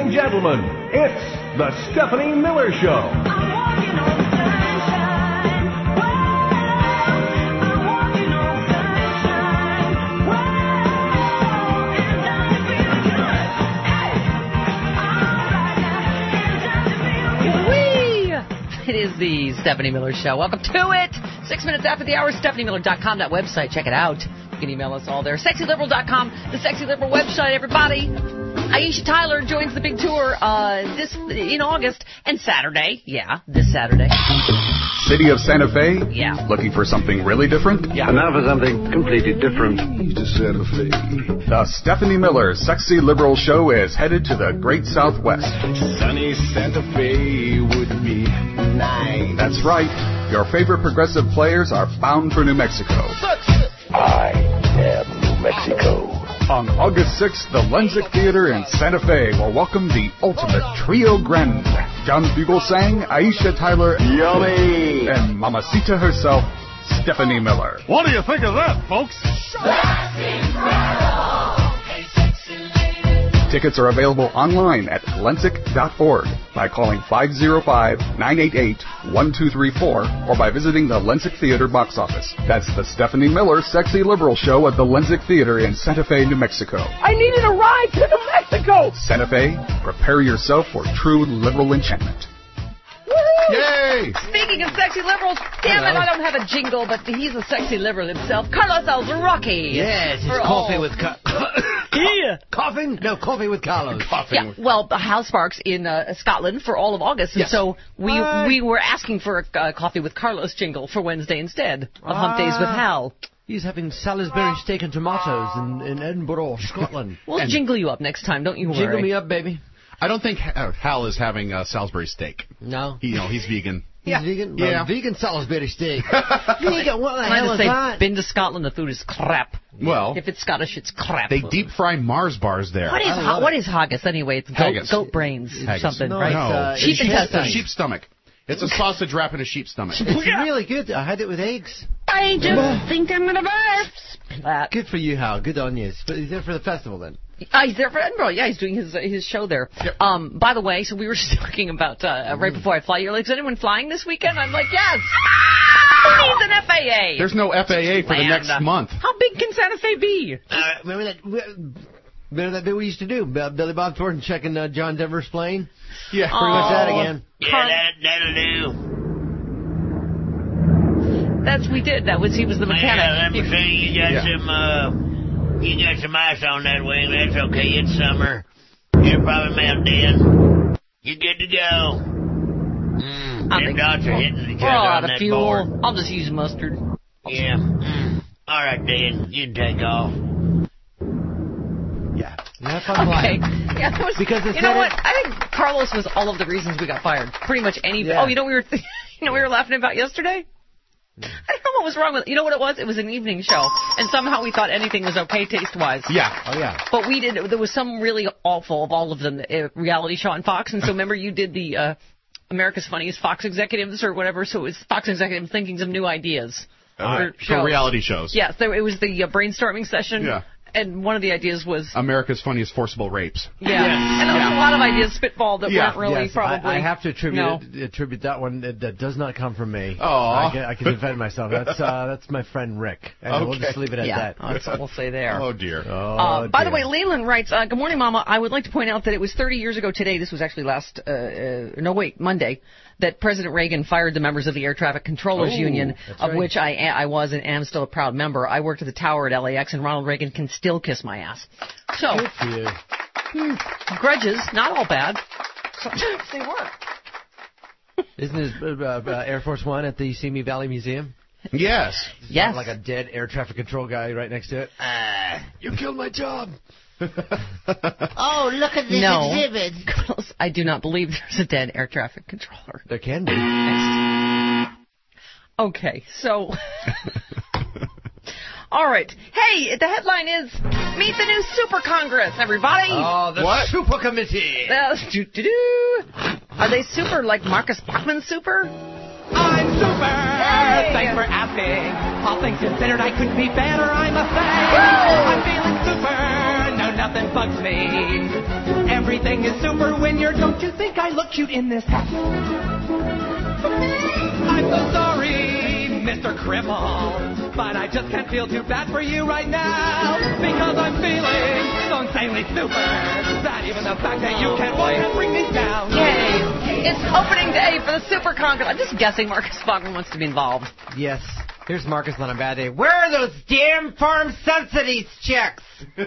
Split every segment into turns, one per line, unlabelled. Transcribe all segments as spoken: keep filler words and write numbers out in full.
and gentlemen, it's the Stephanie Miller Show.
It is the Stephanie Miller Show. Welcome to it. Six minutes after the hour, stephanie miller dot com, that website. Check it out. You can email us all there. sexy liberal dot com, the Sexy Liberal website, everybody. Aisha Tyler joins the big tour uh, this in August and Saturday. Yeah, this Saturday.
City of Santa Fe?
Yeah.
Looking for something really different?
Yeah. And now for something completely different.
To Santa Fe. The Stephanie Miller Sexy Liberal Show is headed to the Great Southwest.
Sunny Santa Fe would be nice.
That's right. Your favorite progressive players are bound for New Mexico.
I am New Mexico.
On August sixth, the Lenzik Theater in Santa Fe will welcome the ultimate trio grande. John Fugelsang, Aisha Tyler,
Yummy,
and Mamacita herself, Stephanie Miller.
What do you think of that, folks?
Tickets are available online at lenzik dot org by calling five oh five, nine eight eight, one two three four or by visiting the Lenzik Theater box office. That's the Stephanie Miller Sexy Liberal Show at the Lenzik Theater in Santa Fe, New Mexico.
I needed a ride to New Mexico!
Santa Fe, prepare yourself for true liberal enchantment.
Yay! Speaking of sexy liberals, damn it, I don't have a jingle, but he's a sexy liberal himself. Carlos Alzaraki.
Yes, it's
For
coffee
all.
with... Co-
Yeah.
Coughing? No, coffee with Carlos.
Coughing. Yeah, well, the House Sparks in uh, Scotland for all of August, and
Yes.
so we
Uh,
we were asking for a uh, coffee with Carlos jingle for Wednesday instead of Hump Days with Hal.
He's having Salisbury steak and tomatoes in, in Edinburgh, Scotland.
We'll
And-
jingle you up next time, don't you worry.
Jingle me up, baby.
I don't think uh, Hal is having uh, Salisbury steak.
No.
He, you know, he's vegan.
He's
Yeah.
vegan?
Yeah.
Well, vegan Salisbury steak. Vegan, what the
Can I
hell
just
is
say,
that?
been to Scotland, the food is crap.
Well,
If it's Scottish, it's crap.
they deep fry Mars bars there.
What is
I
ha-
love
what
it.
is haggis anyway? It's goat,
Haggis.
goat brains or
Haggis.
something,
No,
right?
it's, uh,
Sheep
it's
intestines.
A sheep stomach. It's a sausage wrap in a sheep stomach.
It's really good. I had it with eggs.
I just think I'm gonna burst. That.
Good for you, Hal. Good on you. But he's there for the festival, then.
Uh, he's there for Edinburgh. Yeah, he's doing his uh, his show there.
Yep.
Um, by the way, so we were just talking about uh, right before I fly. You're like, is anyone flying this weekend? I'm like, yes. Who needs an F A A?
There's no F A A for the
Land.
next month.
How big can Santa Fe be?
Uh, remember that? Remember that bit we used to do? B- Billy Bob Thornton checking uh, John Denver's plane.
Yeah.
Pretty much that
Oh.
again.
Carl-
that, that'll do.
That's we did. That was he was the mechanic.
Yeah, let me
You-
see, you got
Yeah.
some, uh, you got some ice on that wing. That's okay. It's summer. You're probably melted in. You're good to go. Mm,
I
them
think
dots are hitting each
We're
other
all
on
out of
that
fuel.
board.
I'll just use mustard.
Yeah. Mm. All right, Dan. You can take off.
Yeah. You have fun
Okay.
flying.
Yeah, that was,
Because
you
it's
know
not
what?
a-
I think Carlos was all of the reasons we got fired. Pretty much any.
Yeah.
Oh, you know we were. Th- you know we were laughing about yesterday. I don't know what was wrong with. You know what it was? It was an evening show, and somehow we thought anything was okay taste wise.
Yeah.
Oh, yeah.
But we did. There was some really awful of all of them uh, reality show on Fox, and so remember you did the uh, America's Funniest Fox Executives or whatever. So it was Fox Executives thinking of new ideas
Uh,
for
for
shows.
reality shows.
Yes, there, it was the uh, brainstorming session.
Yeah.
And one of the ideas was
America's Funniest Forcible Rapes.
yeah, and there was a lot of ideas spitballed that
Yeah.
weren't really
Yes,
probably.
I, I have to attribute
no.
it, attribute that one. That, that does not come from me.
Aw.
I can, I can defend myself. That's uh, that's my friend Rick, and we'll
Okay.
just leave it at
Yeah,
that.
that's what we'll say there.
Oh, dear.
Oh,
Uh, by the
dear.
way, Leland writes, uh, good morning, Mama. I would like to point out that it was thirty years ago today, this was actually last, uh, uh, no, wait, Monday, that President Reagan fired the members of the Air Traffic Controllers
Oh,
Union,
that's
of
right.
which I, a- I was and am still a proud member. I worked at the tower at L A X, and Ronald Reagan can still kiss my ass. So,
Good for you.
hmm, grudges, not all bad. Sometimes they work.
Isn't his uh, uh, Air Force One at the Simi Valley Museum?
Yes.
Yes.
Like a dead air traffic control guy right next to it.
Uh,
You killed my job.
oh, look at this
No.
exhibit.
Girls, I do not believe there's a dead air traffic controller.
There can be.
Okay, so. All right. Hey, the headline is Meet the New Super Congress, everybody.
Oh, the
What?
Super Committee.
Uh, doo-doo-doo. Are they super like Marcus Bachman super?
I'm super!
Hey!
Thanks for asking. All things considered, I couldn't be better, I must say.
Woo!
I'm feeling super. No, nothing bugs me. Everything is super when you're, don't you think I look cute in this hat? I'm so sorry, Mister Cripple, but I just can't feel too bad for you right now, because I'm feeling so insanely super that even the fact that you can't walk can bring me down.
Yay! It's opening day for the Super Congress. I'm just guessing Marcus Bachman wants to be involved.
Yes. Here's Marcus on a bad day. Where are those damn farm subsidies checks?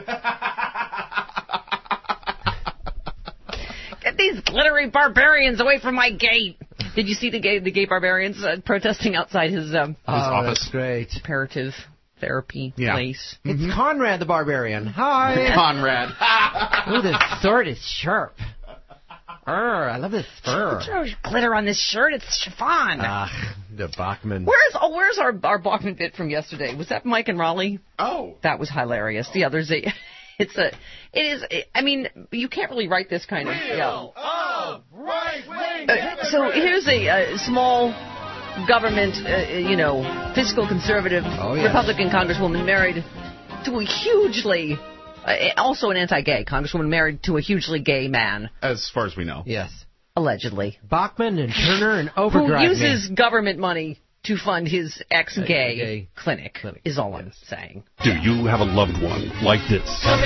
Get these glittery barbarians away from my gate. Did you see the gay, the gay barbarians uh, protesting outside his, um,
his oh, office? That's great.
Comparative therapy
yeah.
place.
It's mm-hmm. Conrad the Barbarian. Hi.
Conrad.
Ooh, this sword is sharp. Urgh, I love this fur.
Throw glitter on this shirt. It's chiffon.
Ah, the Bachman.
Where's oh, where's our our Bachman bit from yesterday? Was that Mike and Raleigh?
Oh,
that was hilarious. The others, a, it's a, it is. I mean, you can't really write this kind of. Yeah.
Oh, right wing.
Uh, so here's a, a small government, uh, you know, fiscal conservative
oh, yes.
Republican congresswoman married to a hugely. Uh, also an anti-gay congresswoman married to a hugely gay man.
As far as we know.
Yes.
Allegedly.
Bachman and Turner and Overdrive.
Who uses
man.
government money to fund his ex-gay
gay
clinic, clinic, is all yes. I'm saying.
Do you have a loved one like this?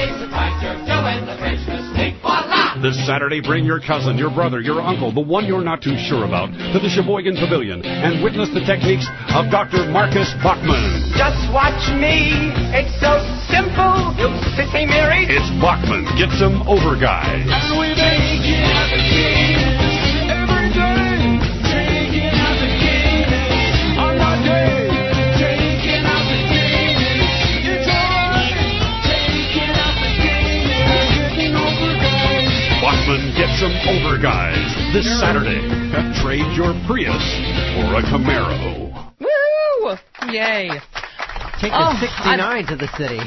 This Saturday, bring your cousin, your brother, your uncle, the one you're not too sure about, to the Sheboygan Pavilion and witness the techniques of Doctor Marcus Bachman.
Just watch me. It's so simple. You sit me, Mary.
It's Bachman. Get some over, guys.
And we make it out the game every day. Take it out the game on our day. Take it out the game. It's alright. Take it out the game. Getting over, guys.
Bachman, get some over, guys. This Saturday, trade your Prius for a Camaro.
Woo! Yay.
Take the oh, sixty-nine I'm... to the city.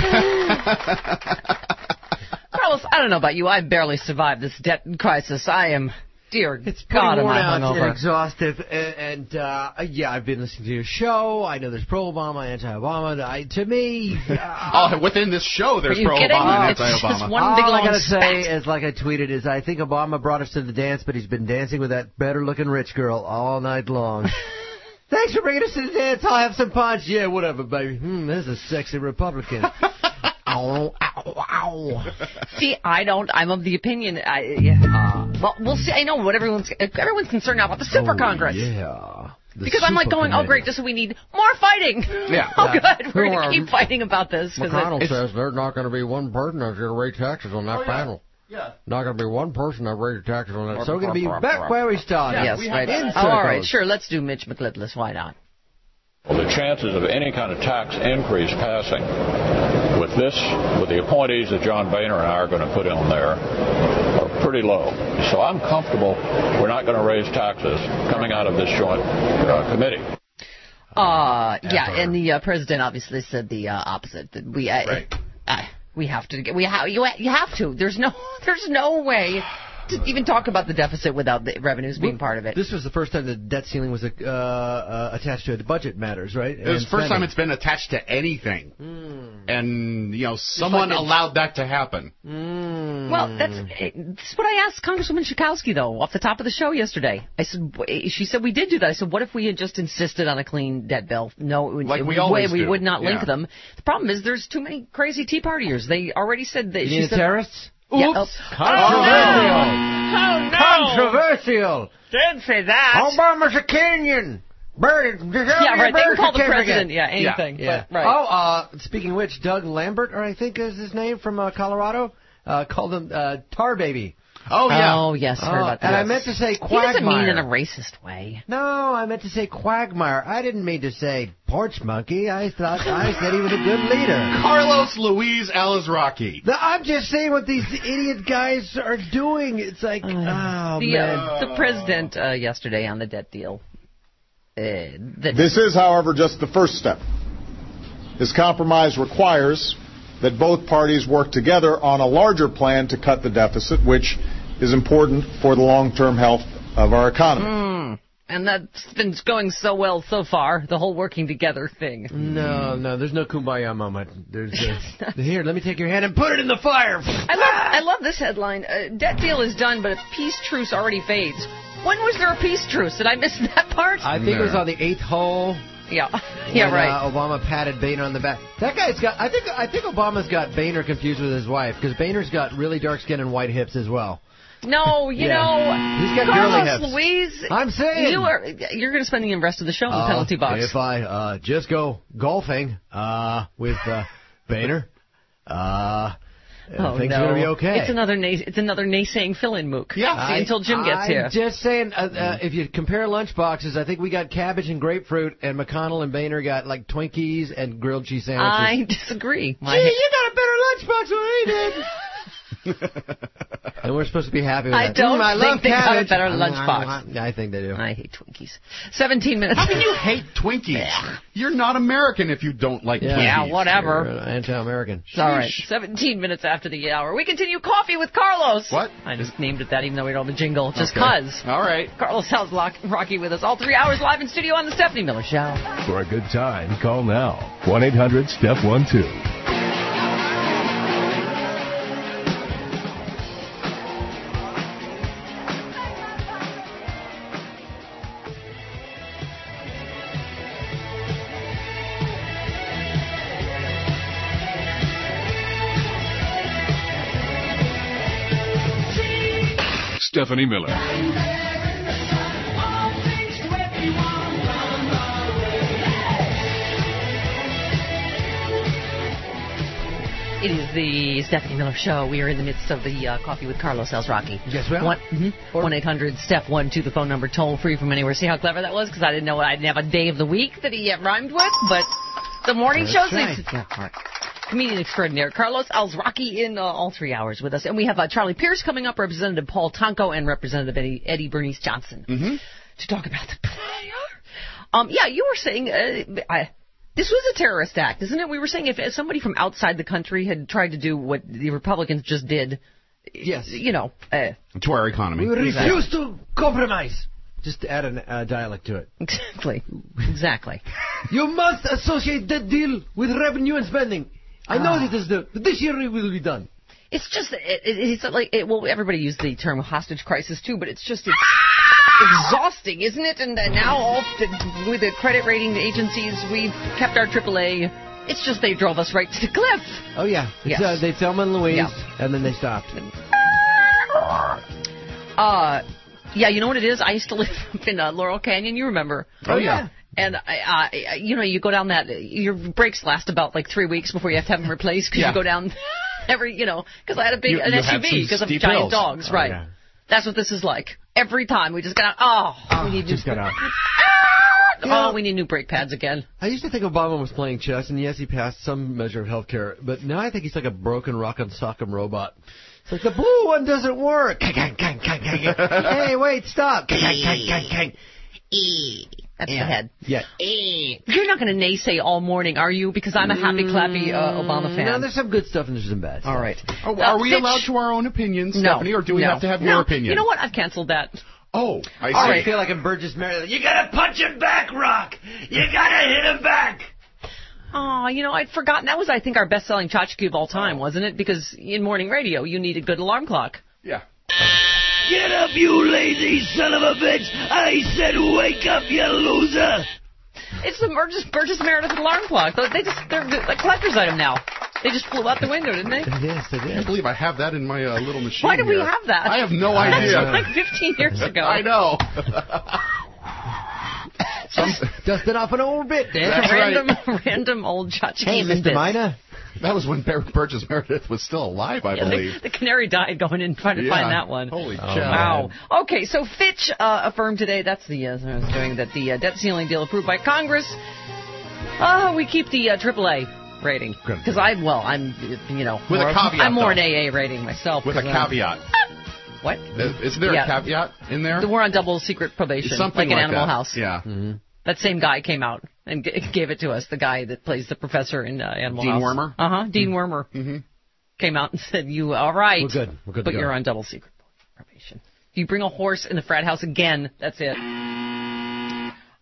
Carlos, I don't know about you. I barely survived this debt crisis. I am, dear
it's
God, am
worn
I
out
hungover.
and exhaustive. And, and uh, yeah, I've been listening to your show. I know there's pro-Obama, anti-Obama. I, to me... Uh,
oh, within this show, there's pro-Obama
kidding?
and
it's
anti-Obama.
Just one
All
big
I
long
got to
spat.
say is, like I tweeted, is I think Obama brought us to the dance, but he's been dancing with that better-looking rich girl all night long. Thanks for bringing us to the dance. I'll have some punch. Yeah, whatever, baby. Hmm, there's a sexy Republican. Ow, ow, ow.
See, I don't. I'm of the opinion. I, yeah, uh, well, we'll see. I know what everyone's everyone's concerned now about the Super
oh,
Congress.
Yeah. The
because I'm like going, oh great, just so we need more fighting.
Yeah.
Oh
yeah.
good, we're going to keep fighting about this.
McConnell
it,
says there's not going to be one person that's going to raise taxes on that
oh, yeah.
panel.
Yeah.
Not going to be one person that raises taxes on that. So we're going to be back where we started.
Yes,
we
right.
Oh,
all right, sure. Let's do Mitch McLidless. Why not?
Well, the chances of any kind of tax increase passing with this, with the appointees that John Boehner and I are going to put in there, are pretty low. So I'm comfortable we're not going to raise taxes coming out of this joint uh, committee.
Uh, yeah, and the uh, president obviously said the uh, opposite. That we, uh,
right.
uh, we have to get, we have, you, you have to. There's no, there's no way to even talk about the deficit without the revenues being
well,
part of it.
This was the first time the debt ceiling was uh, uh, attached to the budget matters, right?
It was the first time it's been attached to anything.
Mm.
And, you know, someone
like
allowed that to happen.
Mm.
Well, that's, that's what I asked Congresswoman Schakowsky, though, off the top of the show yesterday. I said, she said we did do that. I said, what if we had just insisted on a clean debt bill? No,
like
it,
we always
we
do.
would not link
yeah.
them. The problem is there's too many crazy Tea Partiers. They already said that.
You
she
mean the
said,
terrorists?
Yeah,
Oops.
oh.
Controversial.
Oh, no.
Controversial.
Didn't say that.
Obama's a Kenyan. Bird,
yeah, right. They can call the president, yeah, anything.
Yeah, yeah.
But, right.
Oh, uh, speaking of which, Doug Lambert, or I think is his name, from uh, Colorado, uh, called him uh, Tar Baby.
Oh, yeah.
Oh, yes, heard
oh,
about that.
And I meant to say Quagmire.
He doesn't mean in a racist way.
No, I meant to say Quagmire. I didn't mean to say porch monkey. I thought I said he was a good leader.
Carlos Luis Alizraki.
The, I'm just saying what these idiot guys are doing. It's like, uh, oh,
the,
man.
Uh, the president uh, yesterday on the debt deal. Uh,
this is, however, just the first step. This compromise requires that both parties work together on a larger plan to cut the deficit, which is important for the long-term health of our economy.
Mm. And that's been going so well so far, the whole working together thing.
No, no, there's no kumbaya moment. There's uh, here, let me take your hand and put it in the fire.
I love, I love this headline. Uh, debt deal is done, but a peace truce already fades. When was there a peace truce? Did I miss that part?
I think no. it was on the eighth hole.
Yeah, yeah,
when,
right.
Uh, Obama patted Boehner on the back. That guy's got. I think. I think Obama's got Boehner confused with his wife because Boehner's got really dark skin and white hips as well.
No, you
yeah.
know,
he's got
Carlos
girly hips.
Louise,
I'm saying
you are. You're going to spend the rest of the show in the
uh,
penalty box.
If I uh, just go golfing uh, with uh, Boehner, uh,
oh,
things
no.
are going to be okay.
It's another na- it's another naysaying fill-in mook.
Yeah,
See,
I,
until Jim gets
I'm
here.
I'm just saying, uh, uh, if you compare lunch boxes, I think we got cabbage and grapefruit, and McConnell and Boehner got like Twinkies and grilled cheese sandwiches.
I disagree.
My Gee, you got a better lunchbox than we did. And we're supposed to be happy with
I
that.
don't
mm, I
think
love
they
cabbage.
got a better lunchbox.
I think they do.
I hate Twinkies. Seventeen minutes.
How can you hate Twinkies? You're not American if you don't like
yeah.
Twinkies.
Yeah, whatever.
You're anti-American.
It's all right. Seventeen minutes after the hour, we continue Coffee with Carlos.
What?
I just named it that, even though we don't have a jingle, just
okay.
cause.
All right.
Carlos Sal's Rocky with us all three hours live in studio on the Stephanie Miller Show.
For a good time, call now. one eight hundred step one two. Stephanie Miller.
It is the Stephanie Miller Show. We are in the midst of the uh, Coffee with Carlos Alzraki.
Yes, well.
One, mm-hmm. one eight hundred step one two, the phone number, toll free from anywhere. See how clever that was? Because I didn't know I didn't have a day of the week that he uh, rhymed with, but the morning
That's
shows.
right.
Yeah, all right. Comedian extraordinaire Carlos Alzraki in uh, all three hours with us. And we have uh, Charlie Pierce coming up, Representative Paul Tonko, and Representative Eddie, Eddie Bernice Johnson
mm-hmm.
to talk about the prayer. Um, yeah, you were saying... Uh, I, This was a terrorist act, isn't it? We were saying if, if somebody from outside the country had tried to do what the Republicans just did,
yes,
you know, uh,
to our economy,
we refuse to compromise. Just to add a uh, dialect to it.
Exactly, exactly.
You must associate that deal with revenue and spending. I know ah. it is the but this year it will be done.
It's just it, it, it's like it, well, everybody used the term hostage crisis too, but it's just it's exhausting, isn't it? And uh, now all the, with the credit rating agencies, we've kept our triple A. It's just they drove us right to the cliff.
Oh yeah, it's,
yes.
uh, they Thelma and Louise,
yeah.
and then they stopped.
Uh, yeah, you know what it is? I used to live up in uh, Laurel Canyon. You remember?
Oh yeah.
And, uh, you know, you go down that, your brakes last about like three weeks before you have to have them replaced because yeah. you go down every, you know, because I had a big
you,
an
you
S U V because of giant
hills.
dogs,
oh,
right?
Yeah.
That's what this is like. Every time we just got out, oh,
oh
we need
just
new,
got out.
oh,
yeah.
we need new brake pads again.
I used to think Obama was playing chess, and yes, he passed some measure of health care, but now I think he's like a broken rock'em sock'em robot. It's like the blue one doesn't work. Hey, wait, stop.
That's
yeah.
the head.
Yeah.
You're not going to naysay all morning, are you? Because I'm a happy, clappy uh, Obama fan.
No, there's some good stuff and there's some bad stuff.
All right.
Oh, are we
Fitch.
allowed to our own opinions,
no.
Stephanie, or do we
no.
have to have
no.
your opinion?
You know what? I've canceled that.
Oh, I see.
All right. I feel like in Burgess Meredith. You gotta punch him back, Rock. You gotta hit him back.
Oh, you know, I'd forgotten. That was, I think, our best-selling tchotchke of all time, wasn't it? Because in morning radio, you need a good alarm clock.
Yeah.
Get up, you lazy son of a bitch! I said wake up, you loser!
It's the Burgess, Burgess Meredith alarm clock. They just, they're a collector's item now. They just flew out the window, didn't they?
Yes, they did.
I can't believe I have that in my uh, little machine.
Why did
here.
we have that?
I have no idea.
Like fifteen years ago.
I know. Some,
Dusted off an old bit, Dan.
That's
random,
right.
random old tchotchke.
Hey, Mister Mina.
That was when Bar- Burgess Meredith was still alive, I
yeah,
believe.
The, the canary died going in trying to
yeah.
find that one.
Holy
oh,
cow.
Wow. Okay, so Fitch uh, affirmed today, that's the, uh, I was doing that the uh, debt ceiling deal approved by Congress. Uh, we keep the uh, triple A rating. Because I, well, I'm, you know,
with
more,
a caveat,
I'm more
though.
an A A rating myself.
With a caveat.
Uh, what?
Is there
yeah.
a caveat in there?
We're on double secret probation.
Something
like in
like
Animal
that.
House.
Yeah.
Mm-hmm.
That same guy came out and g- gave it to us, the guy that plays the professor in uh, Animal
Dean
House.
Wormer?
Uh-huh, Dean
mm-hmm.
Wormer.
Mm-hmm.
Came out and said, you, all right.
We're good. We're good
But
to
you're
go.
on double secret probation. If you bring a horse in the frat house again, that's it.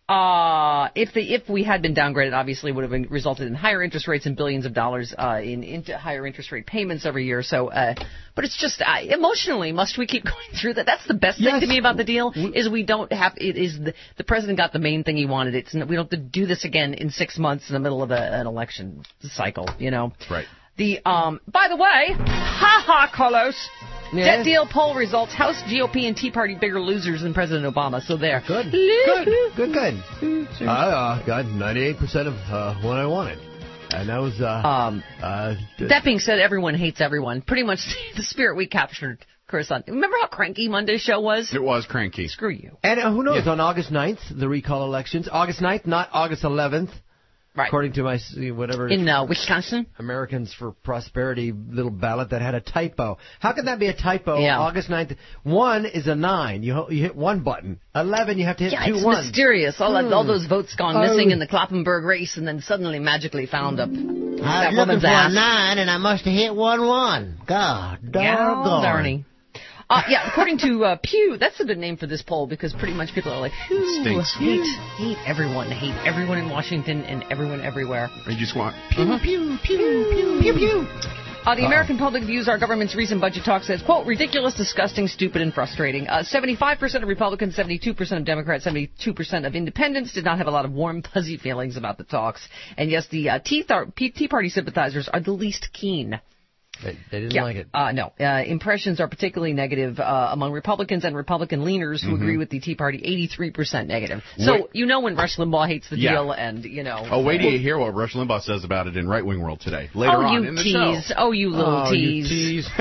Uh, if the if we had been downgraded, obviously would have been, resulted in higher interest rates and billions of dollars uh, in into higher interest rate payments every year. So, uh, but it's just uh, emotionally, must we keep going through that? That's the best
Yes.
thing to me about the deal is we don't have. It is the, the president got the main thing he wanted. It's we don't have to do this again in six months in the middle of a, an election cycle. You know.
Right.
The um. By the way, ha ha, Carlos.
Yes.
Debt deal poll results: House G O P and Tea Party bigger losers than President Obama. So there.
Good. Good. Good. Good. I uh, got ninety-eight percent of uh, what I wanted, and that was. Uh,
Um.
uh,
That being said, everyone hates everyone. Pretty much the spirit we captured, Chris. On remember how cranky Monday's show was?
It was cranky.
Screw you.
And uh, who knows? On August ninth, the recall elections. August ninth, not August eleventh.
Right.
According to my whatever
In uh, Wisconsin.
Americans for Prosperity little ballot that had a typo. How can that be a typo?
Yeah.
August ninth. One is a nine. You ho- you hit one button. Eleven, you have to hit
Yeah,
two
it's
ones.
mysterious. All, that,
Hmm.
all those votes gone
Oh.
missing in the Kloppenburg race, and then suddenly magically found up.
I
that
was looking
woman's
for
ass.
a nine, and I must have hit one one. God
Yeah,
doggone.
darny. Uh, yeah, according to uh, Pew, that's a good name for this poll because pretty much people are like, Pew,
Stinks.
hate, hate everyone, hate everyone in Washington and everyone everywhere.
You just want pew,
Uh-huh.
pew, pew, pew, pew, pew.
Uh, the American public views our government's recent budget talks as, quote, ridiculous, disgusting, stupid, and frustrating. Uh, seventy-five percent of Republicans, seventy-two percent of Democrats, seventy-two percent of independents did not have a lot of warm, fuzzy feelings about the talks. And yes, the uh, Tea, Thar- Tea Party sympathizers are the least keen.
They, they didn't
Yeah.
like it.
Uh, no. Uh, impressions are particularly negative uh, among Republicans and Republican leaners who
Mhm.
agree with the Tea Party, eighty-three percent negative. So,
Wait.
you know when Rush Limbaugh hates the
Yeah.
deal and, you know.
Oh, wait till you hear what Rush Limbaugh says about it in Right Wing World today. Later
oh,
on
you
in the
tease.
show.
Oh, you little
Oh, you
tease.
tease.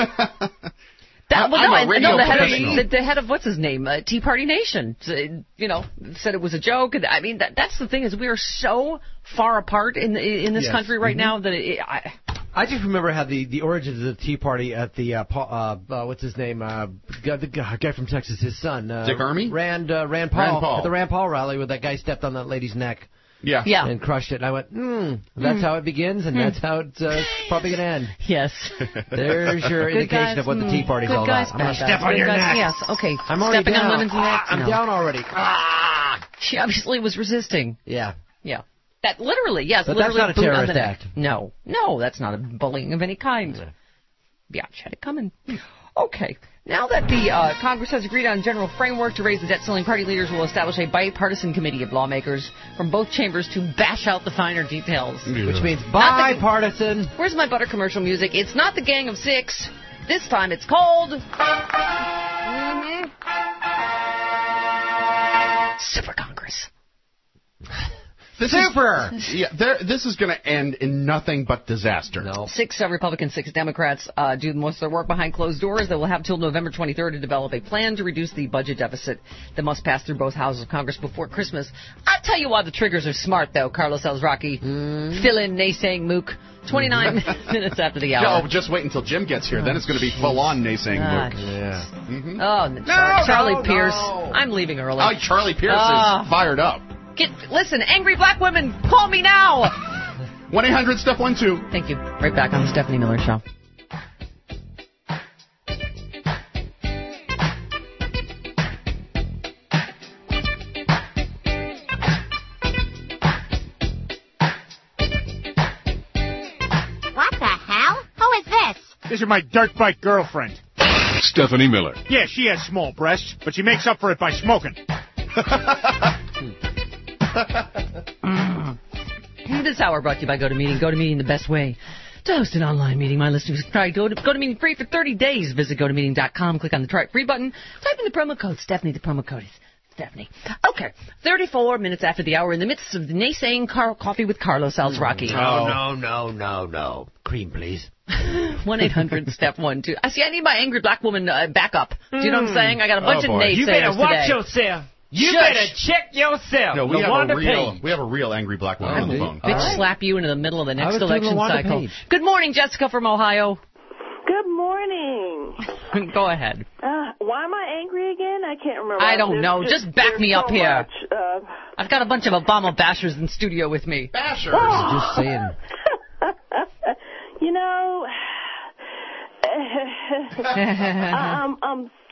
That, well,
I'm
no,
a
and-
radio
no, the head,
professional.
of, the, the head of what's his name, uh, Tea Party Nation, uh, you know, said it was a joke. I mean, that, that's the thing is we are so far apart in the, in this
Yes.
country right
Mhm.
now that it, I,
I just remember how the, the origins of the Tea Party at the uh, Paul, uh, uh, what's his name, uh, guy, the guy guy from Texas, his son, uh,
Dick Armey?
Rand uh, Rand Paul,
Rand Paul.
at the Rand Paul rally, where that guy stepped on that lady's neck.
Yeah.
Yeah.
And crushed it. And I went, hmm, that's
Mm.
how it begins, and
Mm.
that's how it's uh, probably going to end.
yes.
There's your
Good
indication
guys,
of what the
mm,
Tea Party's
good
all
guys,
about. I'm going
bad
to step
guys,
on
good
your
guys.
neck.
Yes, okay.
I'm already
Stepping
down.
on women's necks.
I'm
no.
down already.
She obviously was resisting.
Yeah.
Yeah. That literally, yes,
But that's
literally
not a
boot on
terrorist
the neck.
act.
No, no, that's not a bullying of any kind. Yeah, she had it coming. Okay. Now that the uh, Congress has agreed on a general framework to raise the debt ceiling, party leaders will establish a bipartisan committee of lawmakers from both chambers to bash out the finer details.
Which means
Not the-
bipartisan.
Where's my butter commercial music? It's not the Gang of Six. This time it's called... Mhm. Super Congress.
This
Super!
Is, yeah, there, this is going to end in nothing but disaster.
No.
Six uh, Republicans, six Democrats uh, do most of their work behind closed doors. They will have till November twenty-third to develop a plan to reduce the budget deficit that must pass through both houses of Congress before Christmas. I'll tell you why the triggers are smart, though, Carlos Elzraki.
Mm.
Fill in naysaying mook. twenty-nine minutes after the hour.
Oh, just wait until Jim gets here. Then it's going to be full-on naysaying
Ah,
Luke.
Yeah.
Mm-hmm.
Oh, and Char-
No,
Charlie
no,
Pierce.
no.
I'm leaving early.
Oh, Charlie Pierce
Ah.
is fired up.
Get, listen, angry black women, call me now.
one eight hundred step one two.
Thank you. Right back on the Stephanie Miller Show.
What the hell? Who is this?
This is my dirt bike girlfriend.
Stephanie Miller.
Yeah, she has small breasts, but she makes up for it by smoking.
This hour brought to you by GoToMeeting. GoToMeeting, the best way to host an online meeting. My listeners, try Go to GoToMeeting free for thirty days. Visit go to meeting dot com. Click on the try it free button. Type in the promo code Stephanie. The promo code is Stephanie. Okay, thirty-four minutes after the hour, in the midst of the naysaying car- coffee with Carlos Alzraki.
No, no, no, no, no. Cream, please.
one eight hundred step one two. I see. I need my angry black woman uh, backup. Do you know what I'm saying? I got a bunch
Oh,
of
boy.
naysayers
You better watch
today.
yourself. You
Shush.
better check yourself.
No, we have, a
LaWanda
real,
Page.
we have a real angry black woman
Oh,
on the
dude.
phone.
Bitch,
All right.
slap you into the middle of the next
was doing
election
LaWanda
cycle.
Page.
Good morning, Jessica from Ohio.
Good morning.
Go ahead.
Uh, why am I angry again? I can't remember.
I don't
There's
know. Just back
there's
me up
so
here.
much, uh,
I've got a bunch of Obama bashers in studio with me.
Bashers.
Just saying.
you know, I'm, I'm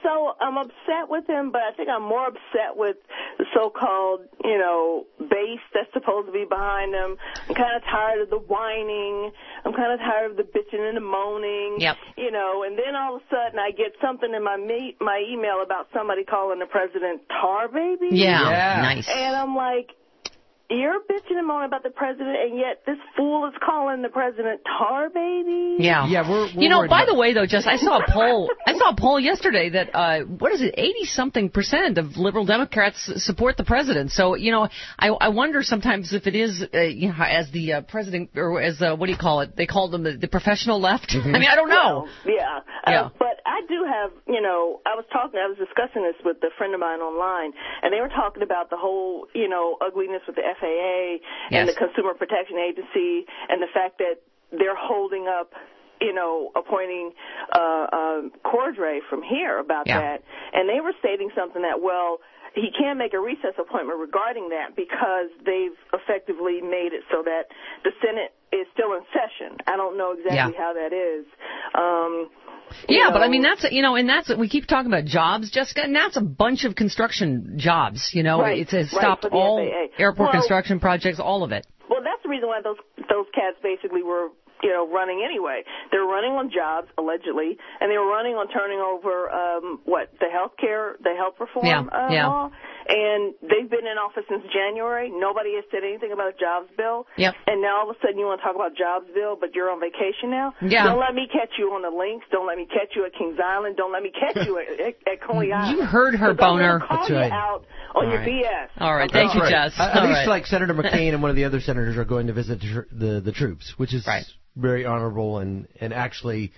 so I'm upset with him, but I think I'm more upset with the so-called, you know, base that's supposed to be behind him. I'm kind of tired of the whining. I'm kind of tired of the bitching and the moaning.
Yep.
You know, and then all of a sudden I get something in my me- my email about somebody calling the president tar baby.
Yeah, yeah. Nice.
And I'm like, you're bitching and moaning about the president, and yet this fool is calling the president tar baby?
Yeah.
Yeah, we're, we're
You know, by
about...
the way, though, Jess, I saw a poll. I saw a poll yesterday that, uh, what is it, eighty-something percent of liberal Democrats support the president. So, you know, I, I wonder sometimes if it is, uh, you know, as the uh, president, or as, uh, what do you call it? They call them the, the professional left. Mm-hmm. I mean, I don't know.
Well, yeah.
Yeah.
Uh, but I do have, you know, I was talking, I was discussing this with a friend of mine online, and they were talking about the whole, you know, ugliness with the F A A and
Yes.
the Consumer Protection Agency, and the fact that they're holding up, you know, appointing uh, uh, Cordray from here about
Yeah.
that. And they were stating something that, well, he can't make a recess appointment regarding that because they've effectively made it so that the Senate is still in session. I don't know exactly
Yeah.
how that is. Um,
Yeah,
you
but I
know,
mean, that's, you know, and that's, we keep talking about jobs, Jessica, and that's a bunch of construction jobs, you know.
Right,
It's has
right,
stopped
for the
all
F A A.
airport
Well-
construction projects, all of it.
Well, that's the reason why those those cats basically were, you know, running anyway. They were running on jobs, allegedly, and they were running on turning over, um, what, the health care, the health reform
Yeah,
uh,
yeah.
law. And they've been in office since January. Nobody has said anything about a jobs bill.
Yep.
And now all of a sudden you want to talk about jobs bill, but you're on vacation now?
Yeah.
Don't let me catch you on the links. Don't let me catch you at Kings Island. Don't let me catch you at, at, at Coney Island.
You heard her,
Because I'm
Boner.
gonna call
That's
you
right.
out on
All
your
right.
B S.
All right,
Okay?
thank you,
Right.
Jess.
At
All
least
right.
like Senator McCain and one of the other senators are going to visit the, tr- the, the troops, which is
Right.
very honorable and, and actually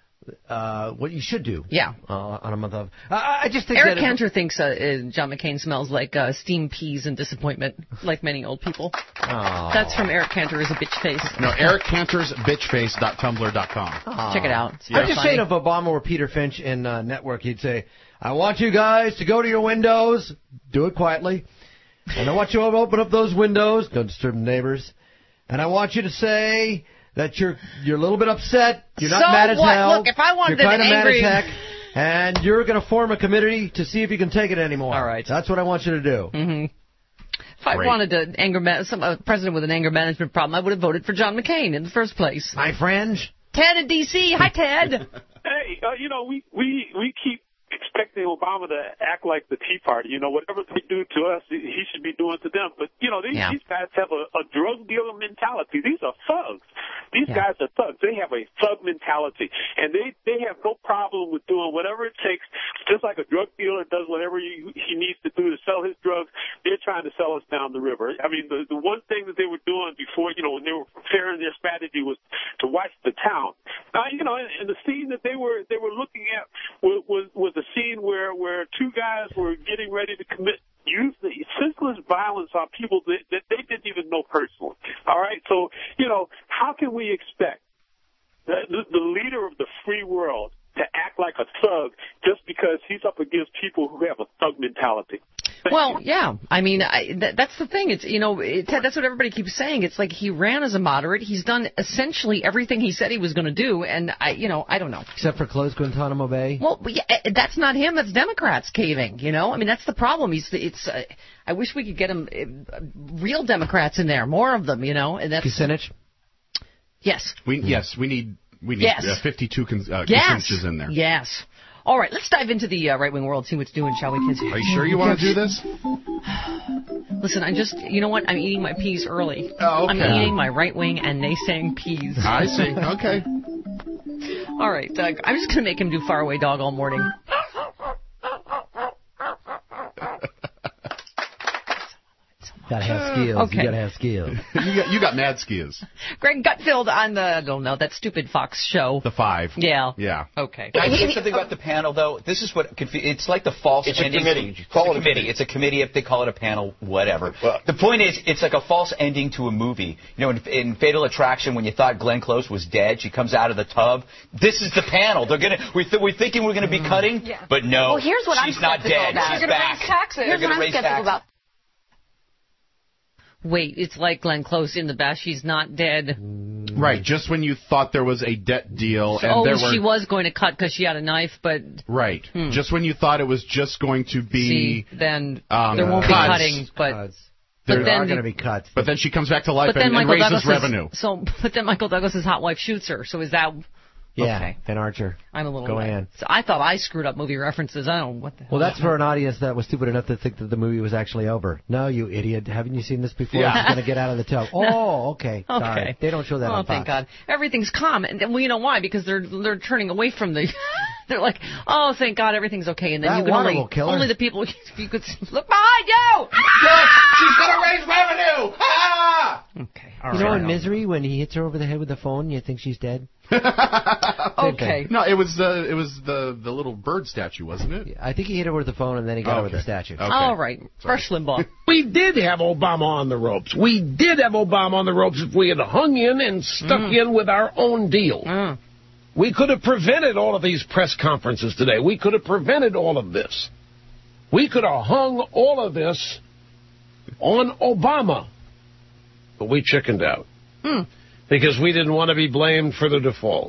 uh, what you should do.
Yeah.
Uh, on a month of. Uh, I just think
Eric
that
Cantor thinks uh, uh, John McCain smells like uh, steamed peas and disappointment, like many old people.
Oh.
That's from Eric Cantor is a bitch face.
No, Eric Cantor's bitchface dot tumblr dot com.
Check it out. It's
I'm
very
just
funny.
saying, if Obama were Peter Finch in uh, Network, he'd say, "I want you guys to go to your windows, do it quietly, and I want you to open up those windows, don't disturb the neighbors, and I want you to say that you're you're a little bit upset, you're not
So
mad as
what?
hell,
Look, if I wanted
you're
an
kind of mad
angry-
as heck, and you're going to form a committee to see if you can take it anymore.
All right.
That's what I want you to do."
Mm-hmm. If I
Great.
wanted to anger ma- some uh, president with an anger management problem, I would have voted for John McCain in the first place.
My friend.
Ted in D C Hi, Ted.
Hey, uh, you know, we, we, we keep expecting Obama to act like the Tea Party. You know, whatever they do to us, he should be doing to them. But, you know, these,
Yeah.
these guys have a, a drug dealer mentality. These are thugs. These
Yeah.
guys are thugs. They have a thug mentality. And they, they have no problem with doing whatever it takes, just like a drug dealer does whatever he, he needs to do to sell his drugs. They're trying to sell us down the river. I mean, the, the one thing that they were doing before, you know, when they were preparing their strategy was to watch the town. Now, you know, and, and the scene that they were they were looking at was, was, was a scene where, where two guys were getting ready to commit use the senseless violence on people that, that they didn't even know personally. All right? So, you know, how can we expect the, the, the leader of the free world to act like a thug just because he's up against people who have a thug mentality?
Well, yeah. I mean, I, th- that's the thing. It's, you know, it, Ted, that's what everybody keeps saying. It's like he ran as a moderate. He's done essentially everything he said he was going to do. And, I, you know, I don't know.
Except for close Guantanamo Bay.
Well, yeah, eh, that's not him. That's Democrats caving, you know? I mean, that's the problem. He's, it's, uh, I wish we could get him, uh, real Democrats in there, more of them, you know? And that's.
Kucinich?
Yes.
We, yes, we need, we need
Yes.
uh, fifty-two con- uh,
Yes.
Kuciniches in there.
Yes. All right, let's dive into the uh, right-wing world, see what's doing, shall we, kids?
Are you sure you want to do this?
Listen, I just, you know what? I'm eating my peas early.
Oh, okay.
I'm eating my right-wing and naysaying peas.
I see. Okay.
All right, Doug, I'm just going to make him do Faraway Dog all morning.
Gotta have skills.
Okay.
You gotta have skills.
you got you got mad skills.
Greg Gutfeld on the, oh no, that stupid Fox show.
The five.
Yeah.
Yeah.
Okay.
Can I say something about the panel, though? This is what confu- it's like the false
It's a
ending.
committee.
It's
Call
a
it a
committee.
committee.
It's a committee if they call it a panel, whatever.
Well-
the point is, it's like a false ending to a movie. You know, in, in Fatal Attraction, when you thought Glenn Close was dead, she comes out of the tub. This is the panel. They're gonna. We th- we're thinking we're gonna be cutting,
Yeah.
but no.
Well, here's what I'm
she's not
skeptical
dead.
about.
She's
They're gonna
back.
raise taxes.
They're
Here's what
gonna
I'm
raise
skeptical
taxes.
about.
Wait, it's like Glenn Close in the best. She's not dead.
Right, just when you thought there was a debt deal.
So,
and
oh,
there were,
she was going to cut because she had a knife, but...
Right,
Hmm.
just when you thought it was just going to be...
See, then
um,
there won't
cuts.
be cutting, but...
Cuts.
But
There
then
are going to be cuts.
But then she comes back to life
but then
and, and
Michael
raises
Douglas
revenue.
Is, so, but then Michael Douglas's hot wife shoots her. So is that...
Yeah,
Okay.
Ben Archer.
I'm a little...
Go ahead.
So I thought I screwed up movie references. I don't know what the hell.
Well, that's for an audience that was stupid enough to think that the movie was actually over. No, you idiot. Haven't you seen this before?
Yeah.
It's going to get out of the tub. Oh, okay.
Okay.
Sorry. They don't show that
oh,
on Fox.
thank God. Everything's calm. And well, you know why? Because they're they're turning away from the... They're like, oh, thank God, everything's okay. And then
That
you can
water
only...
will kill her.
Only the people... You could... Look behind you!
Look, she's going to raise revenue! Ah!
Okay.
You know, in Misery, when he hits her over the head with the phone, you think she's dead?
Okay.
No, it was the it was the the little bird statue, wasn't it?
I think he hit her with the phone, and then he got
Oh,
her with the
okay.
statue.
Okay.
All right. Rush Limbaugh.
We did have Obama on the ropes. We did have Obama on the ropes if we had hung in and stuck
Mm.
in with our own deal.
Mm.
We could have prevented all of these press conferences today. We could have prevented all of this. We could have hung all of this on Obama. But we chickened out.
Hmm.
Because we didn't want to be blamed for the default.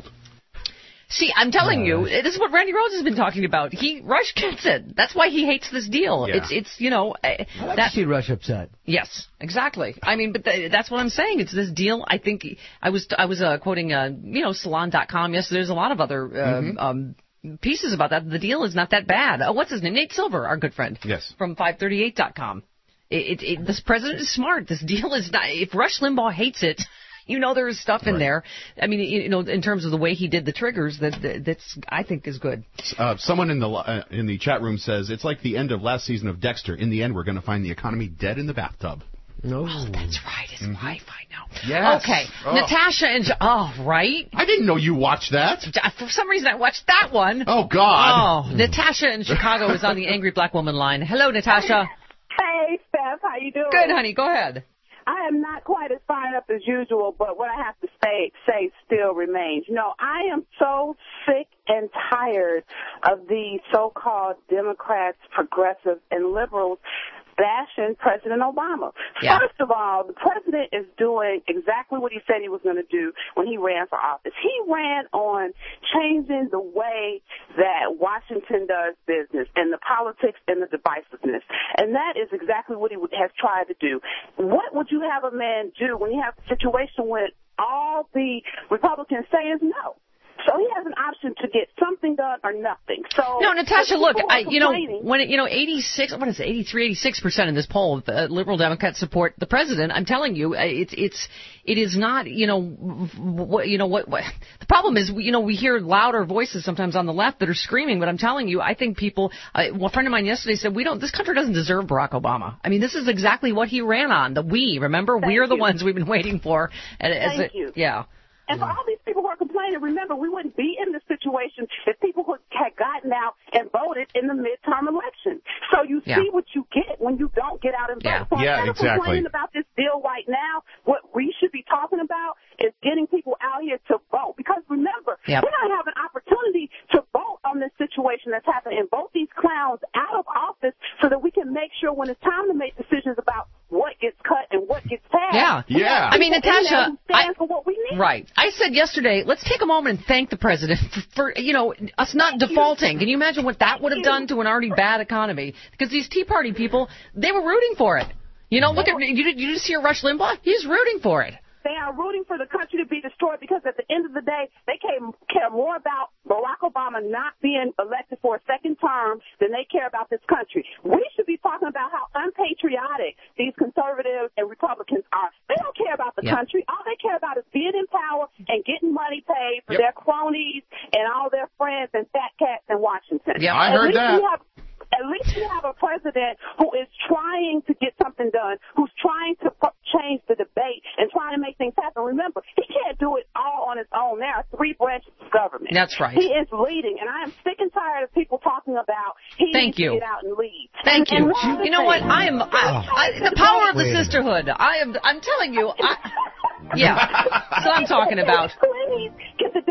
See, I'm telling you, this is what Randy Rhoads has been talking about. He Rush gets it. That's why he hates this deal.
Yeah.
It's it's you know uh,
I like
that
to see Rush upset.
yes, exactly. I mean, but th- that's what I'm saying. It's this deal. I think I was I was uh, quoting uh, you know Salon dot com. Yes, there's a lot of other um, um, pieces about that. The deal is not that bad. Oh, what's his name? Nate Silver, our good friend.
Yes.
From five thirty-eight dot com. It, it, it, this president is smart. This deal is not. If Rush Limbaugh hates it. You know, there's stuff in
Right.
there. I mean, you know, in terms of the way he did the triggers, that that- that's I think is good.
Uh, someone in the uh, in the chat room says it's like the end of last season of Dexter. In the end, we're going to find the economy dead in the bathtub.
No,
oh, that's right. It's Wi-Fi now.
Yes.
Okay,
Oh.
Natasha and oh, right.
I didn't know you watched that.
For some reason, I watched that one.
Oh God.
Oh, Natasha in Chicago is on the angry black woman line. Hello, Natasha.
Hey, Steph, how you doing?
Good, honey. Go ahead.
I am not quite as fired up as usual, but what I have to say say still remains. You know, I am so sick and tired of the so-called Democrats, progressives, and liberals bashing President Obama.
Yeah.
First of all, the president is doing exactly what he said he was going to do when he ran for office. He ran on changing the way that Washington does business and the politics and the divisiveness. And that is exactly what he would, has tried to do. What would you have a man do when you have a situation when all the Republicans say is no? So he has an option to get something done or nothing. So
No, Natasha,
so
look,
people are
I, you know,
complaining-
when it, you know, eighty-six, what is it, eighty-three, eighty-six percent in this poll, uh, liberal Democrats support the president. I'm telling you, uh, it's, it's, it is not, you know, what, you know, what, what, the problem is, you know, we hear louder voices sometimes on the left that are screaming, but I'm telling you, I think people, uh, well, a friend of mine yesterday said, we don't, this country doesn't deserve Barack Obama. I mean, this is exactly what he ran on. The we, remember,
Thank
we're the
you.
ones we've been waiting for. And as
Thank
a,
you.
Yeah.
And for all these people who are complaining, remember, we wouldn't be in this situation if people who had gotten out and voted in the midterm election. So you
Yeah.
see what you get when you don't get out and vote.
Yeah.
So
Yeah,
instead of
exactly.
complaining about this deal right now, what we should be talking about is getting people out here to vote. Because remember,
Yep.
we don't have an opportunity to vote on this situation that's happening and vote these clowns out of office so that we can make sure when it's time to make decisions about what gets cut and what gets passed.
Yeah.
we
Yeah.
have
I mean,
people in there
Natasha,
who stand
I-
for what we need.
Right. I said yesterday, let's take a moment and thank the president for, for you know, us not defaulting. Can you imagine what that would have done to an already bad economy? Because these Tea Party people, they were rooting for it. You know, look at, you, did- you just hear Rush Limbaugh? He's rooting for it.
They are rooting for the country to be destroyed because at the end of the day, they care, care more about Barack Obama not being elected for a second term than they care about this country. We should be talking about how unpatriotic these conservatives and Republicans are. They don't care about the
Yep.
country. All they care about is being in power and getting money paid for
Yep.
their cronies and all their friends and fat cats in Washington.
Yep.
I
At
heard
least
that.
we have At least we have a president who is trying to get something done, who's trying to fu- change the debate and trying to make things happen. Remember, he can't do it all on his own. There are three branches of government.
That's right.
He is leading, and I am sick and tired of people talking about he
Thank
needs
you.
to get out and lead.
Thank
And-
you.
and one other
You know what?
thing.
I am, I, I, the power of the
Wait a minute.
sisterhood. I am, I'm telling you, I, yeah, that's what I'm talking about.
Please get the Democrats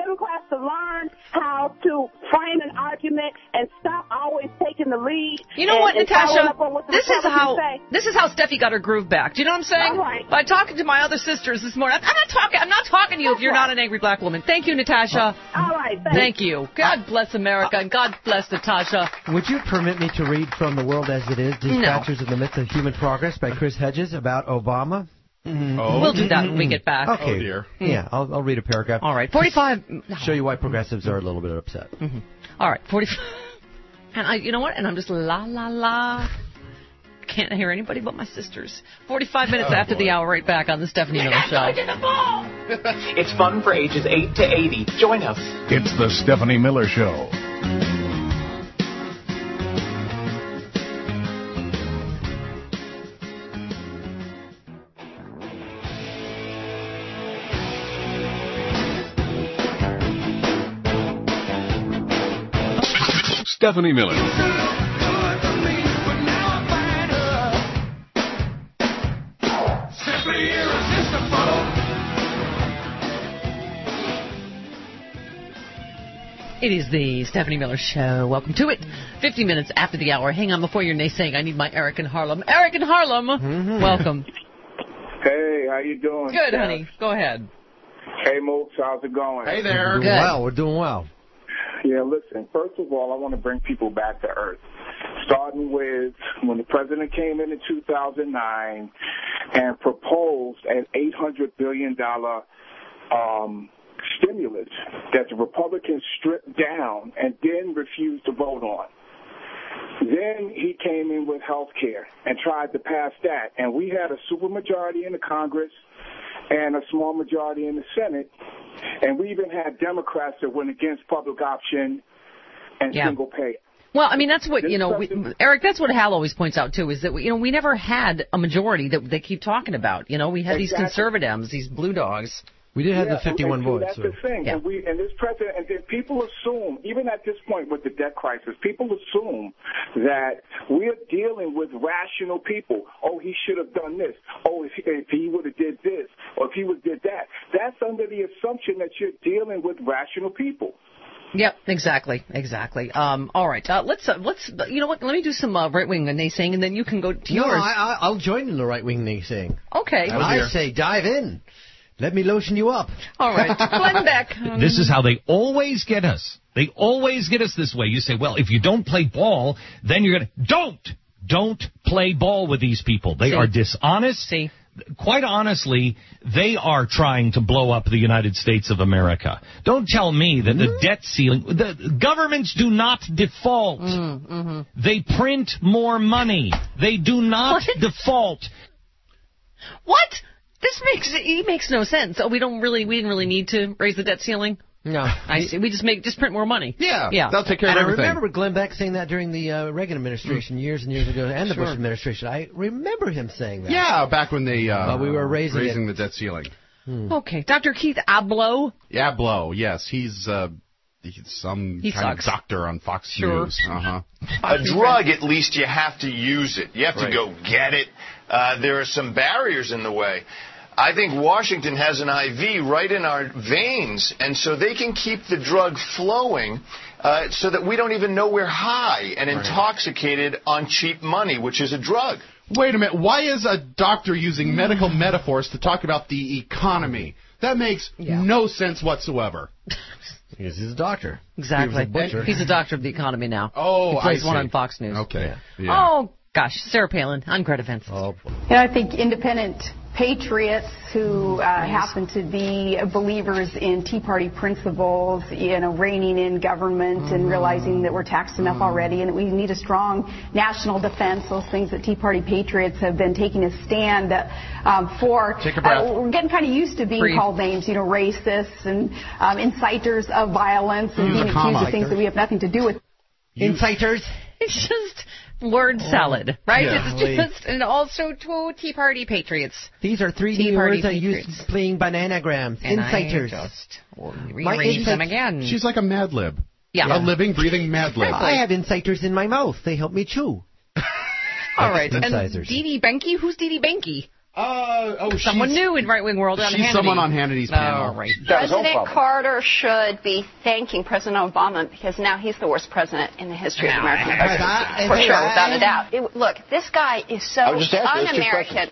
have to learn how to frame an argument and stop always taking the lead.
You know
and,
what,
and
Natasha?
What what
this is how
say.
this is how Steffi got her groove back. Do you know what I'm saying?
All right.
By talking to my other sisters this morning. I'm not talking. I'm not talking to you if you're not an angry black woman. Thank you, Natasha.
All right. Thanks.
Thank you. God bless America and God bless Natasha.
Would you permit me to read from The World as It Is, Dispatchers in the Midst of Human Progress by Chris Hedges about Obama?
Mm-hmm. Oh. We'll do that when we get back.
Okay. Oh, dear. Yeah, I'll, I'll read a paragraph.
All right. forty-five.
Show you why progressives are a little bit upset.
Mm-hmm. All right. forty-five. And I, you know what? And I'm just la, la, la. Can't hear anybody but my sisters. forty-five minutes
oh,
after
boy.
the hour, right back on the Stephanie Miller Show.
It's fun for ages eight to eighty. Join us.
It's the Stephanie Miller Show.
Stephanie Miller.
It is the Stephanie Miller Show. Welcome to it. fifty minutes after the hour. Hang on before you're naysaying. I need my Eric in Harlem. Eric in Harlem. Mm-hmm. Welcome.
Hey, how you doing?
Good,
Steph?
honey. Go ahead.
Hey, Mooks, how's it going?
Hey there. We're doing
Good.
well. We're doing well.
Yeah, listen, first of all, I want to bring people back to earth. Starting with when the president came in in two thousand nine and proposed an eight hundred billion dollars um, stimulus that the Republicans stripped down and then refused to vote on. Then he came in with health care and tried to pass that. And we had a supermajority in the Congress and a small majority in the Senate. And we even had Democrats that went against public option and
Yeah.
single payer.
Well, I mean, that's what, you know, we, Eric, that's what Hal always points out, too, is that, we, you know, we never had a majority that they keep talking about. You know, we had
Exactly.
these conservatives, these blue dogs.
We did have
Yeah,
the fifty-one
and see,
votes.
That's
so.
the thing.
Yeah.
And, we, and this president, and then people assume, even at this point with the debt crisis, people assume that we're dealing with rational people. Oh, he should have done this. Oh, if he, if he would have did this, or if he would have did that. That's under the assumption that you're dealing with rational people.
Yep, exactly, exactly. Um, all right, uh, let's uh, let's you know what? Let me do some uh, right wing naysaying, and then you can go to
No,
yours.
I, I, I'll join in the right-wing naysaying.
Okay.
And I say dive in. Let me lotion you up.
All right, Glenn Beck. Um,
This is how they always get us. They always get us this way. You say, well, if you don't play ball, then you're going to... Don't! Don't play ball with these people. They
See.
are dishonest.
See.
Quite honestly, they are trying to blow up the United States of America. Don't tell me that the debt ceiling... The governments do not default.
Mm, mm-hmm.
They print more money. They do not
What?
default.
What? This makes it makes no sense. Oh, we don't really we didn't really need to raise the debt ceiling.
No.
I see. We just make just print more money.
Yeah,
Yeah.
that'll take care
And
of
I
everything.
remember Glenn Beck saying that during the uh, Reagan administration years and years ago, and the
Sure.
Bush administration. I remember him saying that.
Yeah, back when they uh,
While we were raising
raising
it.
the debt ceiling.
Okay, Doctor Keith Abloh.
Yeah, Blow. Yes, he's uh, he's some
He
kind
sucks.
of doctor on Fox
Sure.
News. Uh-huh.
A drug, at least you have to use it. You have
Right.
to go get it. Uh, there are some barriers in the way. I think Washington has an I V right in our veins, and so they can keep the drug flowing uh, so that we don't even know we're high and intoxicated on cheap money, which is a drug.
Wait a minute. Why is a doctor using medical metaphors to talk about the economy? That makes
Yeah.
no sense whatsoever.
Because he's a doctor.
Exactly.
He was a butcher.
He's a doctor of the economy now.
Oh,
he plays
I
one
see.
on Fox News.
Okay.
Yeah.
Yeah.
Oh gosh, Sarah Palin on Greta Van Fleet.
Oh, boy.
You know, I think independent patriots who uh, happen to be believers in Tea Party principles, you know, reining in government
Mm-hmm.
and realizing that we're taxed enough already and that we need a strong national defense, those things that Tea Party patriots have been taking a stand um, for.
Take a breath.
Uh, we're getting kind of used to being
Breathe.
called names, you know, racists and um, inciters of violence and
Use a
being
comma.
accused of things that we have nothing to do with.
Inciters.
It's just word salad, right?
Yeah.
It's just, and also two Tea Party patriots.
These are three
Tea
new
Party
words I use
patriots.
playing bananagrams.
And
Inciters.
I just
My
rearrange them
insights-
again.
She's like a Mad Lib.
Yeah.
A living, breathing Mad Lib.
I have inciters in my mouth. They help me chew.
All right. And
Incisors.
Dee Dee Benke? Who's Dee Dee Benke?
Uh, oh,
Someone
she's-
new in right-wing world on
she's
Hannity.
someone on Hannity's panel.
Oh, right.
President Carter should be thanking President Obama because now he's the worst president in the history of American
Right.
presidency, for sure, without a doubt. It, look, this guy is so
I was just asking, that's two
un-American.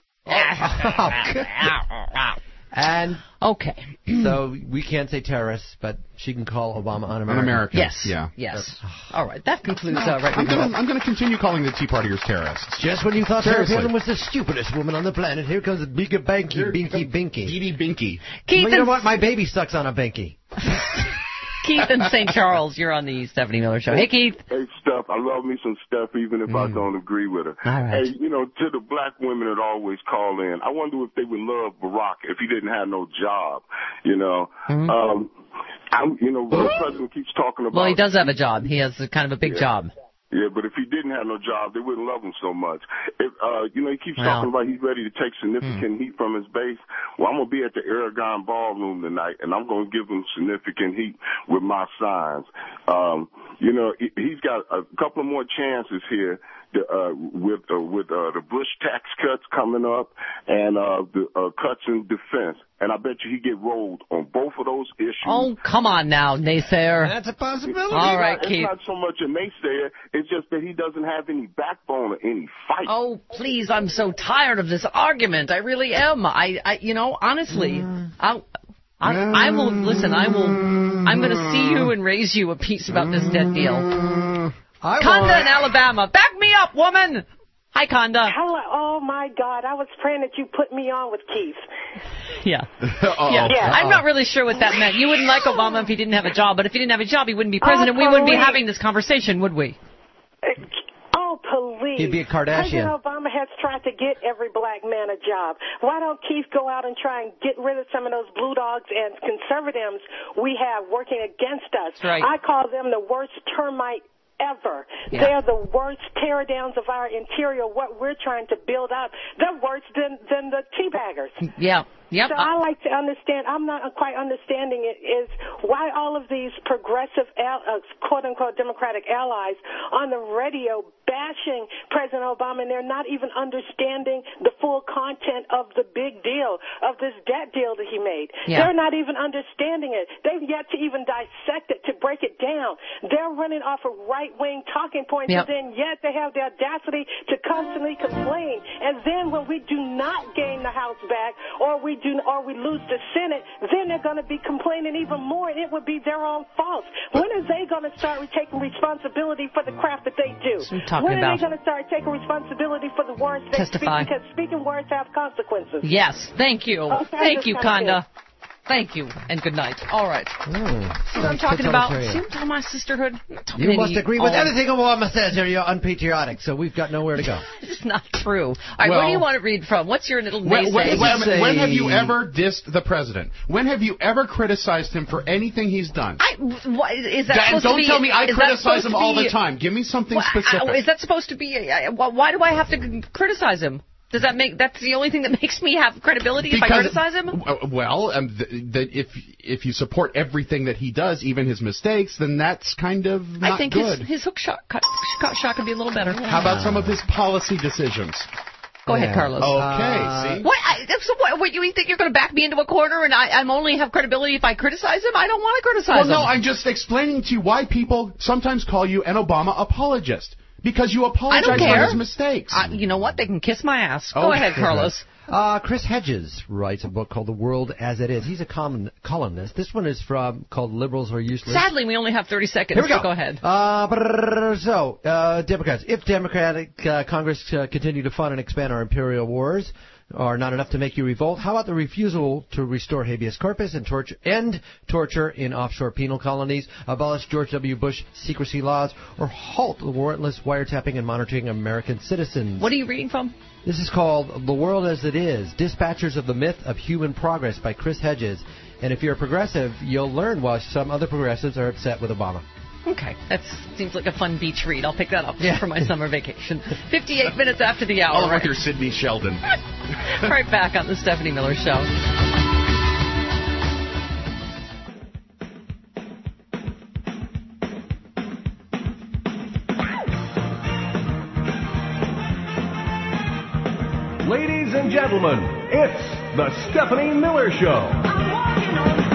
And
okay,
so we can't say terrorists, but she can call Obama un-American.
Un-American.
Yes.
Yeah.
Yes. All right. That concludes
No,
uh, right
I'm
wing
going
world.
to continue calling the Tea Partiers terrorists.
Just when you thought Sarah
Seriously.
Palin was the stupidest woman on the planet, here comes Bigga Banky, Binky Binky.
Edie Binky.
Keith
Well, you know
and-
what? My baby sucks on a Binky.
Keith in Saint Charles, you're on the Stephanie Miller Show. Hey, Keith.
Hey, Steph, I love me some Steph, even if I don't agree with her.
All right.
Hey, you know, to the black women that always call in, I wonder if they would love Barack if he didn't have no job. You know,
Mm-hmm.
um, I'm, you know, the president keeps talking about.
Well, he does have a job. He has a, kind of a big
Yeah.
job.
Yeah, but if he didn't have no job, they wouldn't love him so much. If, uh, you know, he keeps
Well.
talking about he's ready to take
Hmm.
significant heat from his base. Well, I'm going to be at the Aragon Ballroom tonight, and I'm going to give him significant heat with my signs. Um, you know, he, he's got a couple of more chances here to, uh, with uh, with uh, the Bush tax cuts coming up and uh, the uh, cuts in defense. And I bet you he get rolled on both of those issues.
Oh, come on now, naysayer.
That's a possibility.
All
It's
right,
not,
Keith.
It's not so much a naysayer. It's just that he doesn't have any backbone or any fight.
Oh, please, I'm so tired of this argument. I really am. I, I you know, honestly, I'll, I, I will, listen, I will, I'm going to see you and raise you a piece about this debt deal.
I
Conda
want-
in Alabama. Back me up, woman. Hi, Conda.
Hello. Oh, my God. I was praying that you put me on with Keith.
Yeah.
Uh-oh.
Yeah.
Yeah.
I'm not really sure what that meant. You wouldn't like Obama if he didn't have a job, but if he didn't have a job, he wouldn't be president. we wouldn't be
please.
having this conversation, would we?
Oh, please.
He'd be a Kardashian.
President Obama has tried to get every black man a job. Why don't Keith go out and try and get rid of some of those blue dogs and conservatives we have working against us?
That's right.
I call them the worst termite ever.
Yeah.
They're the worst tear downs of our interior, what we're trying to build up. They're worse than, than the teabaggers.
Yeah. Yep.
So I like to understand, I'm not quite understanding it, is why all of these progressive, al- uh, quote-unquote, Democratic allies on the radio bashing President Obama, and they're not even understanding the full content of the big deal, of this debt deal that he made.
Yeah.
They're not even understanding it. They've yet to even dissect it, to break it down. They're running off of right-wing talking points,
Yep.
and then yet they have the audacity to constantly complain. And then when we do not gain the House back, or we do, or we lose the Senate, then they're going to be complaining even more, and it would be their own fault. When are they going to start taking responsibility for the crap that they do?
That's what I'm talking
when are
about.
they going to start taking responsibility for the words they
Testify.
speak? Because speaking words have consequences.
Yes. Thank you.
Okay,
Thank
that's
you,
kind of
Conda. Thank you, and good night. All right.
Mm.
See what I'm talking about? See what I'm talking about, sisterhood? I'm not talking
You
any-
must agree with
oh,
everything Obama says, or you're unpatriotic, so we've got nowhere to go.
It's not true. All right,
Well-
where do you want to read from? What's your little
When, when,
naysay?
when, when have you ever dissed the president? When have you ever criticized him for anything he's done?
I, what, is that
Dan,
supposed
don't
to be,
tell me I
is that
criticize
supposed
him
to
all
be-
the time. Give me something
Well, I-
specific.
I- is that supposed to be? I- I- Why do I have to criticize him? Does that make that's the only thing that makes me have credibility if I criticize him?
uh, Well, um, th- th- if if you support everything that he does, even his mistakes, then that's kind of not
I think
good.
his his hook shot cut, cut shot could be a little better.
How about some of his policy decisions?
Go ahead, Carlos.
Okay, see?
What? I, so what? What? You think you're going to back me into a corner and I, I'm only have credibility if I criticize him? I don't want to criticize
Well,
him.
no, I'm just explaining to you why people sometimes call you an Obama apologist. Because you
I
apologize
don't
for
care.
his mistakes.
Uh, you know what? They can kiss my ass. Go
Okay.
ahead, Carlos.
Uh, Chris Hedges writes a book called The World as It Is. He's a common columnist. This one is from called Liberals Are Useless.
Sadly, we only have thirty seconds.
Here we go.
So go ahead.
Uh, brrr, so, uh, Democrats. If Democratic uh, Congress uh, continue to fund and expand our imperial wars are not enough to make you revolt, how about the refusal to restore habeas corpus and torture, end torture in offshore penal colonies, abolish George W. Bush secrecy laws, or halt the warrantless wiretapping and monitoring of American citizens?
What are you reading from?
This is called The World as It Is, Dispatchers of the Myth of Human Progress by Chris Hedges. And if you're a progressive, you'll learn why some other progressives are upset with Obama.
Okay, that seems like a fun beach read. I'll pick that up
Yeah.
for my summer vacation. fifty-eight minutes after the hour.
All
right,
with your Sidney Sheldon.
right back on the Stephanie Miller Show.
Ladies and gentlemen, it's the Stephanie Miller Show.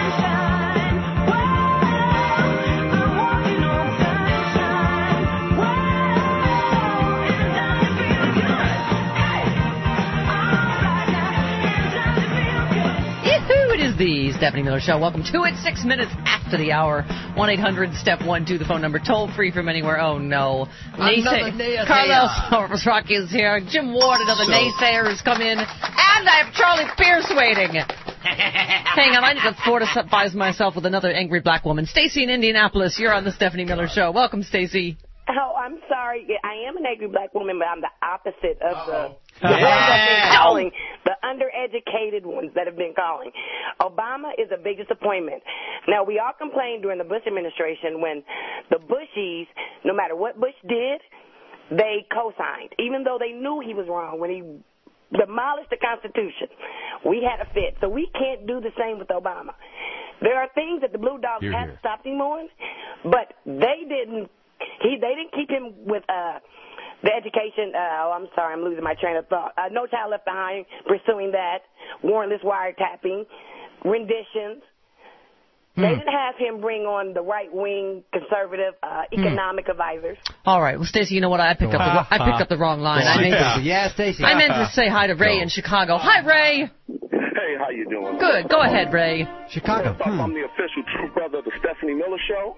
The Stephanie Miller Show. Welcome to it. Six minutes after the hour. one eight hundred step one two, the phone number. Toll free from anywhere. Oh, no.
Another naysayer.
Carlos Rocky is here. Jim Ward, another so. naysayer, has come in. And I have Charlie Pierce waiting. Hang on, I need to fortify myself with another angry black woman. Stacy in Indianapolis, you're on the Stephanie Miller Show. Welcome, Stacy.
Oh, I'm sorry. I am an angry black woman, but I'm the opposite of
Uh-oh.
the, the ones that have been calling, the undereducated ones that have been calling. Obama is a big disappointment. Now, we all complained during the Bush administration when the Bushies, no matter what Bush did, they co-signed, even though they knew he was wrong when he demolished the Constitution. We had a fit. So we can't do the same with Obama. There are things that the Blue Dogs
Hear,
have
hear.
stopped him on, but they didn't. He, they didn't keep him with uh, the education. Uh, oh, I'm sorry, I'm losing my train of thought. Uh, No Child Left Behind, pursuing that, warrantless wiretapping, renditions. Hmm. They didn't have him bring on the right-wing conservative uh, economic hmm. advisors.
All right. Well, Stacey, you know what? I picked up the, I picked up the wrong line. I meant
yeah, yeah Stacey.
I meant to say hi to Ray in Chicago. Hi, Ray.
Hey, how you doing?
Good. Go ahead, Ray.
Chicago.
First off,
hmm.
I'm the official true brother of the Stephanie Miller Show.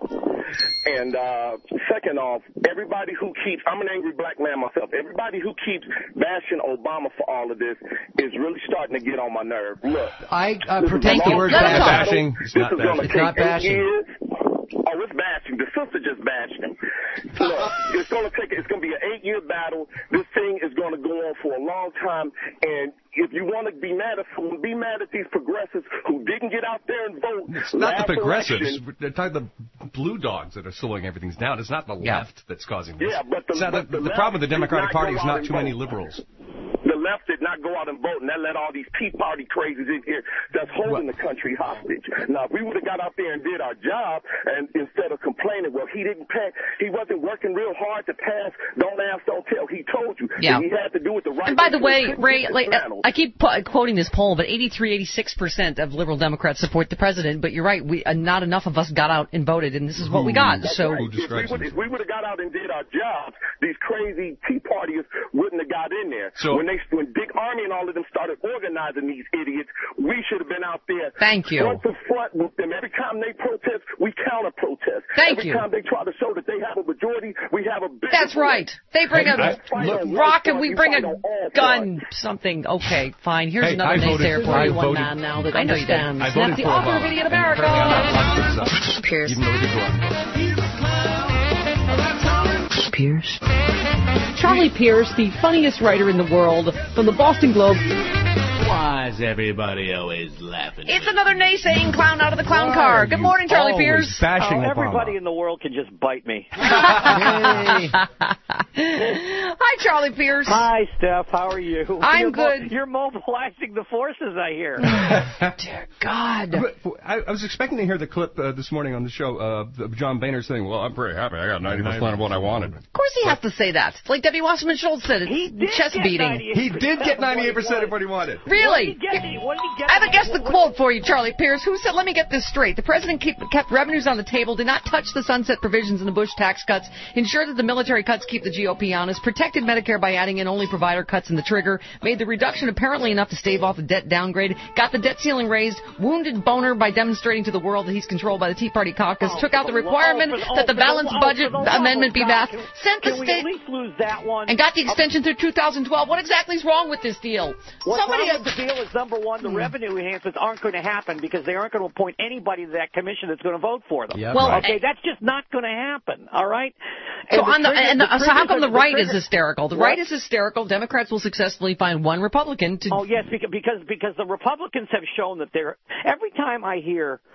And uh, second off, everybody who keeps, I'm an angry black man myself, everybody who keeps bashing Obama for all of this is really starting to get on my nerve. Look.
I uh, protect the word
bashing. It's
this
not
is going to
It's
take
not bashing.
eight years. Oh, it's bashing. The sister just bashed him. Look, it's going to take, it's going to be an eight-year battle. This thing is going to go on for a long time. And if you want to be mad at someone, be mad at these progressives who didn't get out there and vote.
It's not the progressives.
Election.
They're talking the blue dogs that are slowing everything down. It's not the
Yeah.
left that's causing this.
Yeah, but the,
It's not
but
the,
the
the problem with the
left
Democratic
did not
Party
go
is
out
not
and
too many
vote.
liberals.
The left did not go out and vote, and that let all these Tea Party crazies in here that's holding the country hostage. Now, if we would have got out there and did our job, and instead of complaining, well, he didn't pass, he wasn't working real hard to pass, don't ask, don't tell, he told you.
Yeah.
And he had to do it the right
And by
way.
the way,
So he
Ray,
couldn't
like,
dismantle.
I keep pu- quoting this poll, but eighty-three, eighty-six percent of liberal Democrats support the president. But you're right, we uh, not enough of us got out and voted, and this is what we got.
That's
So
right. If we would- if we would have got out and did our jobs, these crazy Tea Partiers wouldn't have got in there.
So-
when they, when Dick Armey and all of them started organizing these idiots, we should have been out there.
Thank you.
Front to front with them. Every time they protest, we counter protest.
Thank
Every
you.
time they try to show that they have a majority, we have a bigger
that's right. They bring
Hey,
a
I- look-
rock and we
You
bring
fight
a
on all
gun. Something. Okay, fine. Here's
Hey,
another
I voted-
naysayer for
I
you.
voted-
One man now that I know you did.
I voted
That's the
for
author
Obama.
of Idiot
And
America.
apparently I'm not locked this up,
Pierce.
even though we did go out.
Pierce. Charlie Pierce, the funniest writer in the world, from the Boston Globe.
Why is everybody always laughing?
It's another naysaying clown out of the clown car. Good morning, Charlie Pierce.
bashing
oh,
Obama.
everybody in the world can just bite me.
Hi, Charlie Pierce.
Hi, Steph. How are you?
I'm
you're
good.
Mo- you're mobilizing the forces, I hear.
Dear God.
I, I was expecting to hear the clip uh, this morning on the show uh, of John Boehner saying, well, I'm pretty happy. I got ninety percent of what I wanted.
Of course he has to say that. Like Debbie Wasserman Schultz said, it's
He did
chest
get
beating.
He did get ninety-eight percent of what he wanted.
Really?
What did he get? What did he get?
I have a guess the quote for you, Charlie Pierce. Who said, let me get this straight. The president keep, kept revenues on the table, did not touch the sunset provisions in the Bush tax cuts, ensured that the military cuts keep the G O P honest, protected Medicare by adding in only provider cuts in the trigger, made the reduction apparently enough to stave off the debt downgrade, got the debt ceiling raised, wounded Boehner by demonstrating to the world that he's controlled by the Tea Party caucus,
Oh,
took out the
for the-
requirement
oh, for the-
that the
oh, for the-
balanced
oh,
budget
for the love
amendment
of
be
God.
passed,
Can-
sent the
Can we
state...
at least lose that one?
And got the extension through two thousand twelve. What exactly is wrong with this deal?
What's
Somebody
wrong with the deal is, number one, the revenue enhancements aren't going to happen because they aren't going to appoint anybody to that commission that's going to vote for them.
Yep, well,
okay,
right.
that's just not going to happen. All right.
So,
And
on the,
trigger-
and the,
the
so how
trigger-
come the
the
right
trigger-
is hysterical? The
What?
right is hysterical. Democrats will successfully find one Republican to...
Oh, yes, because because because the Republicans have shown that they're... Every time I hear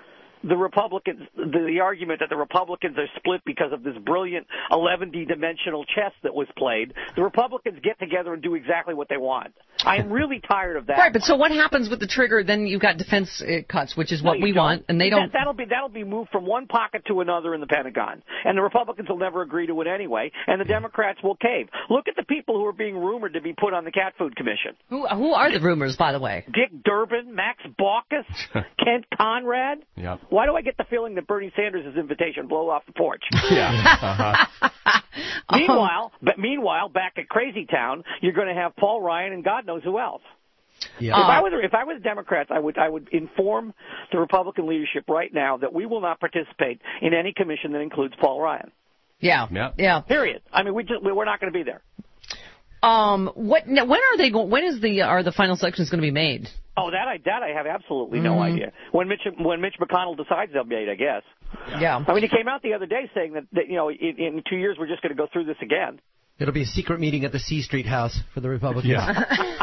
the Republicans, the, the argument that the Republicans are split because of this brilliant eleven-dimensional chess that was played. The Republicans get together and do exactly what they want. I am really tired of that.
Right, but so what happens with the trigger? Then you've got defense uh, cuts, which is what
no,
we
don't.
want, and they don't.
That, that'll be that'll be moved from one pocket to another in the Pentagon, and the Republicans will never agree to it anyway, and the Democrats will cave. Look at the people who are being rumored to be put on the Cat Food Commission.
Who who are the rumors, by the way?
Dick Durbin, Max Baucus, Kent Conrad.
Yep.
Why do I get the feeling that Bernie Sanders' invitation blow off the porch?
Yeah. Uh-huh.
meanwhile, but meanwhile, back at Crazy Town, you're going to have Paul Ryan and God knows who else.
Yeah.
If
Uh,
I was if I was Democrats, I would I would inform the Republican leadership right now that we will not participate in any commission that includes Paul Ryan.
Yeah.
Yeah.
Yeah.
Period. I mean, we just we're not going to be there.
Um. What? When are they going? When is the are the final selections going to be made?
Oh, that I that I have absolutely no
Mhm.
idea. When Mitch when Mitch McConnell decides they'll be made, I guess.
Yeah.
I mean, he came out the other day saying that, that you know in, in two years we're just going to go through this again.
It'll be a secret meeting at the C Street House for the Republicans.
Yeah.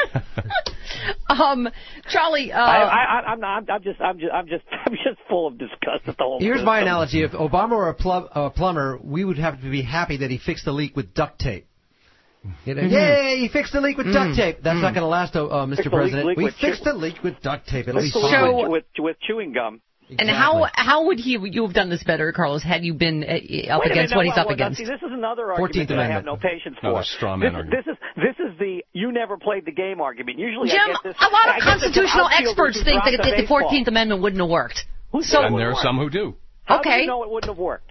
um, Charlie. Uh,
I, I, I'm not. I'm just. I'm just. I'm just. I'm just full of disgust at the whole.
Here's
system.
my analogy. If Obama were a, plum, a plumber, we would have to be happy that he fixed the leak with duct tape. You know,
Mhm.
Yay, he fixed the leak with duct
Mm.
tape. That's
Mm.
not going to last, uh, uh, Mister
Fixed the leak-
President.
leak
we
with
fixed
chew-
the leak with duct tape. It'll be
Fixed the leak
fine.
with, with with chewing gum.
And how how would he you have done this better, Carlos, had you been uh, up
Wait a minute,
against
no,
what he's
well,
up
well, now,
against?
See, this is another
fourteenth
argument that I have no
Amendment.
patience
Another
for.
straw
this,
man
this is this is the you never played the game argument. Usually,
Jim,
I get this,
a lot of
I get this
constitutional
from outfielders
experts
who
think
drop
that
the
the
baseball.
fourteenth Amendment wouldn't have worked.
Who
So-
said it
And
wouldn't
there are
work?
some who do.
How do
Okay.
you know it wouldn't have worked?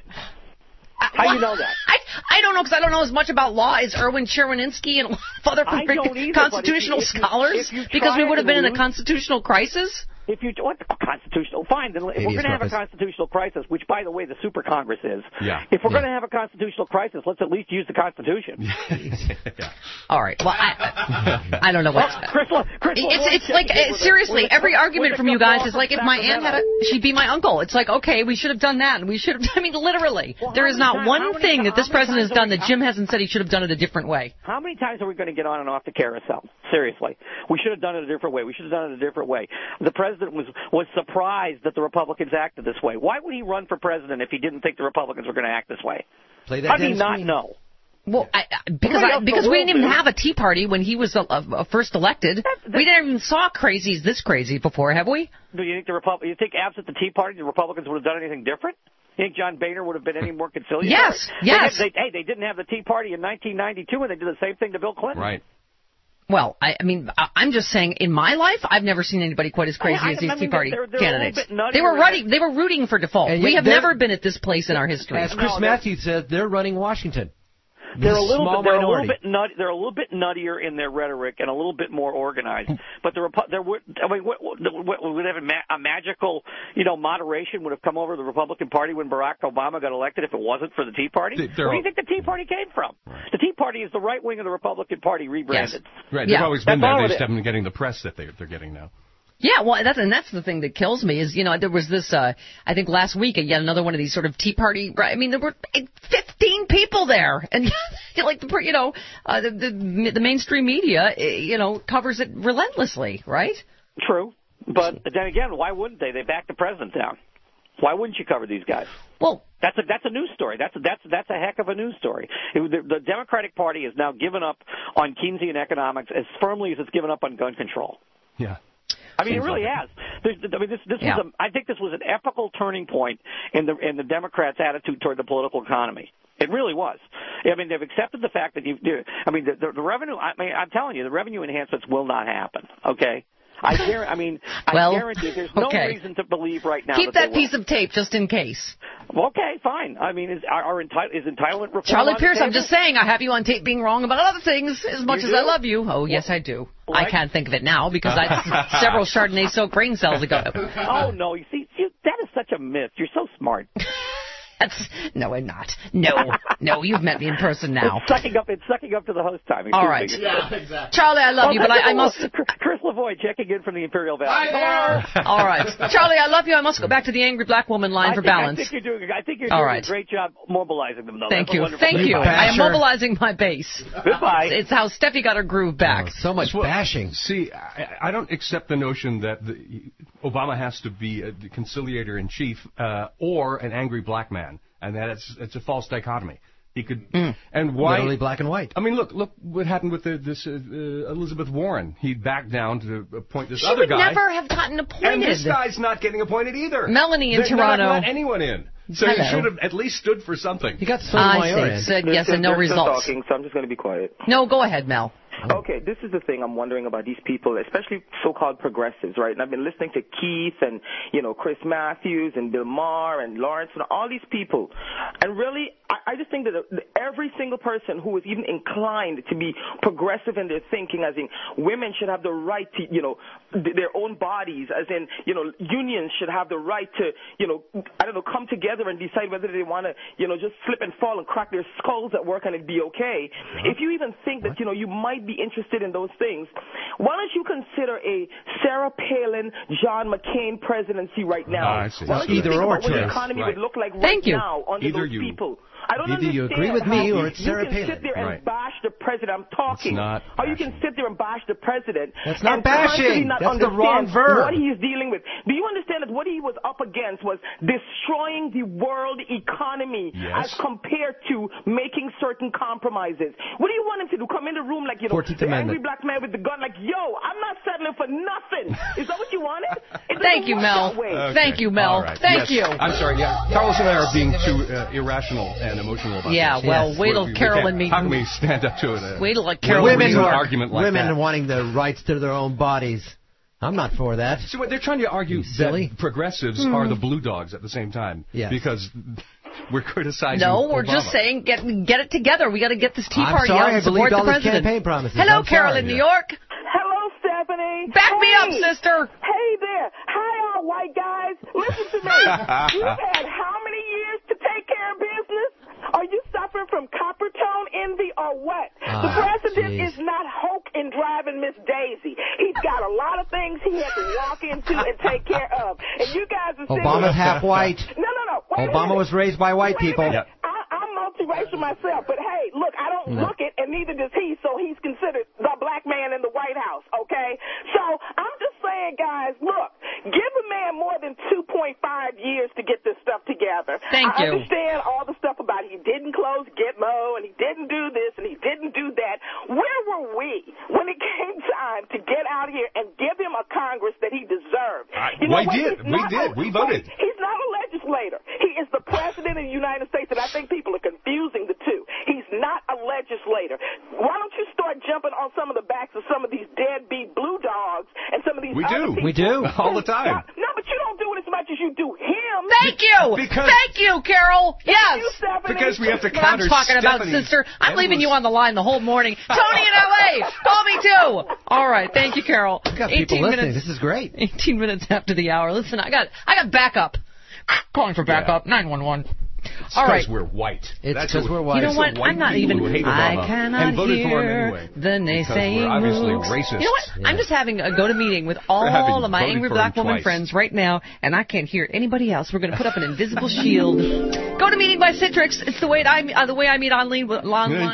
Uh,
How
well,
you know that?
I I don't know because I don't know as much about law as Erwin Cherwininsky and a lot of other
I don't either,
constitutional
but if you- if you-
scholars
if you
because we
try
would have
and
been in a
lose-
constitutional crisis.
If you what constitutional fine, then if we're
Habeas
going to have a
corpus.
constitutional crisis, which by the way the super Congress is,
Yeah.
if we're
Yeah.
going to have a constitutional crisis, let's at least use the Constitution.
Yeah.
All right. Well, I I, I don't know what's.
Chris, Chris,
It's it's like uh, seriously, every argument from you guys is like if my aunt had a, she'd be my uncle. It's like okay, we should have done that, and we should have. I mean, literally,
Well,
there
how
is
many
not
times- how
one
many
thing
ti-
that this
how many
president has
times
done
are we-
that Jim hasn't said he should have done it a different way.
How many times are we going to get on and off the carousel? Seriously, we should have done it a different way. We should have done it a different way. The president was was surprised that the Republicans acted this way. Why would he run for president if he didn't think the Republicans were going to act this way?
Play that
How did he
Dennis
not
Green.
know?
Well, I, I- because
Nobody
I,
else in
because
the
we
world
didn't even
did.
have a Tea Party when he was uh, uh, first elected. We didn't even saw crazies this crazy before, have we?
Do you think the Repub- You think absent the Tea Party, the Republicans would have done anything different? You think John Boehner would have been any more conciliatory?
Yes,
They
yes.
had- they, hey, they didn't have the Tea Party in nineteen ninety-two, and they did the same thing to Bill Clinton.
Right.
Well, I, I mean, I, I'm just saying, in my life, I've never seen anybody quite as crazy
I- I-
as these
I mean,
Tea Party
they're- they're a little
candidates.
bit nuttier
They were
in
rooting. They were rooting for default.
And
We
yet
have
they're-
never been at this place in our history.
As Chris
No, they're-
Matthews said, they're running Washington.
They're a
This
little
small
bit. They're a little
minority.
bit nut. They're a little bit nuttier in their rhetoric and a little bit more organized. But the Repu- there would. I mean, what, what, what, would have a, ma- a magical, you know, moderation would have come over the Republican Party when Barack Obama got elected if it wasn't for the Tea Party.
They-
Where
they're
do you
all-
think the Tea Party came from? The Tea Party is the right wing of the Republican Party rebranded.
Right.
Yeah.
They've always been
That's
there.
all
They
it
just
is.
haven't been getting the press that they, they're getting now.
Yeah, well, that's and that's the thing that kills me is you know there was this uh, I think last week yet another one of these sort of Tea Party. I mean there were fifteen people there, and like the you know uh, the, the the mainstream media uh, you know covers it relentlessly, right?
True. But then again, why wouldn't they? They backed the president down. Why wouldn't you cover these guys?
Well,
That's a that's a news story. That's a, that's that's a heck of a news story. It, the, the Democratic Party has now given up on Keynesian economics as firmly as it's given up on gun control.
Yeah.
I mean,
Seems
it really
like
has. There's, I mean, this this
Yeah.
was a, I think this was an epical turning point in the in the Democrats' attitude toward the political economy. It really was. I mean, they've accepted the fact that you do. I mean, the, the, the revenue. I mean, I'm telling you, the revenue enhancements will not happen. Okay. I guarantee. I mean,
Well,
I guarantee there's no
okay.
reason to believe right now.
Keep
that,
that
they
piece of tape just in case.
will. Okay, fine. I mean, is our, our entitle, is entitlement reform
Charlie
on the
Pierce, I'm
table?
just saying I have you on tape being wrong about other things as much
You
as I
do?
love you. Oh, yes, I do.
Right.
I can't think of it now because I several Chardonnay soaked brain cells ago.
Oh no! You see, you, that is such a myth. You're so smart.
That's, no, I'm not. No, no, you've met me in person now.
It's sucking up. It's sucking up to the host time.
All right.
Yeah,
Charlie, I love
Well,
you, but
that's
I, I
a
must.
little- Chris, Lavoie checking in from the Imperial Valley.
Hello. All right. Charlie, I love you. I must go back to the angry black woman line
I
for
think,
balance.
I think you're doing, I think you're
All
doing
right.
a great job mobilizing them, though.
Thank
That's a
you.
wonderful
Thank
thing.
you. I am mobilizing my base.
Goodbye.
It's how Steffi got her groove back.
Oh, so much
Well,
bashing.
See, I, I don't accept the notion that the, Obama has to be a conciliator in chief uh, or an angry black man, and that it's it's a false dichotomy. He could,
Mm.
and why?
Literally black and white.
I mean, look, look what happened with the, this uh, uh, Elizabeth Warren. He backed down to appoint this
She
other
would
guy.
never have gotten appointed.
And this guy's not getting appointed either.
Melanie in
They're
Toronto.
not let anyone in. So
Hello.
he should have at least stood for something.
He got
I see. Said yes and no
They're still
results.
talking, so I'm just going to be quiet.
No, go ahead, Mel.
Okay, this is the thing I'm wondering about these people, especially so-called progressives, right? And I've been listening to Keith and, you know, Chris Matthews and Bill Maher and Lawrence and all these people. And really, I, I just think that every single person who is even inclined to be progressive in their thinking, as in women should have the right to, you know, th- their own bodies, as in, you know, unions should have the right to, you know, I don't know, come together and decide whether they want to, you know, just slip and fall and crack their skulls at work and it'd be okay. If you even think that, you know, you might be interested in those things, why don't you consider a Sarah Palin, John McCain presidency right now?
Ah, I see.
Why don't you
Either
think
or
about what the
choice.
economy
Right.
would look like
Thank
right
you.
now under
Either
those
you.
people? I don't
Either you
understand
agree with me
how
or it's Sarah
you can
Palin.
sit there and
Right.
bash the president. I'm talking.
It's not
how you can sit there and bash the president.
That's not
and constantly
bashing.
Not
That's the wrong
understand
verb.
What he's dealing with. Do you understand that what he was up against was destroying the world economy
Yes.
as compared to making certain compromises? What do you want him to do? Come in the room like, you know,
fourteenth
the
Amendment.
angry black man with the gun, like, yo, I'm not settling for nothing. Is that what you wanted? It doesn't
Thank you,
work
Mel.
that way.
Okay.
Thank you, Mel.
All right.
Thank
Yes.
you.
I'm sorry. Yeah, Carlos and I are being too uh, irrational and emotional about
Yeah,
this.
well,
Yes.
wait till
We- we
Carol
can't-
and me-
How can we stand up to it? Uh,
Wait till like Carol
women
and
who
me-
an argument like
women
that.
wanting the rights to their own bodies. I'm not for that.
See, what they're trying to argue
silly.
that progressives
Hmm.
are the blue dogs at the same time.
Yes.
Because we're criticizing
No, we're
Obama.
just saying get get it together. We got to get this Tea
I'm
Party
sorry,
out
I
and support
believed
the
all his
president.
campaign promises.
Hello,
I'm
Carol
sorry.
in New York.
Hello, Stephanie.
Back me up,
Hey.
sister.
Hey there. Hi, all white guys. Listen to me. You've had how many years to take care of business? Are you suffering from copper tone envy or what?
Ah,
the president
geez.
is not Hoke in driving Miss Daisy. He's got a lot of things he has to walk into and take care of. And you guys are sitting
Obama's
here-
half white.
No, no, no. Wait a
Obama
minute.
was raised by white
Wait a
people.
minute. I, I'm multiracial myself, but hey, look, I don't
No.
look it, and neither does he, so he's considered the black man in the White House, okay? So I'm just saying, guys, look, give a man more than two point five years to get this stuff together.
Thank
I
you.
understand all the stuff about he didn't close Gitmo, and he didn't do this, and he didn't do that. Where were we when it came time to get out here and give him a Congress that he deserved?
I-
You know
we
what?
did.
He's
We
not
did.
a-
We voted.
wait, He's not a legislator. He is the president of the United States, and I think people are confusing the two. He's not a legislator. Why don't you start jumping on some of the backs of some of these deadbeat blue dogs and some of these
We
other
do.
people?
We do. All the time.
No, but you don't do it as much as you do him.
Thank you.
Because-
Thank you, Carol. Yes.
You, Stephanie.
Because we have to
What I'm
counter
talking about,
Stephanie.
sister. I'm leaving
Endless-
you on the line the whole morning. Tony in L A, call me too. All right, thank you, Carol.
We've got people
eighteen
listening.
minutes.
This is great.
eighteen minutes after the hour. Listen, I got I got backup. Calling for backup. nine one one.
It's
All right.
because we're white.
It's
That's
'cause
who-
we're white.
You know
it's
what?
the white
I'm not
people
even.
who hate
I
Obama
cannot
and voted for him
hear
anyway.
the
Because
naysaying
we're obviously
mooks.
racist.
You know what?
Yeah.
I'm just having a go to meeting with
having
all of my
voted
angry
for
black
him
woman
twice.
friends right now, and I can't hear anybody else. We're going to put up an invisible shield. Go to meeting by Citrix. It's the way I uh, the way I meet online. with- online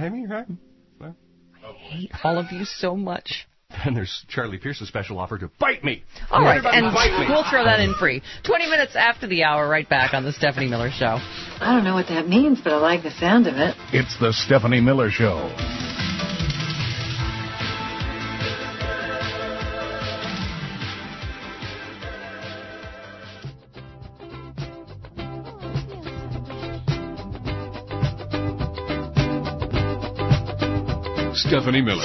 with- I hate all of you so much.
And there's Charlie Pierce's special offer to bite me.
All right,
Everybody
and
bite me.
we'll throw that in free. twenty minutes after the hour, right back on the Stephanie Miller Show.
I don't know what that means, but I like the sound of it.
It's the Stephanie Miller Show.
Stephanie Miller.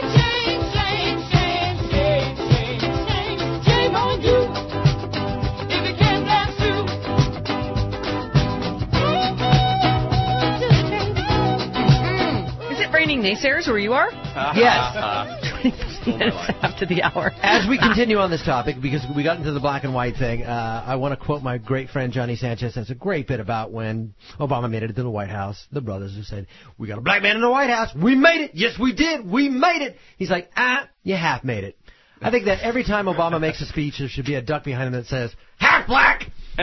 Is it raining naysayers where you are?
Yes.
Minutes after the hour.
As we continue on this topic, because we got into the black and white thing, uh, I want to quote my great friend Johnny Sanchez. That's a great bit about when Obama made it to the White House. The brothers who said, "We got a black man in the White House. We made it. Yes, we did. We made it." He's like, "Ah, you half made it." I think that every time Obama makes a speech, there should be a duck behind him that says, half black!
Oh.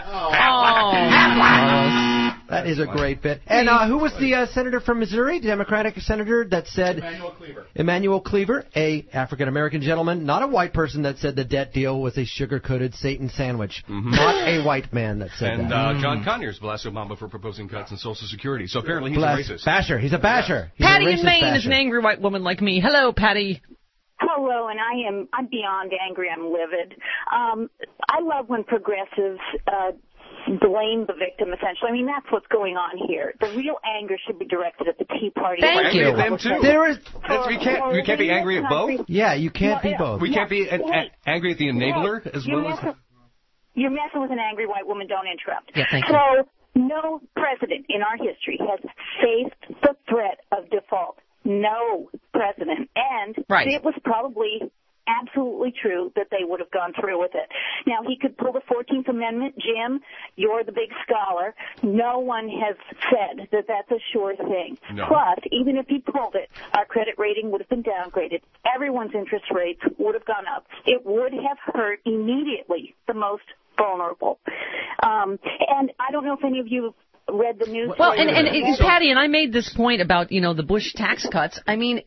Half black! That is a great bit. And uh, who was the uh, senator from Missouri, Democratic senator, that said...
Emanuel Cleaver.
Emanuel Cleaver, a African-American gentleman, not a white person, that said the debt deal was a sugar-coated Satan sandwich.
Mm-hmm.
Not a white man that said
and,
that.
And uh, John Conyers blasted Obama for proposing cuts in Social Security. So apparently he's
Bless.
a racist.
Basher. He's a basher. He's
Patty
a
in
racist
Maine
basher.
is an angry white woman like me. Hello, Patty.
Hello, and I am I'm beyond angry. I'm livid. Um, I love when progressives uh, blame the victim. Essentially, I mean that's what's going on here. The real anger should be directed at the Tea Party.
Thank
angry
you.
at them too.
There is.
That's, we can't. We can't be angry at both.
Yeah, you can't
Well,
be both.
We can't be an,
Wait.
a, angry at the enabler
Wait.
as
You're
well as.
messing, you're messing with an angry white woman. Don't interrupt.
Yeah, thank
so, no president in our history has faced the threat of default. No president, and
Right.
it was probably absolutely true that they would have gone through with it. Now, he could pull the fourteenth Amendment. Jim, you're the big scholar. No one has said that that's a sure thing.
No.
Plus, even if he pulled it, our credit rating would have been downgraded. Everyone's interest rates would have gone up. It would have hurt immediately the most vulnerable. Um, and I don't know if any of you read the news.
Well, and, and, and Patty, and I made this point about, you know, the Bush tax cuts. I mean,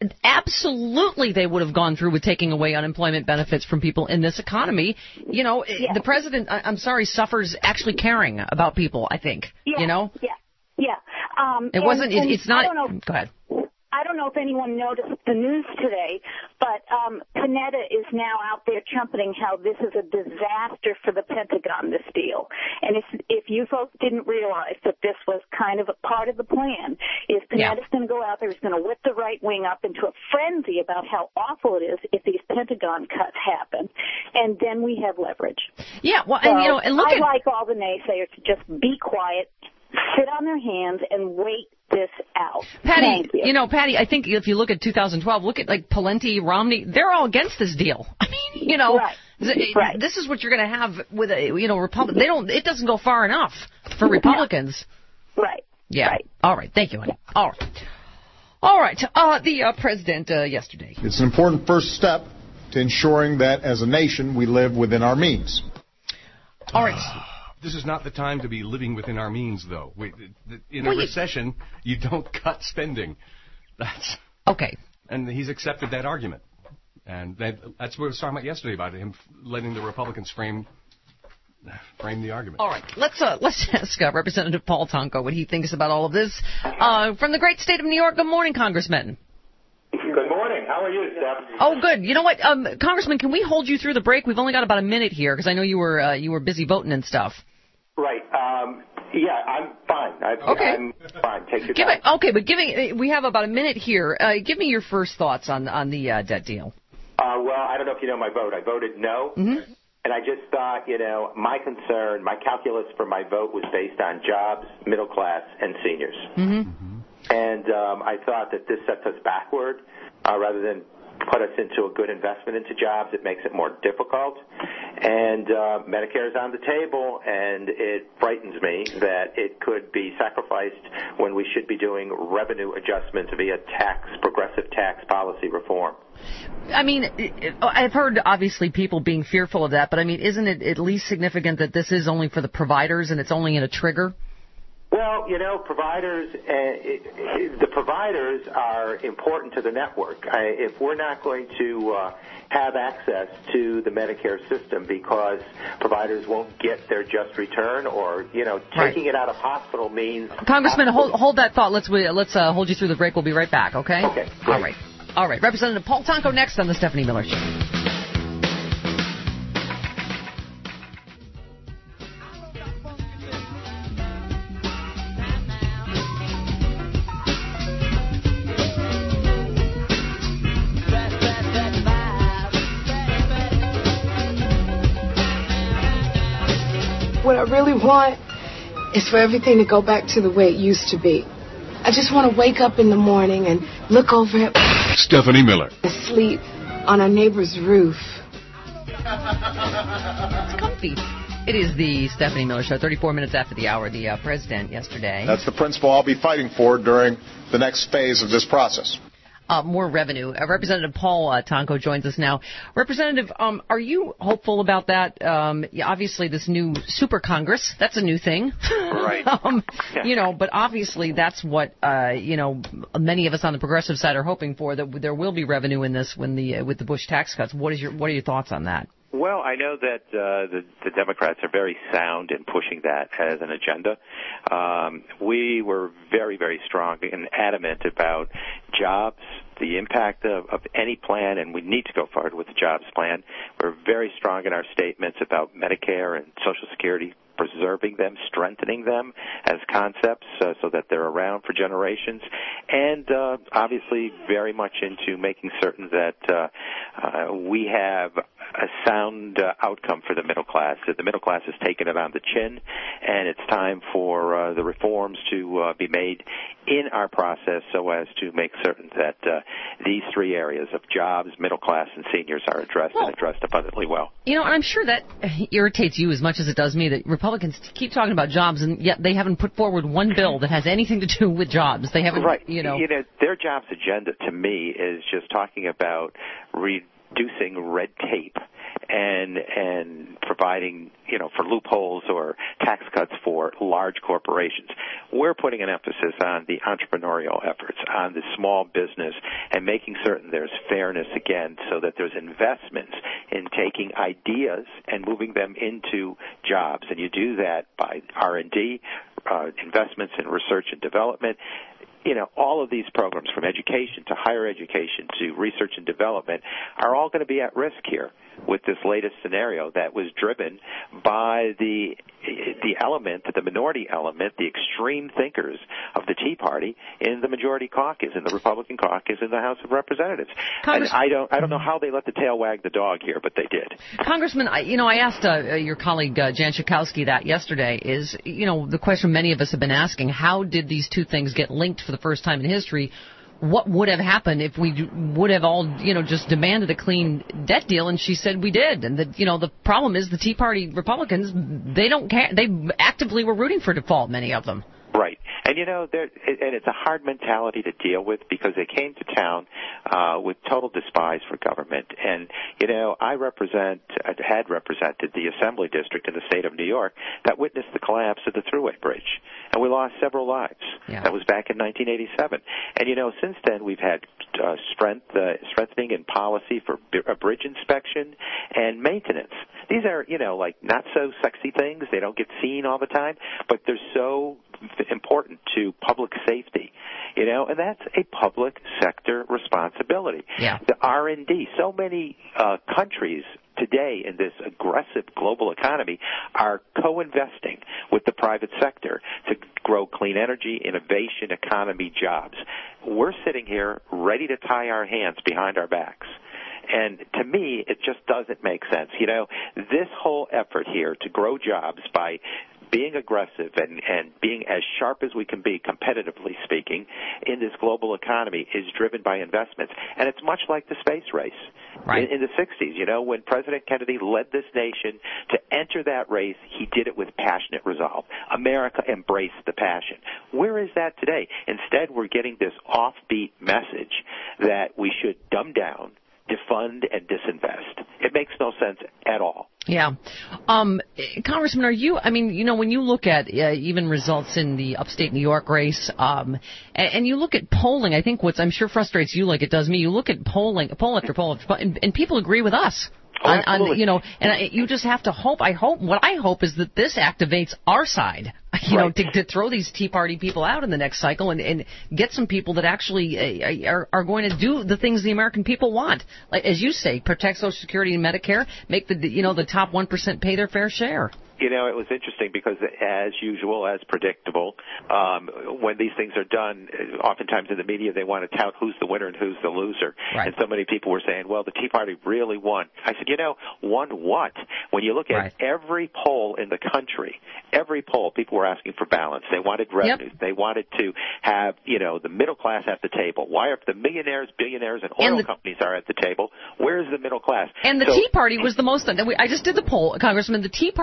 absolutely they would have gone through with taking away unemployment benefits from people in this economy. You know,
Yeah.
the president, I- I'm sorry, suffers actually caring about people, I think.
Yeah,
You know?
Yeah, yeah. Um,
It
and-
wasn't, it,
and
it's not.
I don't know,
Go ahead.
I don't know if anyone noticed the news today, but um, Panetta is now out there trumpeting how this is a disaster for the Pentagon, this deal. And if if you folks didn't realize that this was kind of a part of the plan, is Panetta's
Yeah.
going to go out there, he's going to whip the right wing up into a frenzy about how awful it is if these Pentagon cuts happen. And then we have leverage.
Yeah, well,
So
and, you know, and look
I
at.
like all the naysayers to just be quiet, sit on their hands, and wait this out.
Patty,
Thank you.
you know, Patty, I think if you look at two thousand twelve, look at like Pawlenty, Romney, they're all against this deal. I mean, you know,
Right.
th-
Right.
this is what you're going to have with a, you know, Republic. They don't. It doesn't go far enough for Republicans.
Right.
Yeah.
Right.
All right. Thank you, honey. All right. All right. Uh, the uh, president uh, yesterday.
It's an important first step to ensuring that as a nation we live within our means.
All right.
This is not the time to be living within our means, though. We, in a
Well, you-
recession, you don't cut spending. That's
Okay.
and he's accepted that argument, and that, that's what we were talking about yesterday about him letting the Republicans frame frame the argument.
All right. Let's uh, let's ask uh, Representative Paul Tonko what he thinks about all of this. Uh, from the great state of New York. Good morning, Congressman.
Good morning. How are you, Steph?
Oh, good. You know what, um, Congressman? Can we hold you through the break? We've only got about a minute here because I know you were uh, you were busy voting and stuff.
Right. Um, yeah, I'm fine. I,
Okay.
I'm fine. Take your
Give
time.
it, okay, but giving we have about a minute here. Uh, give me your first thoughts on on the uh, debt deal.
Uh, well, I don't know if you know my vote. I voted no.
Mm-hmm.
And I just thought, you know, my concern, my calculus for my vote was based on jobs, middle class, and seniors.
Mm-hmm.
And um, I thought that this sets us backward uh, rather than put us into a good investment into jobs. It makes it more difficult. And uh, Medicare is on the table, and it frightens me that it could be sacrificed when we should be doing revenue adjustments via tax, progressive tax policy reform.
I mean, I've heard obviously people being fearful of that, but I mean, isn't it at least significant that this is only for the providers and it's only in a trigger?
Well, you know, providers, uh, it, it, the providers are important to the network. I, if we're not going to uh, have access to the Medicare system because providers won't get their just return, or you know, taking
Right.
it out of hospital means.
Congressman, hold hold that thought. Let's let's uh, hold you through the break. We'll be right back. Okay.
Okay.
All right. All right. Representative Paul Tonko next on the Stephanie Miller Show.
What I really want is for everything to go back to the way it used to be. I just want to wake up in the morning and look over at
Stephanie Miller.
and sleep on our neighbor's roof.
It's comfy. It is the Stephanie Miller Show, thirty-four minutes after the hour. The uh, president yesterday.
That's the principle I'll be fighting for during the next phase of this process.
uh, more revenue. Uh, Representative Paul uh, Tonko joins us now. Representative, um, are you hopeful about that? Um, yeah, obviously, this new super Congress, that's a new thing.
Right.
um, you know, but obviously that's what, uh, you know, many of us on the progressive side are hoping for, that there will be revenue in this when the uh, with the Bush tax cuts. What is your what are your thoughts on that?
Well, I know that uh, the, the Democrats are very sound in pushing that as an agenda. Um, we were very, very strong and adamant about jobs, the impact of, of any plan, and we need to go forward with the jobs plan. We're very strong in our statements about Medicare and Social Security, preserving them, strengthening them as concepts uh, so that they're around for generations, and uh, obviously very much into making certain that uh, uh, we have a sound uh, outcome for the middle class. That the middle class has taken it on the chin, and it's time for uh, the reforms to uh, be made in our process so as to make certain that uh, these three areas of jobs, middle class, and seniors are addressed well, and addressed abundantly well.
You know, and I'm sure that irritates you as much as it does me, that Republicans keep talking about jobs, and yet they haven't put forward one bill that has anything to do with jobs. They haven't,
right.
you know.
You know, their jobs agenda to me is just talking about reducing red tape and and providing, you know, for loopholes or tax cuts for large corporations. We're putting an emphasis on the entrepreneurial efforts, on the small business, and making certain there's fairness again so that there's investments in taking ideas and moving them into jobs. And you do that by R and D, uh, investments in research and development. You know, all of these programs, from education to higher education to research and development, are all going to be at risk here with this latest scenario that was driven by the the element, the minority element, the extreme thinkers of the Tea Party in the majority caucus, in the Republican caucus in the House of Representatives. And I don't, I don't know how they let the tail wag the dog here, but they did.
Congressman, I, you know, I asked uh, your colleague uh, Jan Schakowsky that yesterday. Is, you know, the question many of us have been asking: how did these two things get linked for the first time in history? What would have happened if we would have all, you know, just demanded a clean debt deal? And she said we did. And that, you know, the problem is the Tea Party Republicans, they don't care. They actively were rooting for default, many of them.
Right. And, you know, there, and it's a hard mentality to deal with because they came to town uh, with total despise for government. And, you know, I represent, had represented the Assembly District in the state of New York that witnessed the collapse of the Thruway Bridge. And we lost several lives.
Yeah.
That was back in nineteen eighty-seven. And, you know, since then we've had uh, strength, uh, strengthening in policy for a bridge inspection and maintenance. These are, you know, like not so sexy things. They don't get seen all the time, but they're so important to public safety, you know, and that's a public sector responsibility.
Yeah.
The R and D, so many uh, countries today in this aggressive global economy are co-investing with the private sector to grow clean energy, innovation, economy, jobs. We're sitting here ready to tie our hands behind our backs. And to me, it just doesn't make sense. You know, this whole effort here to grow jobs by being aggressive and, and being as sharp as we can be, competitively speaking, in this global economy is driven by investments. And it's much like the space race.
Right.
In, in the sixties, you know, when President Kennedy led this nation to enter that race, he did it with passionate resolve. America embraced the passion. Where is that today? Instead, we're getting this offbeat message that we should dumb down, defund, and disinvest. It makes no sense at all.
Yeah. Um, Congressman, are you, I mean, you know, when you look at uh, even results in the upstate New York race, um, and, and you look at polling, I think what's, I'm sure frustrates you like it does me, you look at polling, poll after poll after poll, and, and people agree with us.
Oh,
on,
absolutely.
on, you know, and I, you just have to hope, I hope, what I hope is that this activates our side, you
right.
know, to, to throw these Tea Party people out in the next cycle and, and get some people that actually uh, are, are going to do the things the American people want. Like, as you say, protect Social Security and Medicare, make the, you know, the top one percent pay their fair share.
You know, it was interesting because, as usual, as predictable, um, when these things are done, oftentimes in the media they want to tout who's the winner and who's the loser.
Right.
And so many people were saying, well, the Tea Party really won. I said, you know, won what? When you look at
right.
every poll in the country, every poll, people were asking for balance. They wanted revenue.
Yep.
They wanted to have, you know, the middle class at the table. Why are the millionaires, billionaires, and oil
and the,
companies are at the table? Where is the middle class?
And the
so,
Tea Party was the most, I just did the poll, Congressman, the Tea Party members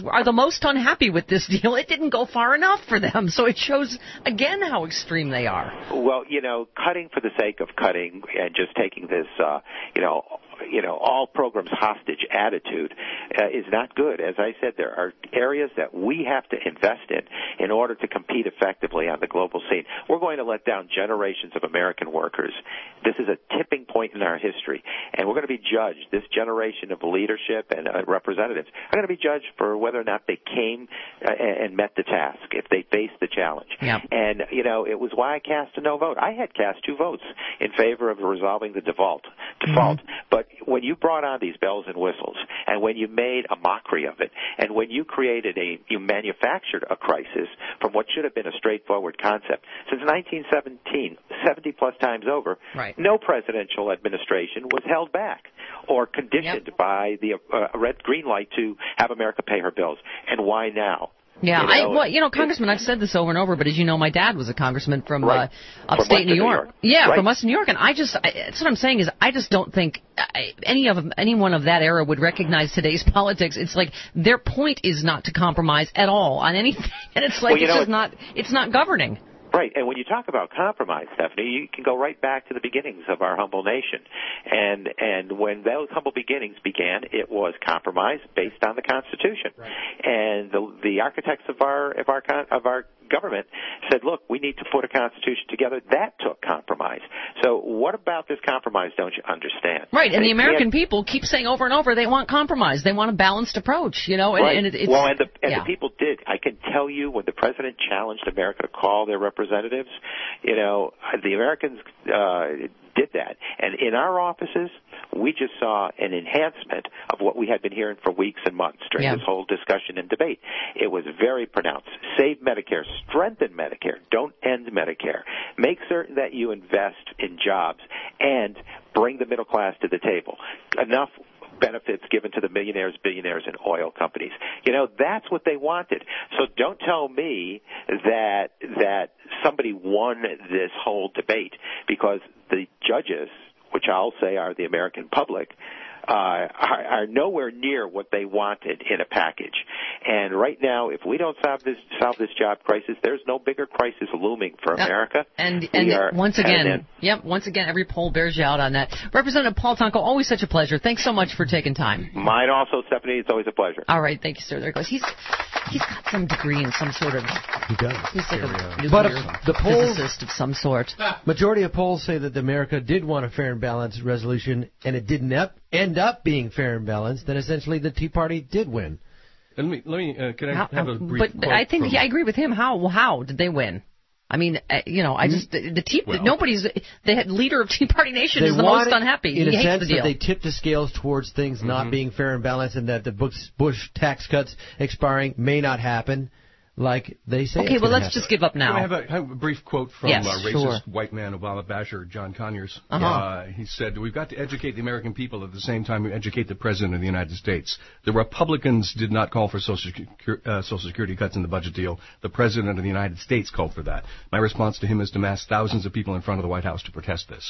are the most unhappy with this deal. It didn't go far enough for them. So it shows, again, how extreme they are.
Well, you know, cutting for the sake of cutting and just taking this, uh, you know, you know, all programs hostage attitude uh, is not good. As I said, there are areas that we have to invest in in order to compete effectively on the global scene. We're going to let down generations of American workers. This is a tipping point in our history, and we're going to be judged. This generation of leadership and uh, representatives are going to be judged for whether or not they came uh, and met the task, if they faced the challenge.
Yep.
And, you know, it was why I cast a no vote. I had cast two votes in favor of resolving the default, default. Mm-hmm. But when you brought on these bells and whistles, and when you made a mockery of it, and when you created a, you manufactured a crisis from what should have been a straightforward concept, since nineteen seventeen, seventy plus times over,
right.
no presidential administration was held back or conditioned yep. by the uh, red green light to have America pay her bills. And why now?
Yeah,
you know,
I, well, you know, Congressman, I've said this over and over, but as you know, my dad was a congressman from
right.
uh, upstate
from
New York.
New York.
Yeah,
right.
from Western New York, and I just, I, that's what I'm saying is, I just don't think I, any of anyone of that era would recognize today's politics. It's like their point is not to compromise at all on anything, and it's like
well,
it's
know,
just not, it's not governing.
Right, and when you talk about compromise, Stephanie, you can go right back to the beginnings of our humble nation. And and when those humble beginnings began, it was compromise based on the Constitution. Right. And the the architects of our of our of our government said, look, we need to put a constitution together. That took compromise. So what about this compromise don't you understand?
Right, and, and the American
and,
people keep saying over and over they want compromise. They want a balanced approach, you know. And,
right.
and it, it's,
well, and, the, and
yeah.
the people did. I can tell you when the president challenged America to call their representatives, you know, the Americans uh, did that. And in our offices, we just saw an enhancement of what we had been hearing for weeks and months during
yeah.
this whole discussion and debate. It was very pronounced. Save Medicare. Strengthen Medicare. Don't end Medicare. Make certain that you invest in jobs and bring the middle class to the table. Enough benefits given to the millionaires, billionaires, and oil companies. You know, that's what they wanted. So don't tell me that that somebody won this whole debate, because the judges, which I'll say are the American public, uh, are, are nowhere near what they wanted in a package. And right now, if we don't solve this solve this job crisis, there's no bigger crisis looming for America.
Uh, and and
are,
once again,
and then,
yep, once again, every poll bears you out on that. Representative Paul Tonko, always such a pleasure. Thanks so much for taking time.
Mine also, Stephanie. It's always a pleasure.
All right, thank you, sir. There it goes. He's he's got some degree in some sort of.
He does.
He's like a nuclear
but the polls,
physicist of some sort.
Majority of polls say that America did want a fair and balanced resolution, and it didn't end up being fair and balanced. Then essentially the Tea Party did win.
Let me, let me, uh, can I
how,
have a brief
But
quote
I think
from,
yeah, I agree with him. How how did they win? I mean, uh, you know, I just the, the Tea
well,
nobody's the head leader of Tea Party Nation is the most unhappy.
In
he
a
hates
sense
the deal.
that they tipped the scales towards things mm-hmm. not being fair and balanced, and that the Bush, Bush tax cuts expiring may not happen, like they say.
Okay, well, let's
happen.
just give up now.
Can I have a, have a brief quote from
yes,
uh, racist
sure.
white man Obama basher John Conyers.
Uh-huh.
Uh, he said, "We've got to educate the American people at the same time we educate the President of the United States. The Republicans did not call for Social, Secu- uh, Social Security cuts in the budget deal. The President of the United States called for that. My response to him is to mass thousands of people in front of the White House to protest this."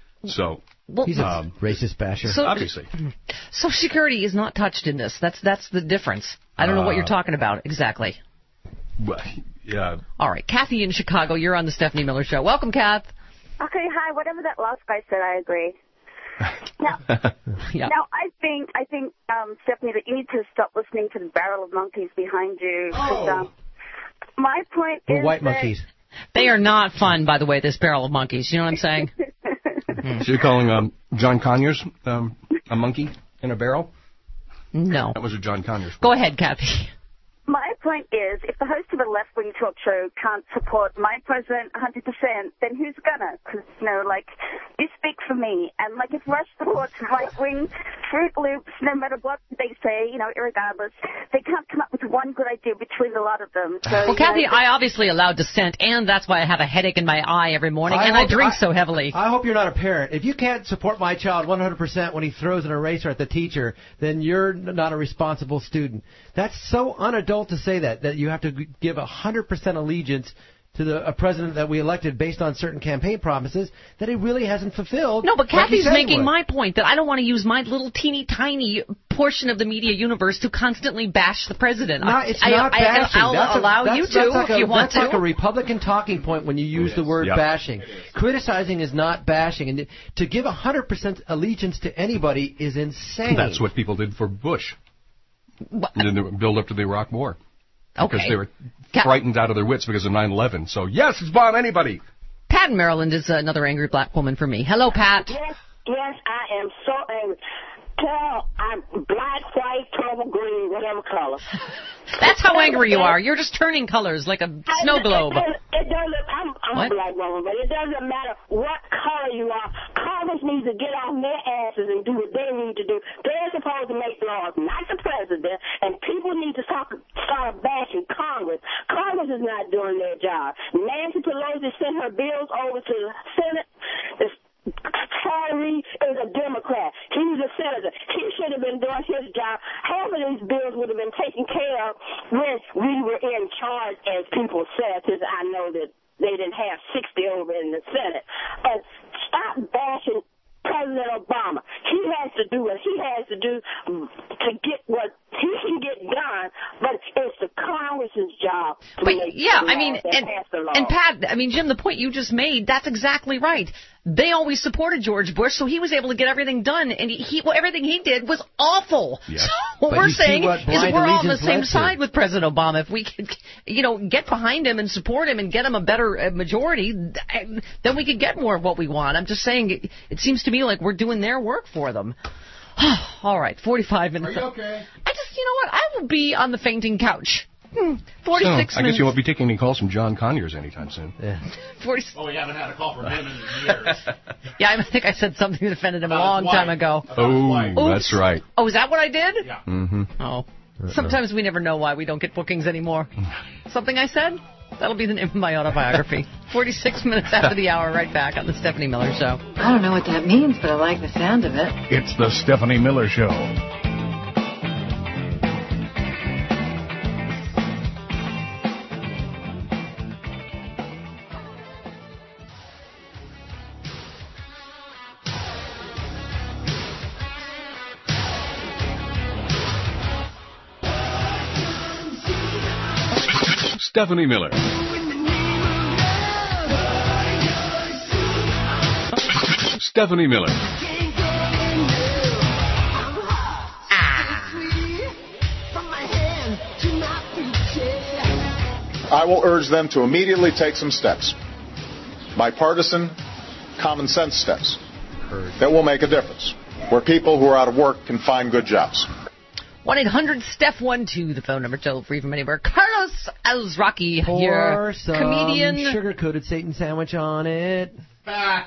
So
well,
he's
um,
a racist basher.
So,
obviously,
Social Security is not touched in this. That's that's the difference. I don't know uh, what you're talking about exactly.
Well, yeah.
All right, Kathy in Chicago, you're on the Stephanie Miller Show. Welcome, Kath.
Okay, hi. Whatever that last guy said, I agree. Now,
yeah.
now I think I think um, Stephanie, that you need to stop listening to the barrel of monkeys behind you.
Oh.
Um, my point
We're
is
white
that
monkeys.
They are not fun, by the way. This barrel of monkeys. You know what I'm saying?
So you're calling um, John Conyers um, a monkey in a barrel?
No.
That was a John Conyers.
Go ahead, Kathy.
My point is, if the host of a left-wing talk show can't support my president one hundred percent, then who's gonna? Because, you know, like, you speak for me. And, like, if Rush supports right-wing Fruit Loops, no matter what they say, you know, irregardless, they can't come up with one good idea between a lot of them. So,
well, Kathy,
know,
I obviously allow dissent, and that's why I have a headache in my eye every morning,
I
and
hope,
I drink
I,
so heavily.
I hope you're not a parent. If you can't support my child one hundred percent when he throws an eraser at the teacher, then you're not a responsible student. That's so unadult to say that, that you have to give one hundred percent allegiance to the a president that we elected based on certain campaign promises that he really hasn't fulfilled.
No, but
like
Kathy's
he said he
making
would.
my point that I don't want to use my little teeny tiny portion of the media universe to constantly bash the president.
No, it's
I,
not
I,
bashing.
I, I'll
that's
allow
a, that's,
you to
that's like
if
a,
you want
that's
to.
That's like a Republican talking point when you use
yes.
the word
yep.
bashing. Criticizing is not bashing. And to give one hundred percent allegiance to anybody is insane.
That's what people did for Bush. What? In the build up to the Iraq War. Because
okay.
they were frightened out of their wits because of nine eleven. So, yes, it's bomb anybody.
Pat in Maryland is another angry black woman for me. Hello, Pat.
Yes, yes, I am so angry. Tell I'm black, white, purple, green, whatever color.
That's how angry you are. You're just turning colors like a snow globe.
It, it doesn't. I'm, I'm
what?
a black woman, but it doesn't matter what color you are. Congress needs to get off their asses and do what they need to do. They're supposed to make laws, not the president. And people need to start start bashing Congress. Congress is not doing their job. Nancy Pelosi sent her bills over to the Senate. It's Charlie Reid is a Democrat. He's a senator. He should have been doing his job. Half of these bills would have been taken care of when we were in charge as people said, because I know that they didn't have sixty over in the Senate. But stop bashing President Obama. He has to do what he has to do to get what he can get done, but it's the Congress's job to
but,
make
yeah,
the
I mean,
and,
and,
pass the law.
And Pat, I mean, Jim, the point you just made, that's exactly right. They always supported George Bush, so he was able to get everything done, and he, he well, everything he did was awful.
Yeah.
So what
but
we're saying
what
is we're all on the same
to.
side with President Obama. If we could, you know, get behind him and support him and get him a better uh, majority, then we could get more of what we want. I'm just saying, it, it seems to me like we're doing their work for them. All right, forty-five minutes.
Are you okay?
I just, you know what, I will be on the fainting couch. Hmm, forty-six
so, I
minutes.
guess you won't be taking any calls from John Conyers anytime soon.
Yeah.
forty
Oh, we haven't had a call from him in years.
Yeah, I think I said something that offended him a long time ago.
Oh,
Oops.
that's right.
Oh, is that what I did?
Yeah.
Mm-hmm.
Oh. Sometimes we never know why we don't get bookings anymore. Something I said? That'll be the name of my autobiography. forty-six minutes after the hour, right back on The Stephanie Miller Show.
I don't know what that means, but I like the sound of it.
It's the Stephanie Miller Show.
Stephanie Miller. Stephanie Miller.
I will urge them to immediately take some steps, bipartisan, common sense steps, that will make a difference, where people who are out of work can find good jobs.
one eight hundred Steph one two, the phone number, toll free from anywhere. Carlos Alzraki
Pour
here,
some
comedian.
sugar-coated Satan sandwich on it.
Ah.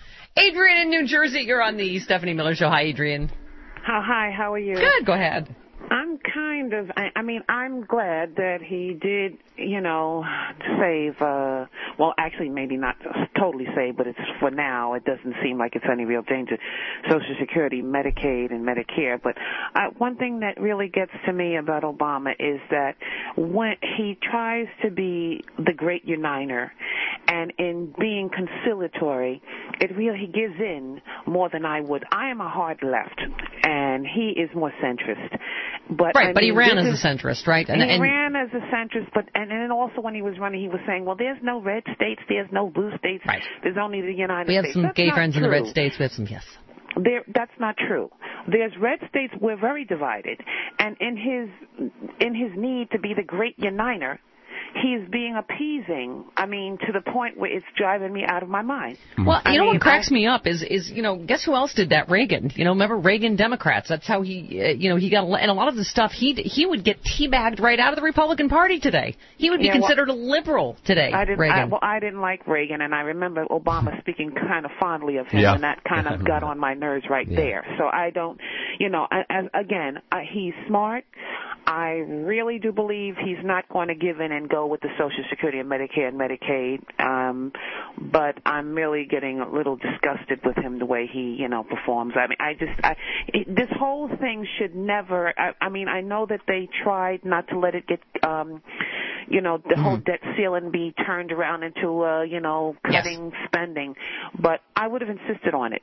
Adrian in New Jersey, you're on the Stephanie Miller Show. Hi, Adrian.
Oh, hi, how are you?
Good, go ahead.
I'm kind of, I, I mean, I'm glad that he did, you know, save, uh, well, actually maybe not totally save, but it's for now, it doesn't seem like it's any real danger. Social Security, Medicaid, and Medicare. But uh, one thing that really gets to me about Obama is that when he tries to be the great uniter, and in being conciliatory, it really, he gives in more than I would. I am a hard left, and he is more centrist. But,
right,
I
but
mean,
he ran as
is,
a centrist, right? And,
he
and,
ran as a centrist, but and, and also when he was running, he was saying, well, there's no red states, there's no blue states,
right.
There's only the United
we have
States.
some
That's
gay
not
friends
true.
in the red states. We have some, yes.
There, that's not true. There's red states. We're very divided, and in his in his need to be the great uniter, he's being appeasing. I mean, to the point where it's driving me out of my mind.
Well, you
I
know
mean,
what cracks
I,
me up is, is you know, guess who else did that? Reagan. You know, remember Reagan Democrats? That's how he, uh, you know, he got, and a lot of the stuff, he he would get teabagged right out of the Republican Party today. He would be
yeah, well,
considered a liberal today,
I didn't,
Reagan.
I, well, I didn't like Reagan, and I remember Obama speaking kind of fondly of him,
yeah.
and that kind of got on my nerves right
yeah. there.
So I don't, you know, as, again, uh, he's smart. I really do believe he's not going to give in and go with the Social Security and Medicare and Medicaid, um, but I'm really getting a little disgusted with him the way he, you know, performs. I mean, I just, I, it, this whole thing should never, I, I mean, I know that they tried not to let it get, um, you know, the mm-hmm. whole debt ceiling be turned around into, uh, you know, cutting yes. spending, but I would have insisted on it.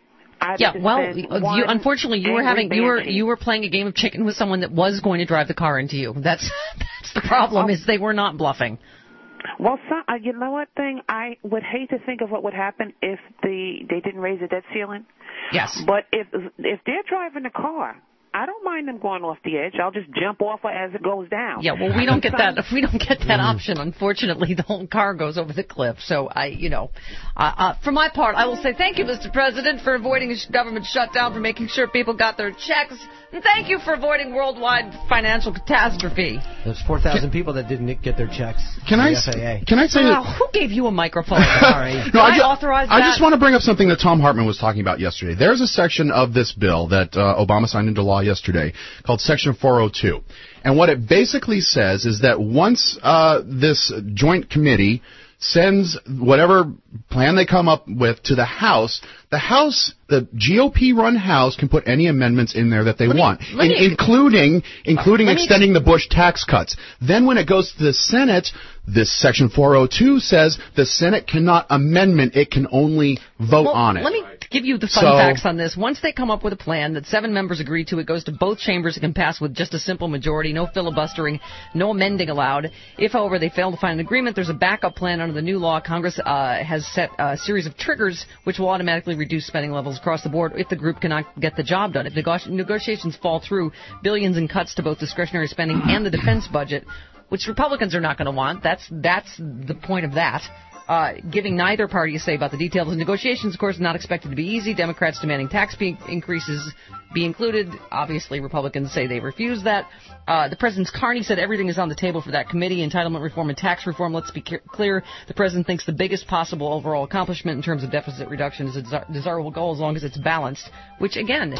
I'd
Yeah,
have
well,
spent
you,
one
unfortunately, you were
angry
having you were
banshee.
you were playing a game of chicken with someone that was going to drive the car into you. That's that's the problem. Is they were not bluffing.
Well, some, uh, you know what thing? I would hate to think of what would happen if the they didn't raise the debt ceiling.
Yes.
But if if they're driving the car, I don't mind them going off the edge. I'll just jump off as it goes down.
Yeah, well, we don't get that. If we don't get that option, unfortunately, the whole car goes over the cliff. So I, you know, uh, uh, for my part, I will say thank you, Mister President, for avoiding a government shutdown, for making sure people got their checks, and thank you for avoiding worldwide financial catastrophe.
There's four thousand people that didn't get their checks.
Can
from
I
the
s-
F A A.
can I say
Wow,
that-
who gave you a microphone? Sorry. Did
No,
I,
I, ju-
authorize that?
I just want to bring up something that Tom Hartman was talking about yesterday. There's a section of this bill that uh, Obama signed into law yesterday called Section four oh two. And what it basically says is that once uh, this joint committee sends whatever plan they come up with to the House, the House, the G O P-run House, can put any amendments in there that they
Let me-
want,
let
in-
me-
including including
let me-
extending the Bush tax cuts. Then when it goes to the Senate, this Section four oh two says the Senate cannot amendment; it can only vote
Well,
on it.
Let me give you the fun
So-
facts on this. Once they come up with a plan that seven members agree to, it goes to both chambers. It can pass with just a simple majority, no filibustering, no amending allowed. If, however, they fail to find an agreement, there's a backup plan under the new law. Congress uh, has set a series of triggers which will automatically reduce spending levels across the board if the group cannot get the job done. If nego- negotiations fall through, billions in cuts to both discretionary spending and the defense budget, which Republicans are not going to want. That's that's the point of that. Uh, giving neither party a say about the details of negotiations, of course, not expected to be easy. Democrats demanding tax be- increases be included. Obviously, Republicans say they refuse that. Uh, the President's Carney said everything is on the table for that committee. Entitlement reform and tax reform. Let's be c- clear. The President thinks the biggest possible overall accomplishment in terms of deficit reduction is a desir- desirable goal as long as it's balanced, which, again,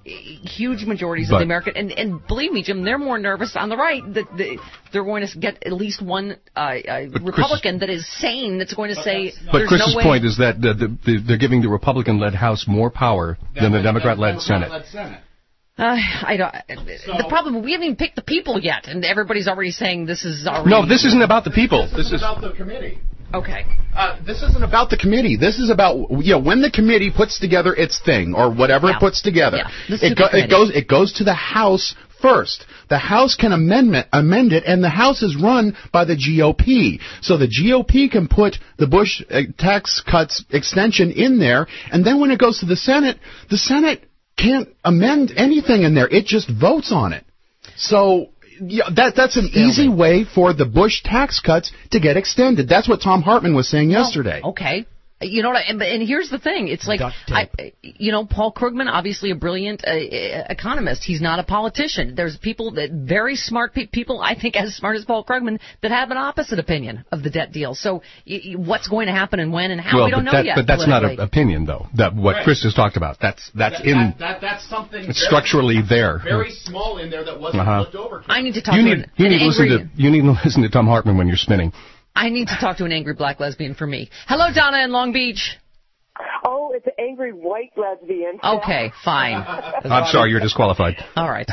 huge majorities
But-
of the American, and, and believe me, Jim, they're more nervous on the right that the, they're going to get at least one uh, uh, Republican that is sane that's going to say
But
there's
Chris's
no way.
point is that the, the, the, they're giving the Republican-led House more power than the Democrat-led Senate.
Uh, I don't. The problem we haven't even picked the people yet, and everybody's already saying this is already.
No, this isn't about the people.
This,
This
is
is
about the committee.
Okay.
Uh, this isn't about the committee. This is about, you know, when the committee puts together its thing or whatever
Yeah.
it puts together.
Yeah. The
It, go,
super
it goes. It goes to the House first. The House can amendment amend it, and the House is run by the G O P. So the G O P can put the Bush uh, tax cuts extension in there, and then when it goes to the Senate, the Senate can't amend anything in there. It just votes on it. So. Yeah, that that's an easy way for the Bush tax cuts to get extended. That's what Tom Hartman was saying yesterday.
Okay. You know what? I, and, and here's the thing. It's like, I, you know, Paul Krugman, obviously a brilliant uh, economist. He's not a politician. There's people that very smart pe- people, I think, as smart as Paul Krugman, that have an opposite opinion of the debt deal. So, y- y- what's going to happen and when and how
well,
we don't
but
know
that,
yet.
But that's not
politically.
an opinion, though. That what
Right.
Chris has talked about. That's that's
That-
in
that, that, that's something
it's
very-
structurally there.
very small in there that wasn't
Uh-huh.
looked over.
I need to talk
You
to
need
an,
you
an
need to
angry.
listen to you need to listen to Tom Hartman when you're spinning.
I need to talk to an angry black lesbian for me. Hello, Donna in Long Beach.
Oh, it's an angry white lesbian.
Okay, fine.
I'm sorry, you're disqualified.
All right.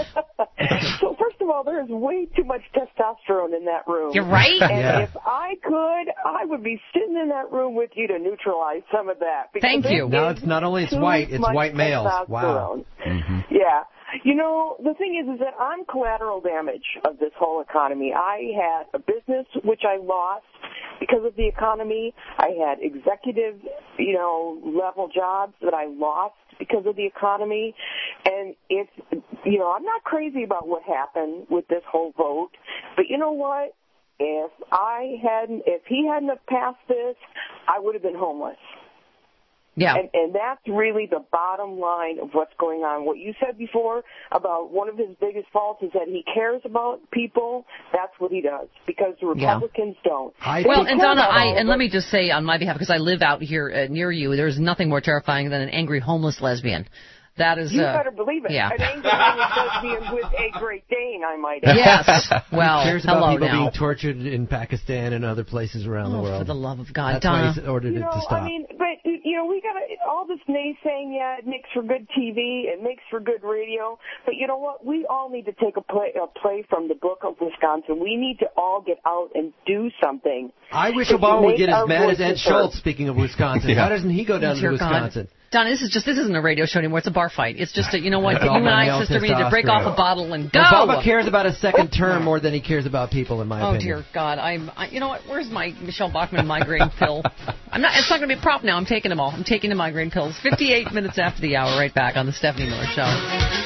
So first of all, there is way too much testosterone in that room.
You're right.
And
Yeah.
if I could, I would be sitting in that room with you to neutralize some of that. because
Thank you.
there
Now
is
it's not only it's
too
white, it's
much
white males. Wow.
testosterone. Yeah. You know, the thing is, is that I'm collateral damage of this whole economy. I had a business which I lost because of the economy. I had executive, you know, level jobs that I lost because of the economy. And it's, you know, I'm not crazy about what happened with this whole vote, but you know what? If I hadn't, if he hadn't have passed this, I would have been homeless.
Yeah.
And, and that's really the bottom line of what's going on. What you said before about one of his biggest faults is that he cares about people. That's what he does, because the
Yeah.
Republicans don't.
Well,
They
and
care
Donna,
about
I
all
and
of
let
us.
me just say on my behalf, because I live out here uh, near you, there's nothing more terrifying than an angry homeless lesbian. That is.
You
uh,
better believe it.
Yeah.
An angry homeless lesbian with a Great Dane, I might add.
Yes. Well,
Who cares
hello
about people
now.
being tortured in Pakistan and other places around
Oh,
the world?
for the love of God,
That's
Donna.
why he's ordered
You
it
know,
to stop.
I mean, but you know, we got all this naysaying. Yeah, it makes for good T V. It makes for good radio. But you know what? We all need to take a play, a play from the book of Wisconsin. We need to all get out and do something.
I wish
to
Obama would
make
get as
our
mad as Ed
voices heard.
Schultz, speaking of Wisconsin.
Yeah.
Why doesn't he go down
Dear
to
God.
Wisconsin?
Donna, this is just this isn't a radio show anymore. It's a bar fight. It's just a, you know what?
It's
You
all
and I,
male
sister, we need to break off a
testosterone.
bottle and go.
Obama cares about his second term more than he cares about people, in my
Oh
opinion.
dear God! I'm. I, you know what? Where's my Michelle Bachmann migraine pill? I'm not. It's not going to be a prop now. I'm taking them all. I'm taking the migraine pills. fifty-eight minutes after the hour. Right back on the Stephanie Miller Show.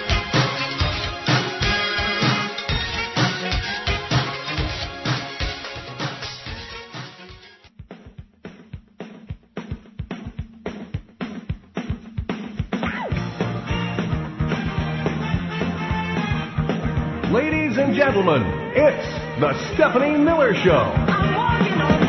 Ladies and gentlemen, it's the Stephanie Miller Show.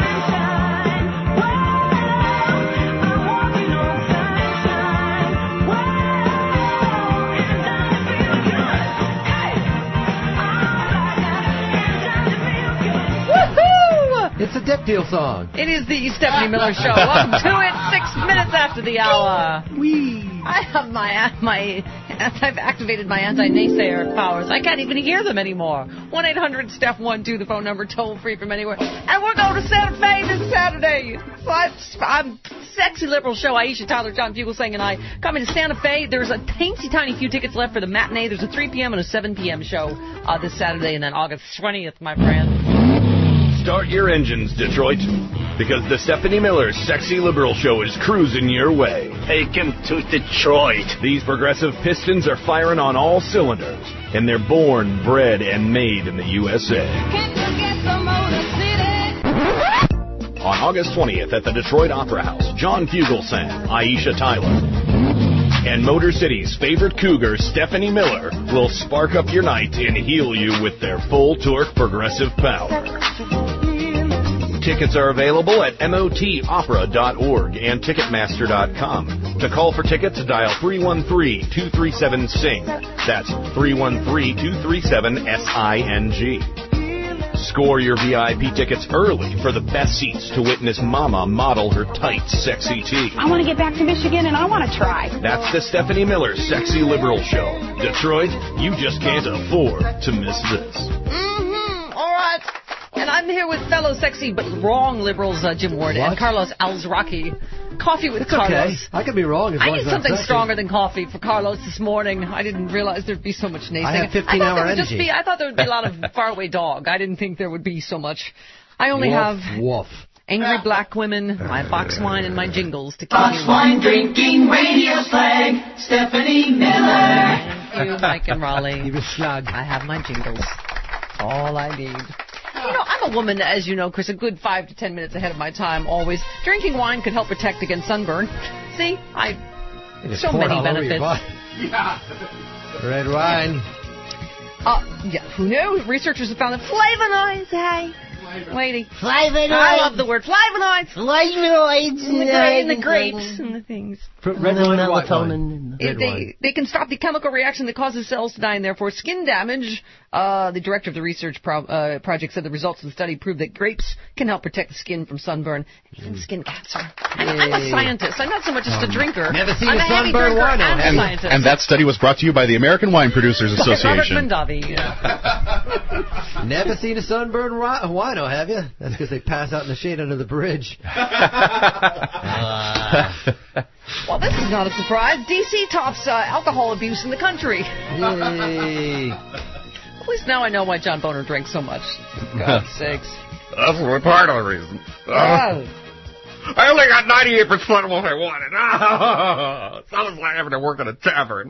It's a Dip Deal song.
It is the Stephanie Miller Show. Welcome to it. Six minutes after the hour.
Wee.
I have my my. I've activated my anti-naysayer powers. I can't even hear them anymore. one eight hundred Steph one two, the phone number, toll free from anywhere. And we're going to Santa Fe this Saturday. So I'm, I'm sexy liberal show. Aisha Tyler, John Fugelsang, and I coming to Santa Fe. There's a teensy tiny few tickets left for the matinee. There's a three p.m. and a seven p.m. show uh, this Saturday, and then August twentieth, my friend.
Start your engines, Detroit, because the Stephanie Miller Sexy Liberal Show is cruising your way. Take him to Detroit. These progressive pistons are firing on all cylinders, and they're born, bred, and made in the U S A. On August twentieth at the Detroit Opera House, John Fugelsang, Aisha Tyler, and Motor City's favorite cougar, Stephanie Miller, will spark up your night and heal you with their full torque progressive power. Tickets are available at M O T opera dot org and Ticketmaster dot com. To call for tickets, dial three one three, two three seven, S I N G. That's three one three, two three seven, S I N G. Score your V I P tickets early for the best seats to witness Mama model her tight, sexy tee.
I want to get back to Michigan, and I want to try.
That's the Stephanie Miller Sexy Liberal Show. Detroit, you just can't afford to miss this.
Mm-hmm. All right. And I'm here with fellow sexy but wrong liberals, uh, Jim Ward,
What?
and Carlos Alzraki. Coffee with
It's
Carlos.
okay. I could be wrong as
I
long
need
as I'm
something
sexy.
stronger than coffee for Carlos this morning. I didn't realize there'd be so much naysaying.
I have fifteen
thought
hour
there would just
energy.
be, I thought there would be a lot of faraway dog. I didn't think there would be so much. I only
Woof,
have
woof.
angry black women, my box wine, and my jingles to keep
Box
me
wine drinking radio slag, Stephanie Miller.
Thank you, Mike and Raleigh.
You're a slug.
I have my jingles. All I need. You know, I'm a woman, as you know, Chris, a good five to ten minutes ahead of my time, always. Drinking wine could help protect against sunburn. See? I...
Just
So
pour it
many
all over your
benefits.
body.
Yeah.
Red wine.
Uh, yeah, who knew? Researchers have found that flavonoids, hey, lady.
Flavonoids.
I love the word flavonoids.
Flavonoids.
In the, gra- in the grapes and the things.
Put red wine or white wine?
It-
Red
they,
wine.
they can stop the chemical reaction that causes cells to die and therefore skin damage. Uh, the director of the research pro- uh, project said the results of the study proved that grapes can help protect the skin from sunburn and even skin cancer. I'm, I'm a
Yay.
scientist. I'm not so much just a drinker.
Never seen
I'm
a
a heavy
sunburn
drinker
wino,
and a
have you?
scientist.
And that study was brought to you by the American Wine Producers
By Robert
Association.
Mondavi.
Never seen a sunburned wi- wino, have you? That's because they pass out in the shade under the bridge.
Well, this is not a surprise. D C tops uh, alcohol abuse in the country.
Yay.
At least now I know why John Boner drinks so much. For God's sakes.
That's part of the reason.
Oh.
I only got ninety-eight percent of what I wanted. Oh, sounds like having to work at a tavern.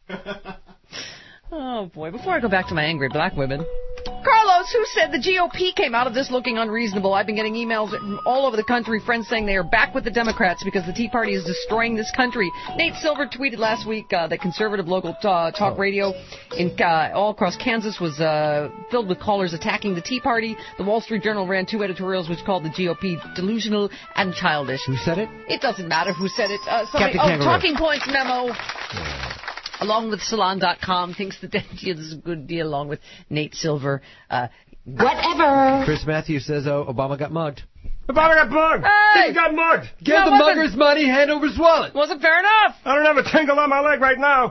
Oh, boy. Before I go back to my angry black women, Carlos, who said the G O P came out of this looking unreasonable? I've been getting emails from all over the country, friends saying they are back with the Democrats because the Tea Party is destroying this country. Nate Silver tweeted last week uh, that conservative local uh, talk radio in uh, all across Kansas was uh, filled with callers attacking the Tea Party. The Wall Street Journal ran two editorials which called the G O P delusional and childish.
Who said it?
It doesn't matter who said it. Uh, somebody,
Captain
oh,
Kangaroo.
Talking Points memo. Along with Salon dot com, thinks the deal is a good deal, along with Nate Silver. Uh,
Whatever.
Chris Matthews says oh, Obama got mugged.
Obama got mugged.
Hey!
He got mugged.
Give
No,
the
wasn't-
muggers money, hand over his wallet.
Wasn't fair enough.
I don't have a tingle on my leg right now.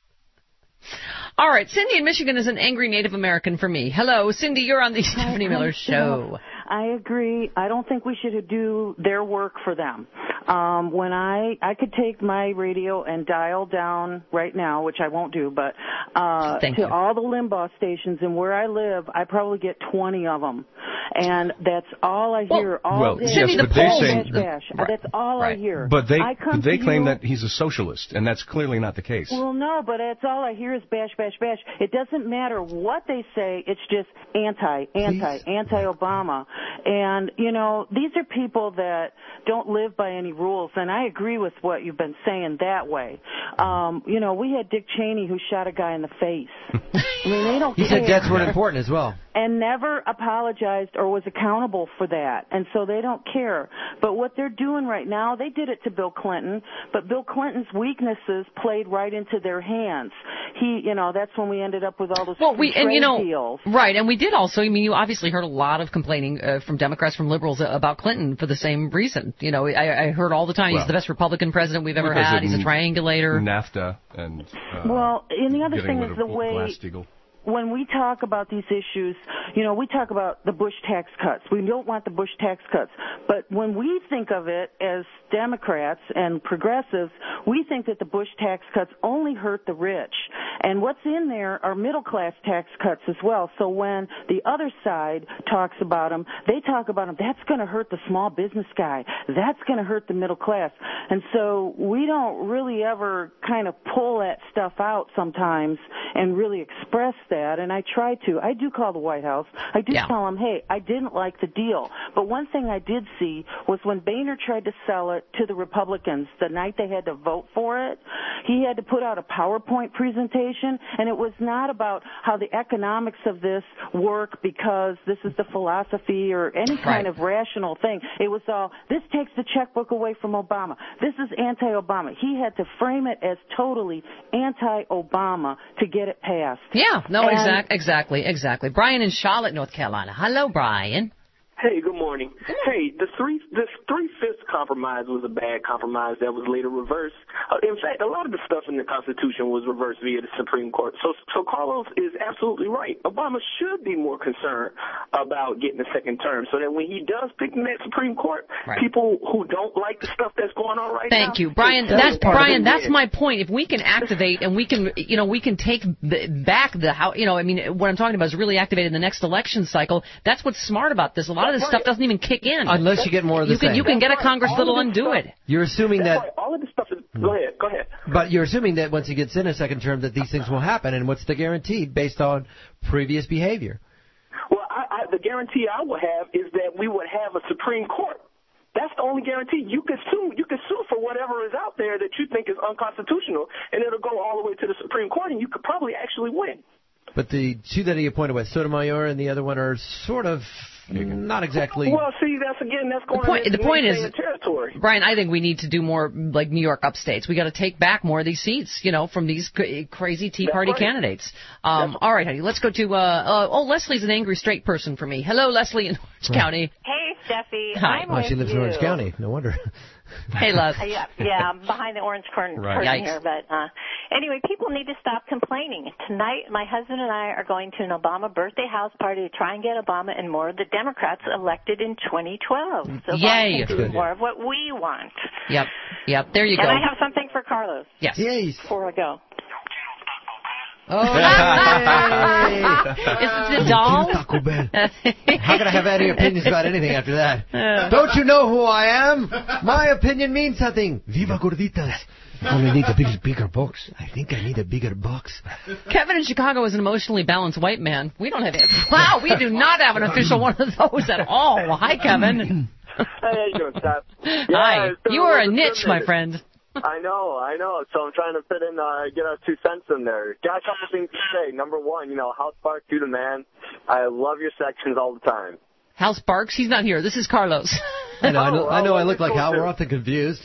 All right, Cindy in Michigan is an angry Native American for me. Hello, Cindy, you're on the Stephanie Miller Show.
I agree. I don't think we should do their work for them. Um, when I I could take my radio and dial down right now, which I won't do, but uh,
Thank
to
you.
all the Limbaugh stations, and where I live, I probably get twenty of them, and that's all I hear all
well,
day.
yes, Cindy, but the they polls- say-
bash, bash.
Right,
That's all
right.
I hear.
But they
I come
they
to
claim
you,
that he's a socialist, and that's clearly not the case.
Well, no, but that's all I hear is bash, bash, bash. It doesn't matter what they say. It's just anti, anti, anti-Obama. And, you know, these are people that don't live by any rules, and I agree with what you've been saying that way. Um, you know, we had Dick Cheney who shot a guy in the face. I mean, they don't
He
care.
said deaths weren't important as well.
And never apologized or was accountable for that. And so they don't care. But what they're doing right now, they did it to Bill Clinton, but Bill Clinton's weaknesses played right into their hands. He, you know, that's when we ended up with all those
Well, we, and you know,
deals.
right, and we did also, I mean, you obviously heard a lot of complaining uh, from Democrats, from liberals uh, about Clinton for the same reason. You know, I, I heard all the time,
Well,
he's the best Republican president we've ever
because
had,
of
he's a triangulator.
NAFTA and uh,
Well, and the other
getting
thing
rid
is
of
the way
Glass-Steagall.
when we talk about these issues, you know, we talk about the Bush tax cuts. We don't want the Bush tax cuts. But when we think of it as Democrats and progressives, we think that the Bush tax cuts only hurt the rich. And what's in there are middle-class tax cuts as well. So when the other side talks about them, they talk about them, that's going to hurt the small business guy. That's going to hurt the middle class. And so we don't really ever kind of pull that stuff out sometimes and really express that, and I try to. I do call the White House. I do
Yeah.
tell them, hey, I didn't like the deal. But one thing I did see was when Boehner tried to sell it to the Republicans the night they had to vote for it, he had to put out a PowerPoint presentation, and it was not about how the economics of this work because this is the philosophy or any kind
Right.
of rational thing. It was all, this takes the checkbook away from Obama. This is anti-Obama. He had to frame it as totally anti-Obama to get it passed.
Yeah, no,
And-
exact, exactly, exactly. Brian in Charlotte, North Carolina. Hello, Brian.
Hey, good morning. Hey, the three this three-fifths compromise was a bad compromise that was later reversed. Uh, in fact, a lot of the stuff in the Constitution was reversed via the Supreme Court. So, so Carlos is absolutely right. Obama should be more concerned about getting a second term, so that when he does pick in that Supreme Court,
Right.
people who don't like the stuff that's going on right now.
Thank you, Brian.
they
That's
part of
Brian.
the
That's
win.
my point. If we can activate and we can, you know, we can take the, back the how, you know, I mean, what I'm talking about is really activate in the next election cycle. That's what's smart about this. A lot of this stuff doesn't even kick in
Unless you get more of the
you can,
same.
You can get a
That's
Congress
right.
that'll
All of this
undo
stuff-
it.
You're assuming
That's
that,
right. All of this stuff is. Go ahead. Go ahead.
but you're assuming that once he gets in a second term that these things will happen, and what's the guarantee based on previous behavior?
Well, I, I, the guarantee I would have is that we would have a Supreme Court. That's the only guarantee. You can sue. You can sue for whatever is out there that you think is unconstitutional, and it'll go all the way to the Supreme Court, and you could probably actually win.
But the two that he appointed with Sotomayor and the other one are sort of not exactly.
Well, see, that's again, that's going
The point,
into
the point is,
naysaying territory.
Brian, I think we need to do more like New York upstates. We got to take back more of these seats, you know, from these cra- crazy Tea
That's
Party
right.
candidates. Um, all right, honey, let's go to, uh, uh, oh, Leslie's an angry straight person for me. Hello, Leslie in Orange County.
Hey, Steffi.
Hi.
I'm
Oh,
with
she lives in
you.
Orange County. No wonder.
Hey, Les.
Uh, yeah, yeah, I'm behind the orange curtain,
Right.
curtain
Yikes.
here. But uh, anyway, people need to stop complaining. Tonight, my husband and I are going to an Obama birthday house party to try and get Obama and more of the Democrats elected in twenty twelve. So
Yay.
Obama can do more of what we want.
Yep, yep, there you
and
go.
I have something for Carlos.
Yes.
Yes.
Before I go.
Oh,
Is it the doll?
Taco Bell. How can I have any opinions about anything after that? Don't you know who I am? My opinion means something. Viva gorditas. Only need a bigger, bigger box. I think I need a bigger box.
Kevin in Chicago is an emotionally balanced white man. We don't have it. Wow, we do not have an official one of those at all. Well, hi, Kevin.
Hey, how you doing, Steph?
Hi.
it's been
You
a
are a
little
niche, my
discriminated.
friend.
I know, I know. So I'm trying to fit in, uh, get our two cents in there. Got a couple things to say. Number one, you know, House Park, you the man. I love your sections all the time.
Hal Sparks, he's not here. This is Carlos.
I know, I know, I, know I
Oh,
look like
cool
Hal.
too.
We're often confused.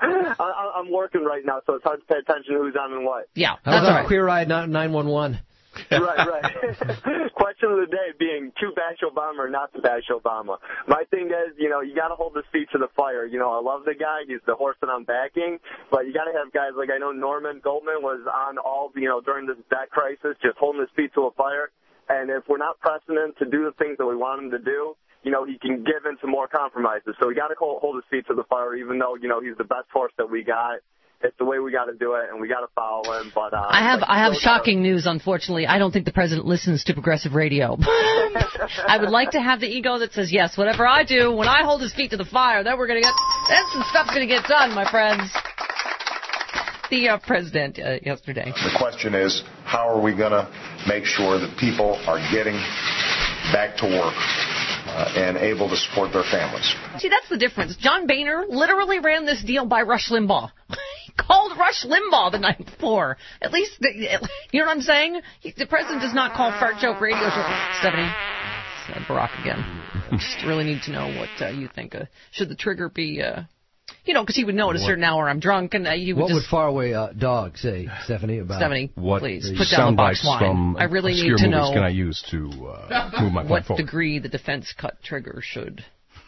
I, I'm working right now, so it's hard to pay attention to who's on and what.
Yeah,
How
that's
was
all
our
right.
Queer Eye nine one one?
right, right. Question of the day being to bash Obama or not to bash Obama. My thing is, you know, you got to hold his feet to the fire. You know, I love the guy. He's the horse that I'm backing. But you got to have guys like I know Norman Goldman was on all, you know, during this debt crisis, just holding his feet to a fire. And if we're not pressing him to do the things that we want him to do, you know, he can give into more compromises. So we got to hold his feet to the fire, even though, you know, he's the best horse that we got. It's the way we got to do it, and we got to follow him. But uh,
I have
like,
I have
so
shocking news. Unfortunately, I don't think the president listens to progressive radio. I would like to have the ego that says yes, whatever I do, when I hold his feet to the fire, then we're gonna get then some stuff's gonna get done, my friends. The uh, president uh, yesterday.
The question is, how are we going to make sure that people are getting back to work uh, and able to support their families?
See, that's the difference. John Boehner literally ran this deal by Rush Limbaugh. He called Rush Limbaugh the night before. At least, the, you know what I'm saying? He, the president does not call fart joke radio show. Stephanie, it's, uh, Barack again. I just really need to know what uh, you think. Uh, should the trigger be... Uh, You know, because he would know at a certain hour I'm drunk, and uh, you would
what
just...
would Faraway uh, Dog say, Stephanie, about...
Stephanie,
what
please, put down the box wine.
From
I really
obscure
need to
movies
know...
can I use to uh, move my point
what
forward?
degree the defense cut trigger should...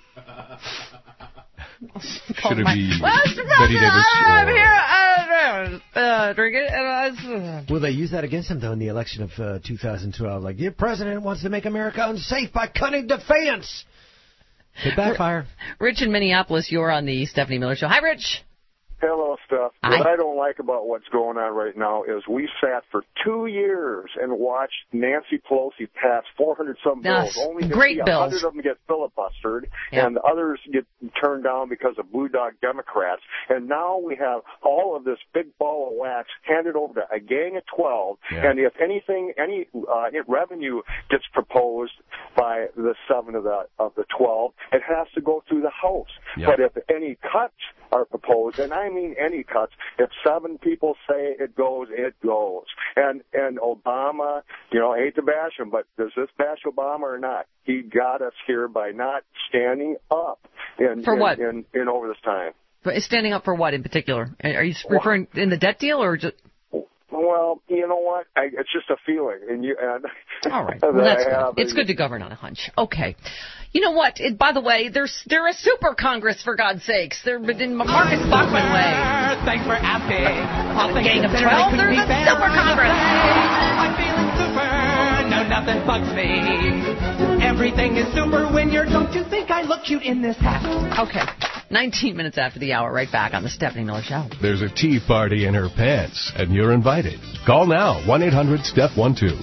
Should it
my,
be
well,
Betty Davis?
I'm
Or...
here, uh, uh, drink it, and, uh,
Will they use that against him, though, in the election of uh, two thousand twelve? Like, your president wants to make America unsafe by cutting defense. It backfire.
Rich in Minneapolis, you're on the Stephanie Miller Show. Hi, Rich.
Hello, Steph.
Hi.
What I don't like about what's going on right now is we sat for two years and watched Nancy Pelosi pass four hundred some
Yes.
bills. Only to
Great
see
bills.
one hundred of them get filibustered,
Yeah.
and the others get turned down because of blue dog Democrats. And now we have all of this big ball of wax handed over to a gang of twelve.
Yeah.
And if anything, any uh, revenue gets proposed by the seven of the of the twelve, it has to go through the House.
Yeah.
But if any cuts are proposed, and I mean any cuts, if seven people say it goes, it goes. And and Obama, you know, I hate to bash him, but does this bash Obama or not? He got us here by not standing up in
For
in,
what?
in, in over this time.
But standing up for what in particular? Are you referring in the debt deal or just...
Well, you know what? I, it's just a feeling, and you. And
All right.
that
Well, that's
I
good.
have,
It's good to govern on a hunch. Okay. You know what? It, by the way, there's they're a super Congress, for God's sakes. They're in Marcus Bachman way.
Thanks for asking.
Not a gang of twelve. There's a super Congress.
I'm feeling super. No, nothing bugs me. Everything is super when you're. Don't you think I look cute in this hat?
Okay. nineteen minutes after the hour, right back on the Stephanie Miller Show.
There's a tea party in her pants, and you're invited. Call now, one eight hundred step one two.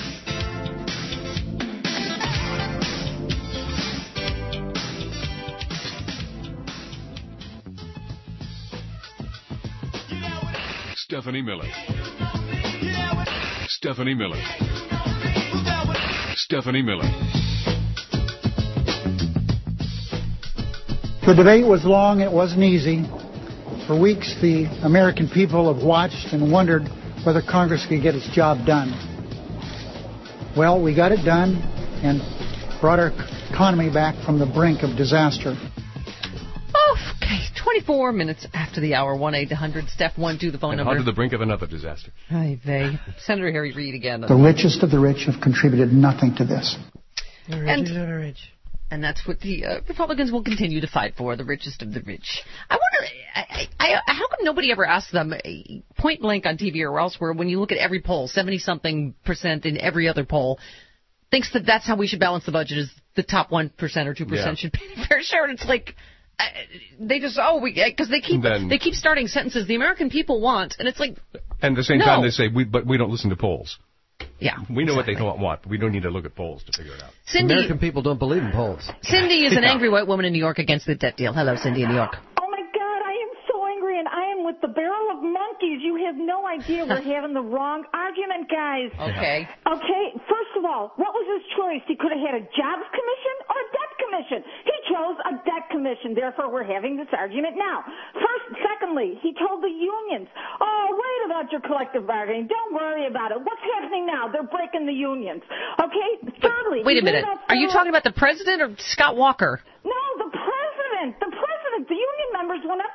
Stephanie Miller. Stephanie Miller. Stephanie Miller.
The debate was long, it wasn't easy. For weeks, the American people have watched and wondered whether Congress could get its job done. Well, we got it done and brought our economy back from the brink of disaster.
Okay, twenty-four minutes after the hour, one eight hundred step one two, the phone
And
number.
onto the brink of another disaster.
Hi, vey. Senator Harry Reid again.
The richest of the rich have contributed nothing to this.
And, and that's what the uh, Republicans will continue to fight for, the richest of the rich. I wonder, I, I, I, how come nobody ever asks them, uh, point blank on T V or elsewhere, when you look at every poll, seventy-something percent in every other poll, thinks that that's how we should balance the budget, is the top one percent or two percent
Yeah.
should pay a fair share. And it's like, uh, they just, oh, we, because they keep
Then-
they keep starting sentences the American people want, and it's like,
And at the same
No.
time, they say, we, but we don't listen to polls.
yeah.
We know what they don't want, but we don't need to look at polls to figure it out.
Cindy-
American people don't believe in polls.
Cindy is an
Yeah.
angry white woman in New York against the debt deal. Hello, Cindy in New York.
Oh my God, I am so angry, and I am with the barrel of monkeys. You have no idea we're having the wrong argument, guys.
Okay.
Okay, first of all, what was his choice? He could have had a jobs commission or a debt commission. He chose a debt commission, therefore we're having this argument now. First, secondly, he told the unions, oh, wait about your collective bargaining. Don't worry about it. What's happening now? They're breaking the unions. Okay, thirdly...
Wait a
he
minute.
laid out
Are you
federal-
talking about the president or Scott Walker?
No, the president. The president. The union members went up to him and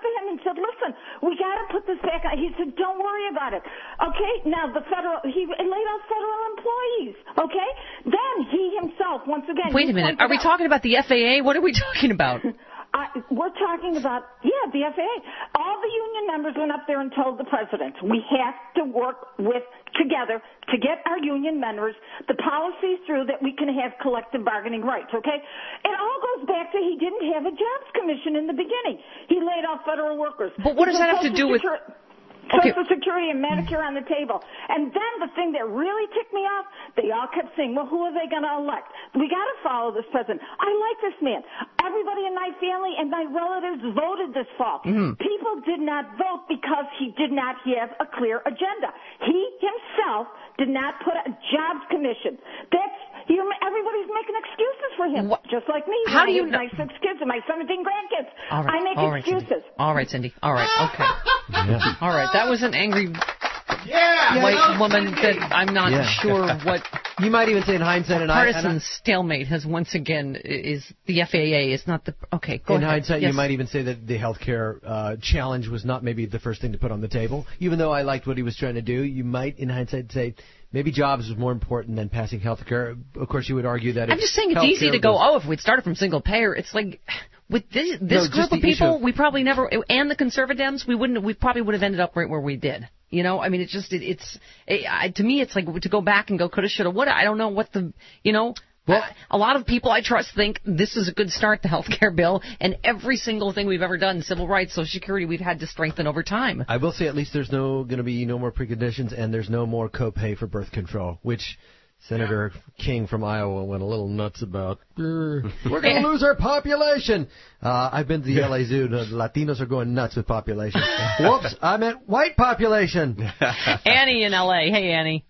said, listen, we got to put this back on. He said, don't worry about it. Okay, now the federal, he laid out federal employees. Okay, then he himself, once again.
Wait a minute, are we talking about the F A A? What are we talking about?
Uh, we're talking about, yeah, the F A A. All the union members went up there and told the president, we have to work with together to get our union members the policies through that we can have collective bargaining rights, okay? It all goes back to he didn't have a jobs commission in the beginning. He laid off federal workers.
But what does that have to do with...
Okay. Social Security and Medicare on the table. And then the thing that really ticked me off, they all kept saying, well, who are they going to elect? We got to follow this president. I like this man. Everybody in my family and my relatives voted this fall. Mm-hmm. People did not vote because he did not have a clear agenda. He himself did not put a jobs commission. That's, you know, everybody's making excuses for him, what? Just like me.
How do you know?
My six kids and my seventeen grandkids.
All right.
I make
all right,
excuses.
Cindy. All right, Cindy. All right. Okay.
Yeah.
All right. That was an angry
yeah,
white
yeah,
woman that I'm not
yeah.
sure what.
You might even say in hindsight, and
partisan
I, and I,
stalemate has once again is the F A A is not the okay. Go
in
ahead.
hindsight,
yes.
you might even say that the healthcare uh, challenge was not maybe the first thing to put on the table. Even though I liked what he was trying to do, you might in hindsight say maybe jobs was more important than passing healthcare. Of course, you would argue that.
I'm just saying it's easy to go. Was, oh, if we'd started from single payer, it's like. With this, this
no,
group of people,
of,
we probably never, and the conservatives, we wouldn't, we probably would have ended up right where we did. You know, I mean, it's just, it, it's, it, I, to me, it's like to go back and go coulda, shoulda, woulda. I don't know what the, you know, well, uh, a lot of people I trust think this is a good start, the health care bill, and every single thing we've ever done, civil rights, Social Security, we've had to strengthen over time.
I will say at least there's no going to be no more preconditions, and there's no more copay for birth control, which Senator King from Iowa went a little nuts about. We're going to lose our population. Uh, I've been to the L A Zoo. The Latinos are going nuts with population. Whoops, I meant white population.
Annie in L A. Hey, Annie.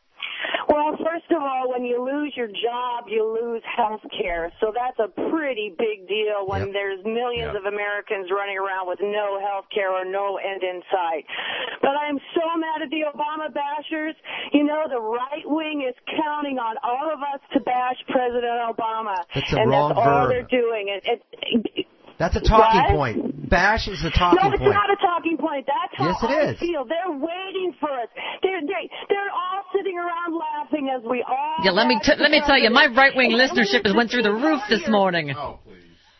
Well, first of all, when you lose your job, you lose health care. So that's a pretty big deal when yep. there's millions yep. of Americans running around with no health care or no end in sight. But I'm so mad at the Obama bashers. You know, the right wing is counting on all of us to bash President Obama.
That's a
and
wrong
that's all
verb.
they're doing. It, it, it,
That's a talking
what?
point. Bash is a talking
point. No, it's
point.
not a talking point. That's how
yes, it
I
is.
feel. They're waiting for us. They're they, they're all sitting around laughing as we all.
Yeah, let me t- let me tell you, my right wing listenership has went through the roof this morning.
Oh, please.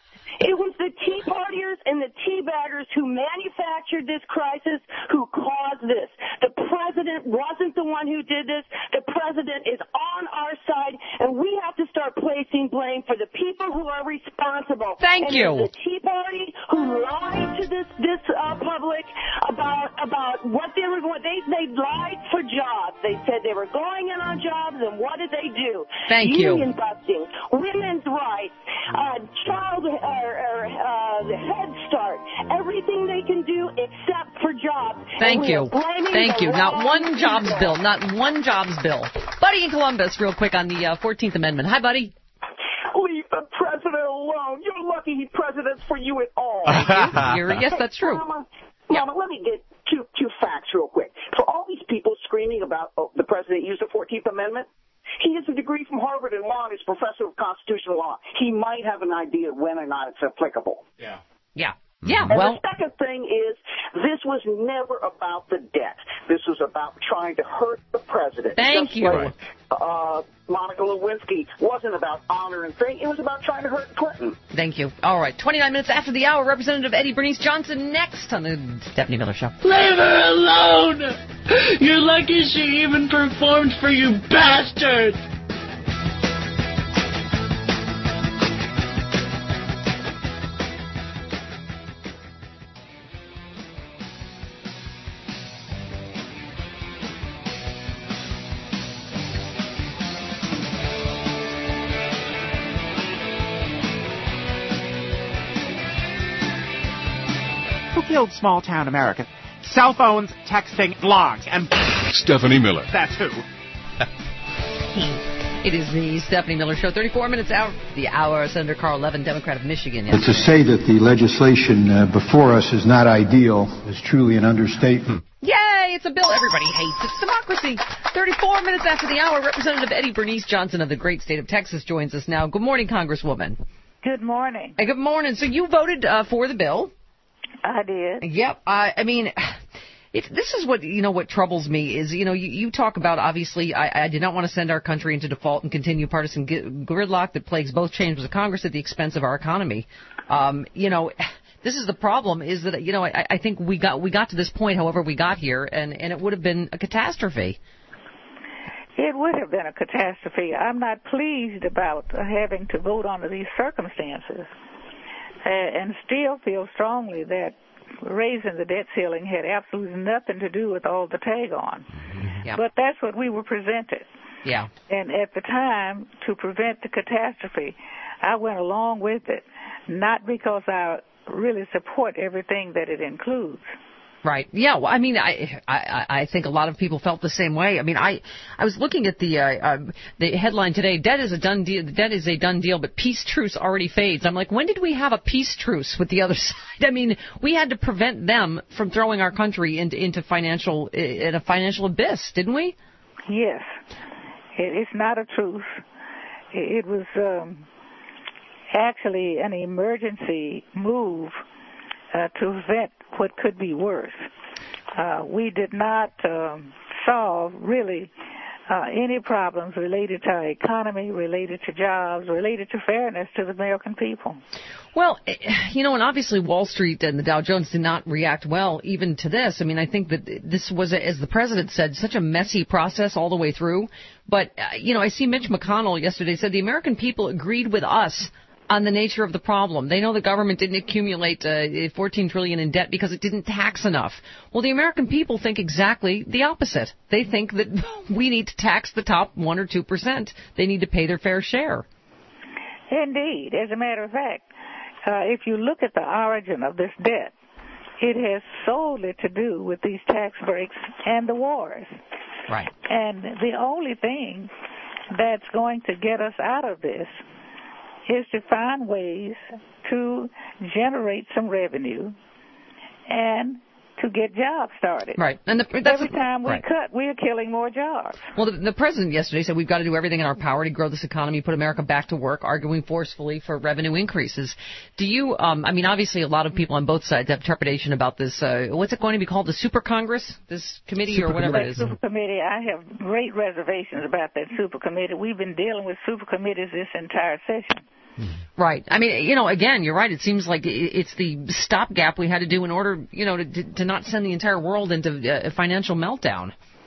It was the Tea Partiers and the Tea Baggers who manufactured this crisis, who caused this. The president wasn't the one who did this. The president is on our side, and we have to start placing blame for the people who are responsible.
Thank
and
you.
The Tea Party who lied to this this uh, public about about what they were going. They they lied for jobs. They said they were going in on jobs, and what did they do?
Thank you.
Union busting, women's rights, uh, child. Uh, Or, or, uh, the Head Start, everything they can do except for jobs.
Thank you. Thank you. Not one jobs bill. Not one jobs bill. Buddy in Columbus, real quick on the uh, fourteenth Amendment. Hi, Buddy.
Leave the president alone. You're lucky he president's for you at all.
You're, yes, that's true.
Mama, Mama, let me get two, two facts real quick. For all these people screaming about oh, the president used the fourteenth Amendment, he has a degree from Harvard in law and he's professor of constitutional law. He might have an idea of whether or not it's applicable.
Yeah. Yeah. Yeah,
and
well.
the second thing is, this was never about the debt. This was about trying to hurt the president.
Thank
Just
you.
Like, uh, Monica Lewinsky wasn't about honor and thing. It was about trying to hurt Clinton.
Thank you. All right, twenty-nine minutes after the hour, Representative Eddie Bernice Johnson next on the Stephanie Miller Show.
Leave her alone! You're lucky she even performed for you bastards!
Killed small-town America. Cell phones, texting, blogs, and...
Stephanie Miller.
That's who.
It is the Stephanie Miller Show. thirty-four minutes out. The hour. Senator Carl Levin, Democrat of Michigan.
But to say that the legislation uh, before us is not ideal is truly an understatement.
Yay! It's a bill everybody hates. It's democracy. thirty-four minutes after the hour, Representative Eddie Bernice Johnson of the great state of Texas joins us now. Good morning, Congresswoman.
Good morning.
Hey, good morning. So you voted uh, for the bill.
I did.
Yep. I, I mean, it, this is what, you know, what troubles me is, you know, you, you talk about, obviously, I, I did not want to send our country into default and continue partisan gridlock that plagues both chambers of Congress at the expense of our economy. Um, you know, this is the problem is that, you know, I, I think we got we got to this point, however we got here, and, and it would have been a catastrophe.
It would have been a catastrophe. I'm not pleased about having to vote under these circumstances, uh, and still feel strongly that raising the debt ceiling had absolutely nothing to do with all the tag on.
Yeah.
But that's what we were presented.
Yeah.
And at the time, to prevent the catastrophe, I went along with it, not because I really support everything that it includes.
Right. Yeah. Well, I mean, I, I I think a lot of people felt the same way. I mean, I I was looking at the uh, um, the headline today. Debt is a done deal. Debt is a done deal, but peace truce already fades. I'm like, when did we have a peace truce with the other side? I mean, we had to prevent them from throwing our country into into financial in a financial abyss, didn't we?
Yes. It, it's not a truce. It, it was um, actually an emergency move uh, to prevent what could be worse. Uh, we did not um, solve really uh, any problems related to our economy, related to jobs, related to fairness to the American people.
Well, you know, and obviously Wall Street and the Dow Jones did not react well even to this. I mean, I think that this was, as the president said, such a messy process all the way through. But, uh, you know, I see Mitch McConnell yesterday said the American people agreed with us on the nature of the problem. They know the government didn't accumulate uh, fourteen trillion dollars in debt because it didn't tax enough. Well, the American people think exactly the opposite. They think that we need to tax the top one or two percent. They need to pay their fair share.
Indeed. As a matter of fact, uh, if you look at the origin of this debt, it has solely to do with these tax breaks and the wars.
Right.
And the only thing that's going to get us out of this is to find ways to generate some revenue and to get jobs started.
Right. And the, that's
every time we
right.
cut, we are killing more jobs.
Well, the, the president yesterday said we've got to do everything in our power to grow this economy, put America back to work, arguing forcefully for revenue increases. Do you, um, I mean, obviously a lot of people on both sides have trepidation about this. Uh, what's it going to be called? The Super Congress? This committee
Super
or whatever
committee.
it is?
Super committee. I have great reservations about that super committee. We've been dealing with super committees this entire session.
Right. I mean, you know, again, you're right. It seems like it's the stopgap we had to do in order, you know, to, to not send the entire world into a financial meltdown.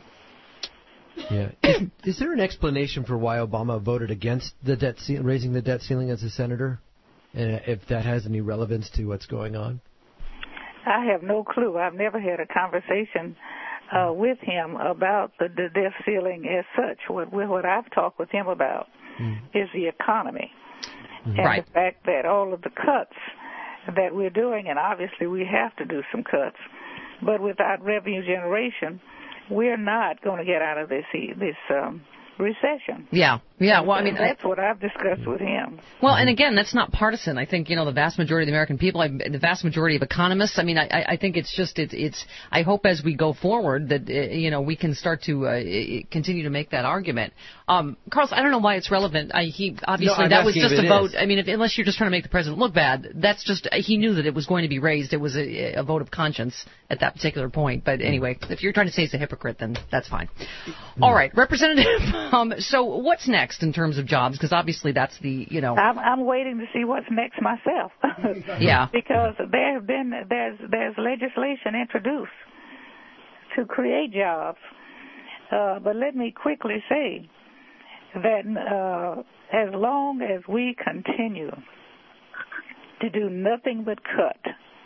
Yeah. Is, is there an explanation for why Obama voted against the debt ce- raising the debt ceiling as a senator, and if that has any relevance to what's going on?
I have no clue. I've never had a conversation uh, with him about the, the debt ceiling as such. What, what I've talked with him about mm. is the economy. And
right.
the fact that all of the cuts that we're doing, and obviously we have to do some cuts, but without revenue generation, we're not going to get out of this this um, recession.
Yeah, yeah. Well, I mean,
that's
I,
what I've discussed with him.
Well, and again, that's not partisan. I think you know the vast majority of the American people, I, the vast majority of economists. I mean, I, I think it's just it's it's. I hope as we go forward that uh, you know we can start to uh, continue to make that argument. Um, Carlos, I don't know why it's relevant. I, he obviously
no,
that was just a vote.
Is.
I mean, if, unless you're just trying to make the president look bad, that's just he knew that it was going to be raised. It was a, a vote of conscience at that particular point. But anyway, if you're trying to say he's a hypocrite, then that's fine. Mm. All right, Representative. Um, so what's next in terms of jobs? Because obviously that's the you know.
I'm, I'm waiting to see what's next myself.
Yeah.
Because there have been there's there's legislation introduced to create jobs, uh, but let me quickly say that uh, as long as we continue to do nothing but cut,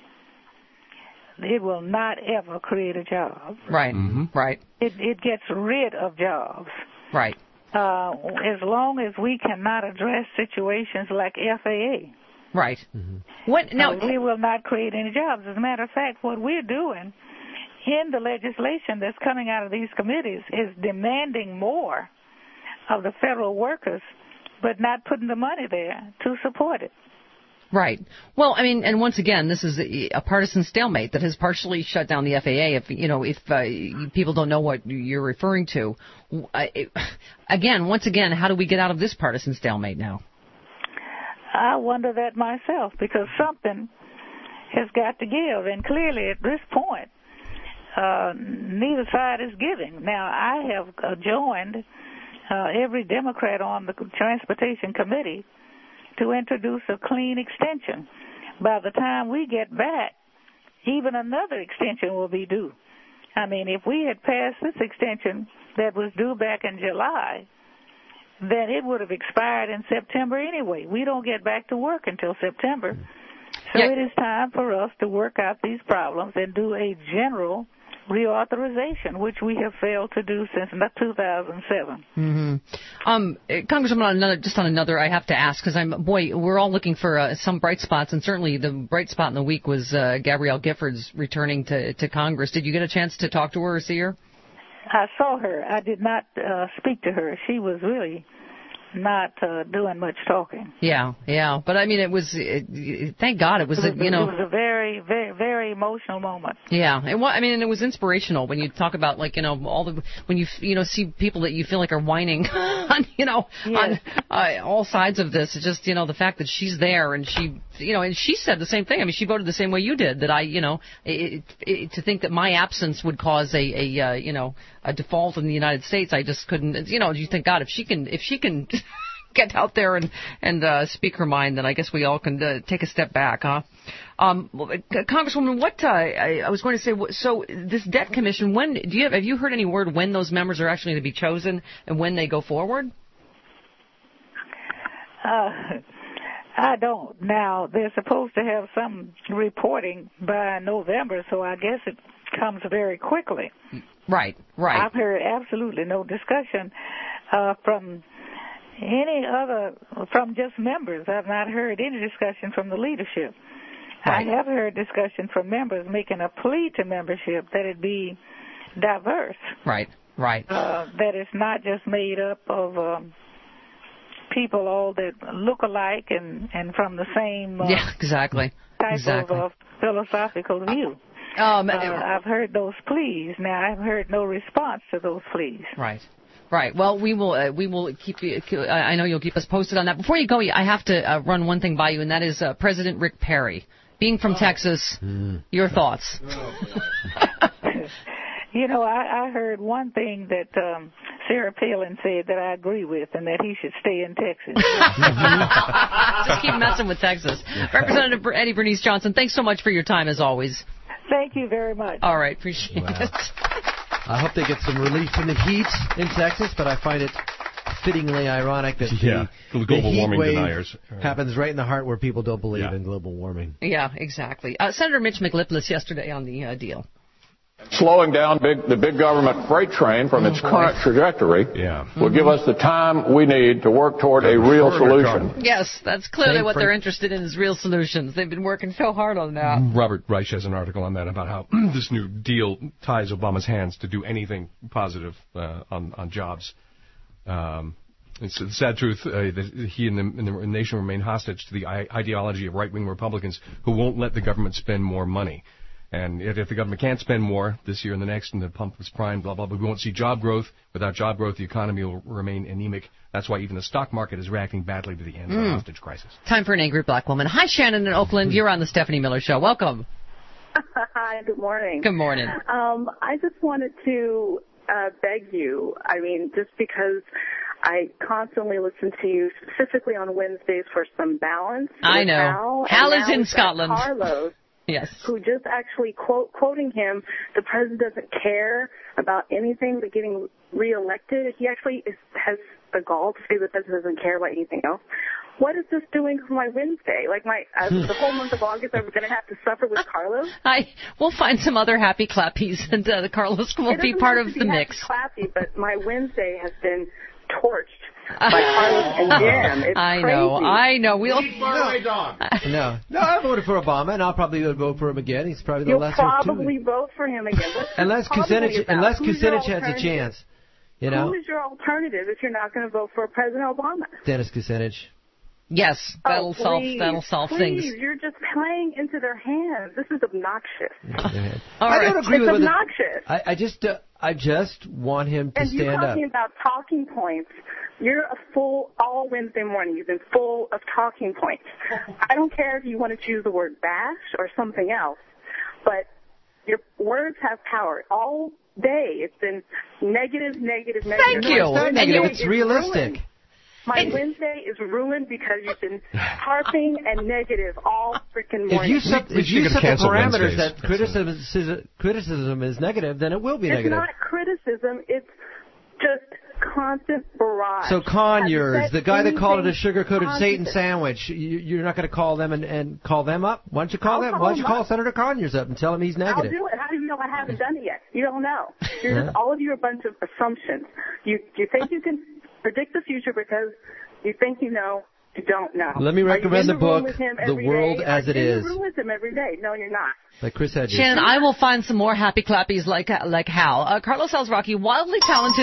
it will not ever create a job.
Right, mm-hmm. right.
It, it gets rid of jobs.
Right.
Uh, as long as we cannot address situations like F A A.
Right. Mm-hmm. What now?
Uh, we will not create any jobs. As a matter of fact, what we're doing in the legislation that's coming out of these committees is demanding more of the federal workers, but not putting the money there to support it.
Right. Well, I mean, and once again, this is a, a partisan stalemate that has partially shut down the F A A. If you know, if uh, people don't know what you're referring to, uh, it, again, once again, how do we get out of this partisan stalemate now?
I wonder that myself, because something has got to give. And clearly at this point, uh, neither side is giving. Now, I have uh, joined uh, every Democrat on the Transportation Committee to introduce a clean extension. By the time we get back, even another extension will be due. I mean, if we had passed this extension that was due back in July, then it would have expired in September anyway. We don't get back to work until September. So yeah. It is time for us to work out these problems and do a general reauthorization, which we have failed to do since two thousand seven.
Mm-hmm. Um, Congresswoman, on another, just on another, I have to ask, because I'm, boy, we're all looking for uh, some bright spots, and certainly the bright spot in the week was uh, Gabrielle Giffords returning to, to Congress. Did you get a chance to talk to her or see her?
I saw her. I did not uh, speak to her. She was really not uh, doing much talking.
Yeah, yeah. But, I mean, it was, it, it, thank God it was,
it was,
a, you know.
It was a very, very, very emotional moment.
Yeah. It was, I mean, and it was inspirational when you talk about, like, you know, all the, when you, you know, see people that you feel like are whining on, you know, yes. on uh, all sides of this. It's just, you know, the fact that she's there and she, you know, and she said the same thing. I mean, she voted the same way you did, that I, you know, it, it, to think that my absence would cause a, a uh, you know, a default in the United States, I just couldn't, you know, you think, God, if she can, if she can get out there and, and uh, speak her mind, then I guess we all can uh, take a step back, huh? Um, Congresswoman, what, uh, I, I was going to say, so this debt commission, when, do you have, have you heard any word when those members are actually going to be chosen and when they go forward?
Uh, I don't. Now, they're supposed to have some reporting by November, so I guess it comes very quickly.
Right, right.
I've heard absolutely no discussion uh, from any other, from just members. I've not heard any discussion from the leadership. Right. I have heard discussion from members making a plea to membership that it be diverse.
Right, right.
Uh, that it's not just made up of um, people all that look alike and, and from the same uh,
yeah, exactly.
type
exactly.
of uh, philosophical view.
Um,
uh, I've heard those pleas. Now, I've heard no response to those pleas.
Right. Right. Well, we will. Uh, we will keep you. I know you'll keep us posted on that. Before you go, I have to uh, run one thing by you, and that is uh, President Rick Perry. Being from oh. Texas, mm. your thoughts?
You know, I, I heard one thing that um, Sarah Palin said that I agree with, and that he should stay in Texas.
Just keep messing with Texas. Representative Eddie Bernice Johnson, thanks so much for your time, as always.
Thank you very much.
All right, appreciate wow. it.
I hope they get some relief from the heat in Texas, but I find it fittingly ironic that
yeah,
the,
the global
the heat
warming
wave
deniers
happens right in the heart where people don't believe
yeah.
in global warming.
Yeah, exactly. Uh, Senator Mitch McLipless yesterday on the uh, deal.
Slowing down big, the big government freight train from its current trajectory
yeah.
will mm-hmm. give us the time we need to work toward a real solution.
Yes, that's clearly Same what they're interested in is real solutions. They've been working so hard on that.
Robert Reich has an article on that about how this new deal ties Obama's hands to do anything positive uh, on, on jobs. Um, it's the sad truth uh, that he and the, and the nation remain hostage to the ideology of right-wing Republicans who won't let the government spend more money. And if the government can't spend more this year and the next, and the pump is primed, blah, blah, blah, we won't see job growth. Without job growth, the economy will remain anemic. That's why even the stock market is reacting badly to the end mm. of the hostage crisis.
Time for an angry black woman. Hi, Shannon in Oakland. You're on the Stephanie Miller Show. Welcome.
Hi, good morning.
Good morning.
Um, I just wanted to uh, beg you, I mean, just because I constantly listen to you, specifically on Wednesdays, for some balance.
I know.
Hal,
Hal is in Scotland.
Carlos.
Yes.
Who just actually quote quoting him, the president doesn't care about anything but getting reelected. He actually is, has the gall to say the president doesn't care about anything else. What is this doing for my Wednesday? Like my uh, the whole month of August, I'm going to have to suffer with Carlos.
I we'll find some other happy clappies, and uh, the Carlos will be part of the mix.
Happy clappy, but my Wednesday has been torched by Carlos and Jim. It's
I
crazy.
know, I know. We'll.
No, no, no, I voted for Obama, and I'll probably vote for him again. He's probably the
You'll
lesser of two.
You'll probably vote for him again. What's
unless Kucinich, unless Kucinich has a chance, you know.
Who is your alternative if you're not going to vote for President Obama?
Dennis Kucinich.
Yes, that'll
oh,
solve
please,
that'll solve
please,
things.
You're just playing into their hands. This is obnoxious.
All
I
right.
don't agree
it's
with
obnoxious.
it. I, I just, uh, I just want him to
and
stand up.
And you're talking about talking points You're a full, all Wednesday morning, you've been full of talking points. I don't care if you want to choose the word bash or something else, but your words have power. All day it's been negative, negative, negative.
Thank you.
It's not negative, it's realistic.
Ruined. My Wednesday is ruined because you've been harping and negative all freaking morning.
If you set, if you set the parameters
Wednesdays.
that criticism, criticism is negative, then it will be
it's
negative.
not criticism, it's just constant barrage.
So Conyers, the guy that called it a sugar-coated
constant.
Satan sandwich, you, you're not going to call them and, and call them up? Why don't you call
I'll
them?
call
Why don't you
them
call
up.
Senator Conyers up and tell him he's negative?
I'll do it. How do you know I haven't done it yet? You don't know. You're
Yeah.
just, all of you are a bunch of assumptions. You you think you can predict the future because you think you know. You don't know.
Let me
Are you
recommend
in
the
room
book,
with him
The
every
World
day?
as
Are
It
you
Is.
in the room with him every day? No, you're not.
By Chris Hedges.
Shannon, I will find some more happy clappies like like Hal. Uh, Carlos Alzraki, wildly talented.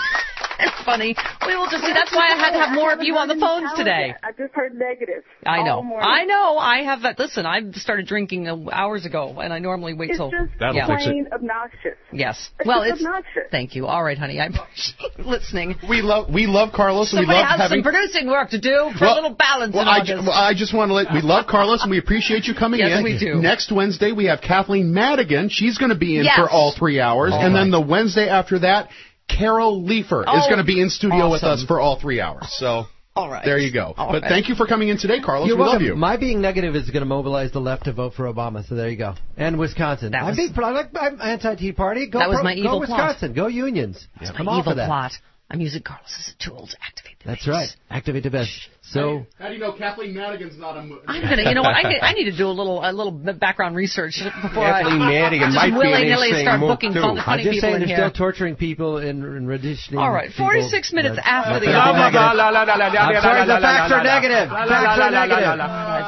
It's funny. We will just see. That's why I had to have more of you on the phones today.
I just heard negative.
I know.
all morning.
I know. I have that. Listen, I started drinking uh, hours ago, and I normally wait
It's
till.
just
yeah.
plain obnoxious.
Yes.
It's
well,
just
it's.
obnoxious.
Thank you. All right, honey. I appreciate listening.
We love we love Carlos and we
Somebody
love
has
having
some producing work to do for
Well-
a little balance
Well,
in
I,
August.
ju- well, I just want to let we love Carlos and we appreciate you coming
Yes,
in.
we do.
Next Wednesday we have Kathleen Madigan. She's going to be in
Yes.
for all three hours,
All
and then
right.
the Wednesday after that, Carol Leifer is
Oh,
going to be in studio with
awesome.
us for all three hours. So.
All right.
There you go.
All
but
right.
thank you for coming in today, Carlos.
You're
we love
welcome.
you.
My being negative is going to mobilize the left to vote for Obama, so there you go. And Wisconsin.
That
I'm,
was-
being, I like, I'm anti-Tea Party. Go
That was
pro-
my evil
Go
plot.
Wisconsin. Go Unions.
That's
Come
my
on
evil
for that.
plot. I'm using Carlos as a tool to activate the
That's
base.
right. Activate the best. So.
How do you know Kathleen Madigan's not a...
I'm gonna, you know what? I, need- I need to do a little, a little background research before
Kathleen
I
Madigan
just
might be an
willy-nilly
insane
start
move,
booking
too.
fun,
I'm
funny
just
people
saying
in
they're
here.
still torturing people and, and renditioning
All right, forty-six
people.
minutes
That's-
after
that's
the
not
hour.
negative. I'm sorry, the facts are negative. Facts are negative.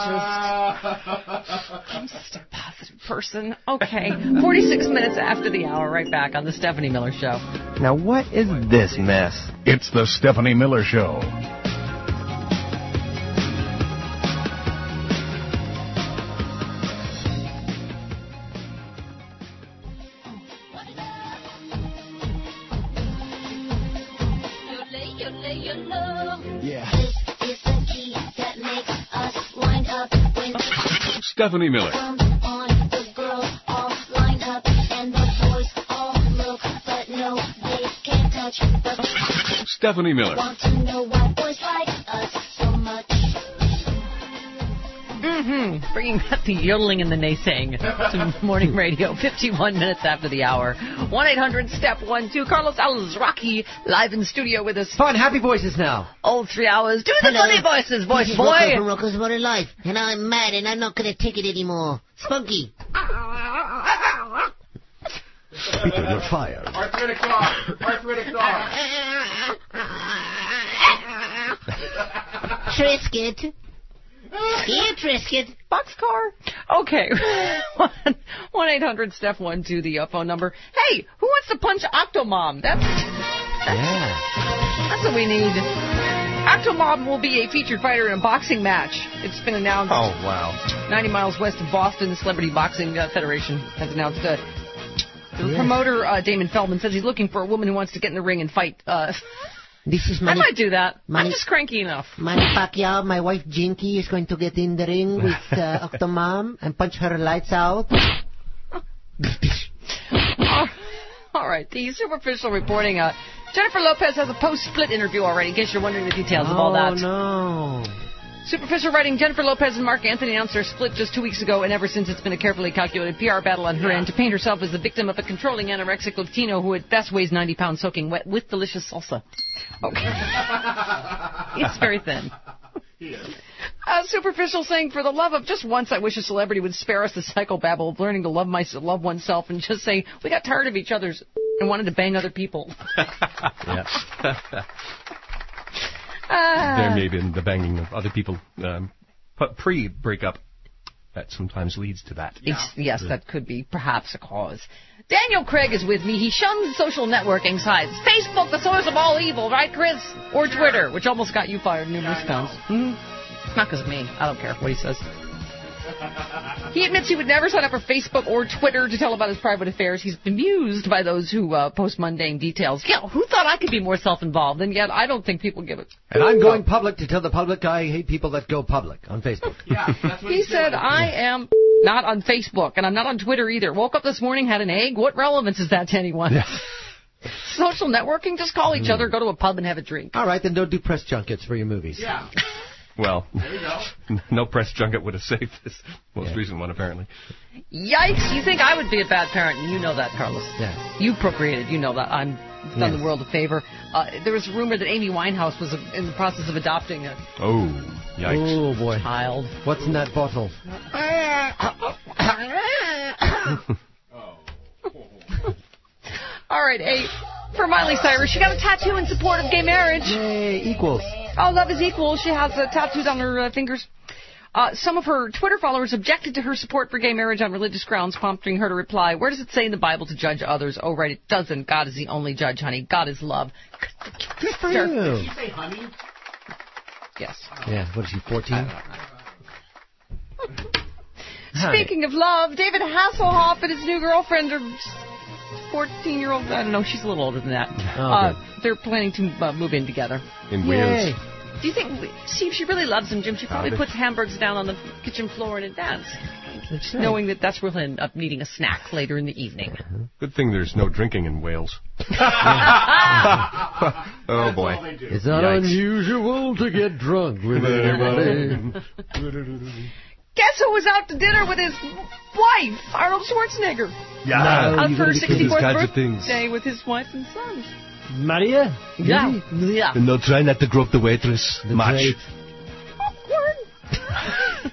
I'm just a positive person. Okay, forty-six minutes after the hour, right back on the Stephanie Miller Show.
Now, what is this mess?
It's the Stephanie Miller Show.
Yeah.
Stephanie Miller. Stephanie Miller.
Mm-hmm. Bringing back the yodeling and the naysaying to morning radio. fifty-one minutes after the hour. one eight hundred step one two. Carlos Alzraki live in studio with us.
Fun, happy voices now.
All three hours. Do the
Hello.
funny voices, voice
This is
boy.
Rocco from Rocco's Modern Life, and I'm mad, and I'm not going to take it anymore. Spunky.
Peter, you're fired.
Arthritic dog. Arthritic dog.
Trisket. Here, Trisket.
Boxcar. Okay. one eight hundred step one two, the uh, phone number. Hey, who wants to punch Octomom? That's,
Yeah.
that's what we need. Octomom will be a featured fighter in a boxing match. It's been announced.
Oh, wow.
ninety miles west of Boston, the Celebrity Boxing uh, Federation has announced uh, the
Yeah.
promoter, uh, Damon Feldman, says he's looking for a woman who wants to get in the ring and fight. Uh,
This is
I
Manny,
might do that.
Manny-
I'm just cranky enough.
Manny Pacquiao. My wife Jinky is going to get in the ring with uh, Octomom and punch her lights out.
All right, the superficial reporting. Uh, Jennifer Lopez has a post-split interview already, in case you're wondering the details of all that.
Oh, no.
Superficial writing, Jennifer Lopez and Mark Anthony announced their split just two weeks ago, and ever since it's been a carefully calculated P R battle on her end to paint herself as the victim of a controlling anorexic Latino who at best weighs ninety pounds soaking wet with delicious salsa. Okay. It's very thin. Uh, superficial saying, for the love of just once, I wish a celebrity would spare us the psychobabble of learning to love my, love oneself and just say, we got tired of each other's and wanted to bang other people.
Yeah.
Ah.
There may have been the banging of other people um, p- pre-breakup. That sometimes leads to that.
It's, yes, that could be perhaps a cause. Daniel Craig is with me. He shuns social networking sites. Facebook, the source of all evil, right, Chris? Or Twitter, which almost got you fired numerous times. Mm-hmm. It's not because of me. I don't care what he says. He admits he would never sign up for Facebook or Twitter to tell about his private affairs. He's bemused by those who uh, post mundane details. Yeah, who thought I could be more self-involved? And yet I don't think people give it.
And I'm going public to tell the public I hate people that go public on Facebook.
Yeah, that's what
He said, I am not on Facebook, and I'm not on Twitter either. Woke up this morning, had an egg. What relevance is that to anyone? Social networking? Just call each other, go to a pub, and have a drink.
All right, then don't do press junkets for your movies.
Yeah.
Well,
There you go.
no press junket would have saved this most
Yeah.
recent one, apparently.
Yikes, you think I would be a bad parent, and you know that, Carlos.
Yeah.
You procreated, you know that. I'm done
Yes.
the world a favor. Uh, there was a rumor that Amy Winehouse was in the process of adopting a
Oh, yikes.
Oh, boy.
child.
What's in that bottle?
All right, eight. For Miley Cyrus, she got a tattoo in support of gay marriage.
Yay, equals.
Oh, love is equal. She has uh, tattoos on her uh, fingers. Uh, some of her Twitter followers objected to her support for gay marriage on religious grounds, prompting her to reply, where does it say in the Bible to judge others? Oh, right, it doesn't. God is the only judge, honey. God is love.
Good for
Sure.
you.
Did you say honey?
Yes.
Yeah, what is she, fourteen?
Speaking of love, David Hasselhoff and his new girlfriend are fourteen-year-old. I don't know, she's a little older than that.
Oh,
uh, they're planning to uh, move in together.
In
Yay.
Wales.
Do you think, see, if she really loves him, Jim, she probably
Howdy.
puts hamburgers down on the kitchen floor in advance,
That's right.
knowing that that's where he'll end up needing a snack later in the evening.
Good thing there's no drinking in Wales. Oh, boy.
All they do.
It's not
Yikes.
unusual to get drunk with anybody.
Guess who was out to dinner with his wife, Arnold Schwarzenegger,
No,
on
you
her
gotta be kidding.
sixty-fourth
kinds of things.
birthday with his wife and sons.
Maria?
Yeah. Yeah.
No, try not to grow up the waitress.
The
Much.
great.
Awkward.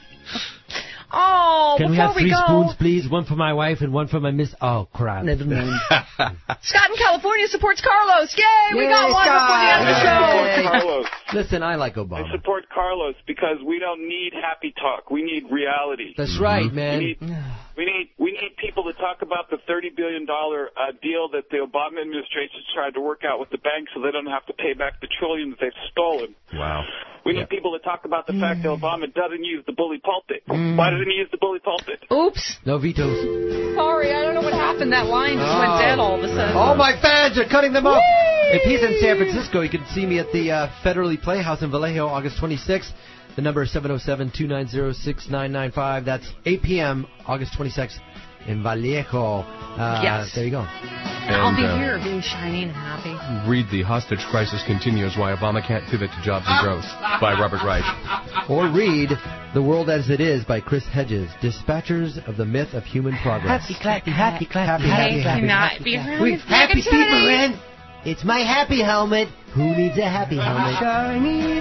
Oh,
Can we
before
have three
go,
spoons, please? One for my wife and one for my miss. Oh, crap.
Never mind. Scott in California supports Carlos. Yay, we
Yay,
got one
Scott.
before the end of the show.
Yay.
Carlos.
Listen, I like
I
Obama.
support Carlos because we don't need happy talk. We need reality.
That's right, man.
We need, we need we need people to talk about the thirty billion dollars uh, deal that the Obama administration tried to work out with the banks so they don't have to pay back the trillion that they've stolen.
Wow.
We need people to talk about the fact that Obama doesn't use the bully pulpit. Why doesn't he use the bully pulpit?
Oops.
No vetoes.
Sorry, I don't know what happened. That line just went
Oh.
dead all of a sudden.
All my fans are cutting them off.
Whee!
If he's in San Francisco, you can see me at the uh, Federally Playhouse in Vallejo, August twenty-sixth. The number is seven oh seven, two nine zero, six nine nine five. That's eight p.m., August twenty-sixth in Vallejo. Uh,
Yes.
There you go.
I'll
And,
be
uh,
here being shiny and happy.
Read The Hostage Crisis Continues Why Obama Can't Pivot to Jobs and Growth by Robert Reich.
Or read The World as It Is by Chris Hedges, Dispatchers of the Myth of Human Progress.
Happy, clappy, happy, clappy,
Happy,
happy,
happy,
Cannot be heard.
We happy
Negativity.
people, Ren. It's my happy helmet. Who needs a happy helmet?
Shiny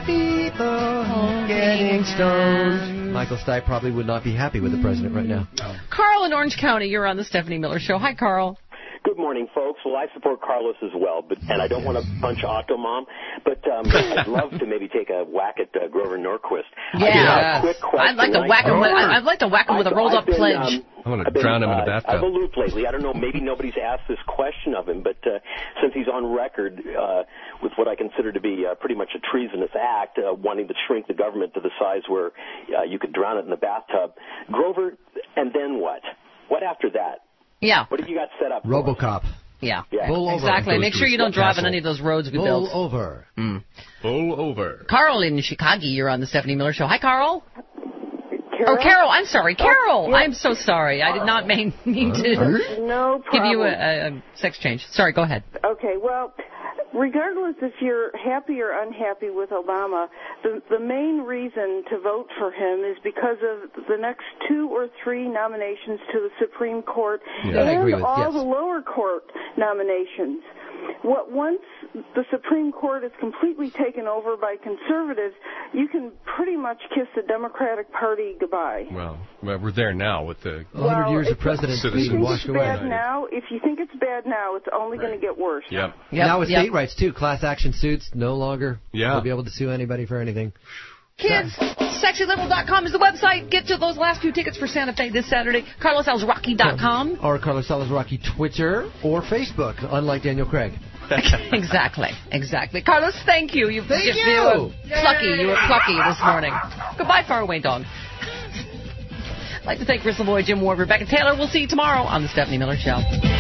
people getting stoned. Michael Stipe probably would not be happy with the president right now.
Carl in Orange County, you're on the Stephanie Miller Show. Hi, Carl.
Good morning, folks. Well, I support Carlos as well, but and I don't want to punch Octomom, but um, I'd love to maybe take a whack at uh, Grover Norquist. I just have a quick question.
I'd like to
I-
whack him with, I'd like to whack him with a
I've-
rolled
I've
up
been,
pledge.
um,
I'm going to
I've been,
drown him in a
uh,
bathtub.
I've aloof lately. I don't know, maybe nobody's asked this question of him, but uh, since he's on record uh, with what I consider to be uh, pretty much a treasonous act, uh, wanting to shrink the government to the size where uh, you could drown it in the bathtub, Grover, and then what? What after that?
Yeah.
What have you got set up? for?
RoboCop.
Yeah.
Yeah.
Pull over.
Exactly.
Goes
Make
to
sure
his
you don't drive
castle.
on any of those roads we
Pull
built.
over.
Mm.
Pull over.
Carl in Chicago, you're on the Stephanie Miller Show. Hi, Carl.
Carol?
Oh, Carol, I'm sorry. Carol,
yeah.
I'm so sorry. I did not mean, mean to
No
give you
problem.
a, a, a sex change. Sorry, go ahead.
Okay, well, regardless if you're happy or unhappy with Obama, the the main reason to vote for him is because of the next two or three nominations to the Supreme Court
Yeah, I
and
agree with-
all
yes.
the lower court nominations. What once the Supreme Court is completely taken over by conservatives, you can pretty much kiss the Democratic Party goodbye.
Well, well, we're there now with the
one hundred years of
it's-
presidency
If you think
washed
it's
away.
bad now, if you think it's bad now, it's only going to get worse.
Yep.
Yep,
Now with
yep.
state rights, too. Class action suits, no longer
Yeah.
will be able to sue anybody for anything.
Kids, sexy liberal dot com is the website. Get to those last few tickets for Santa Fe this Saturday. Carlos Els Rocky dot com.
Or Carlos Salas Rocky Twitter or Facebook, unlike Daniel Craig.
Exactly, exactly. Carlos, thank you. You,
Thank
you,
you.
you were plucky. You were plucky this morning. Goodbye, faraway dog. I'd like to thank Chris Lavoie, Jim Ward, Rebecca Taylor. We'll see you tomorrow on The Stephanie Miller Show.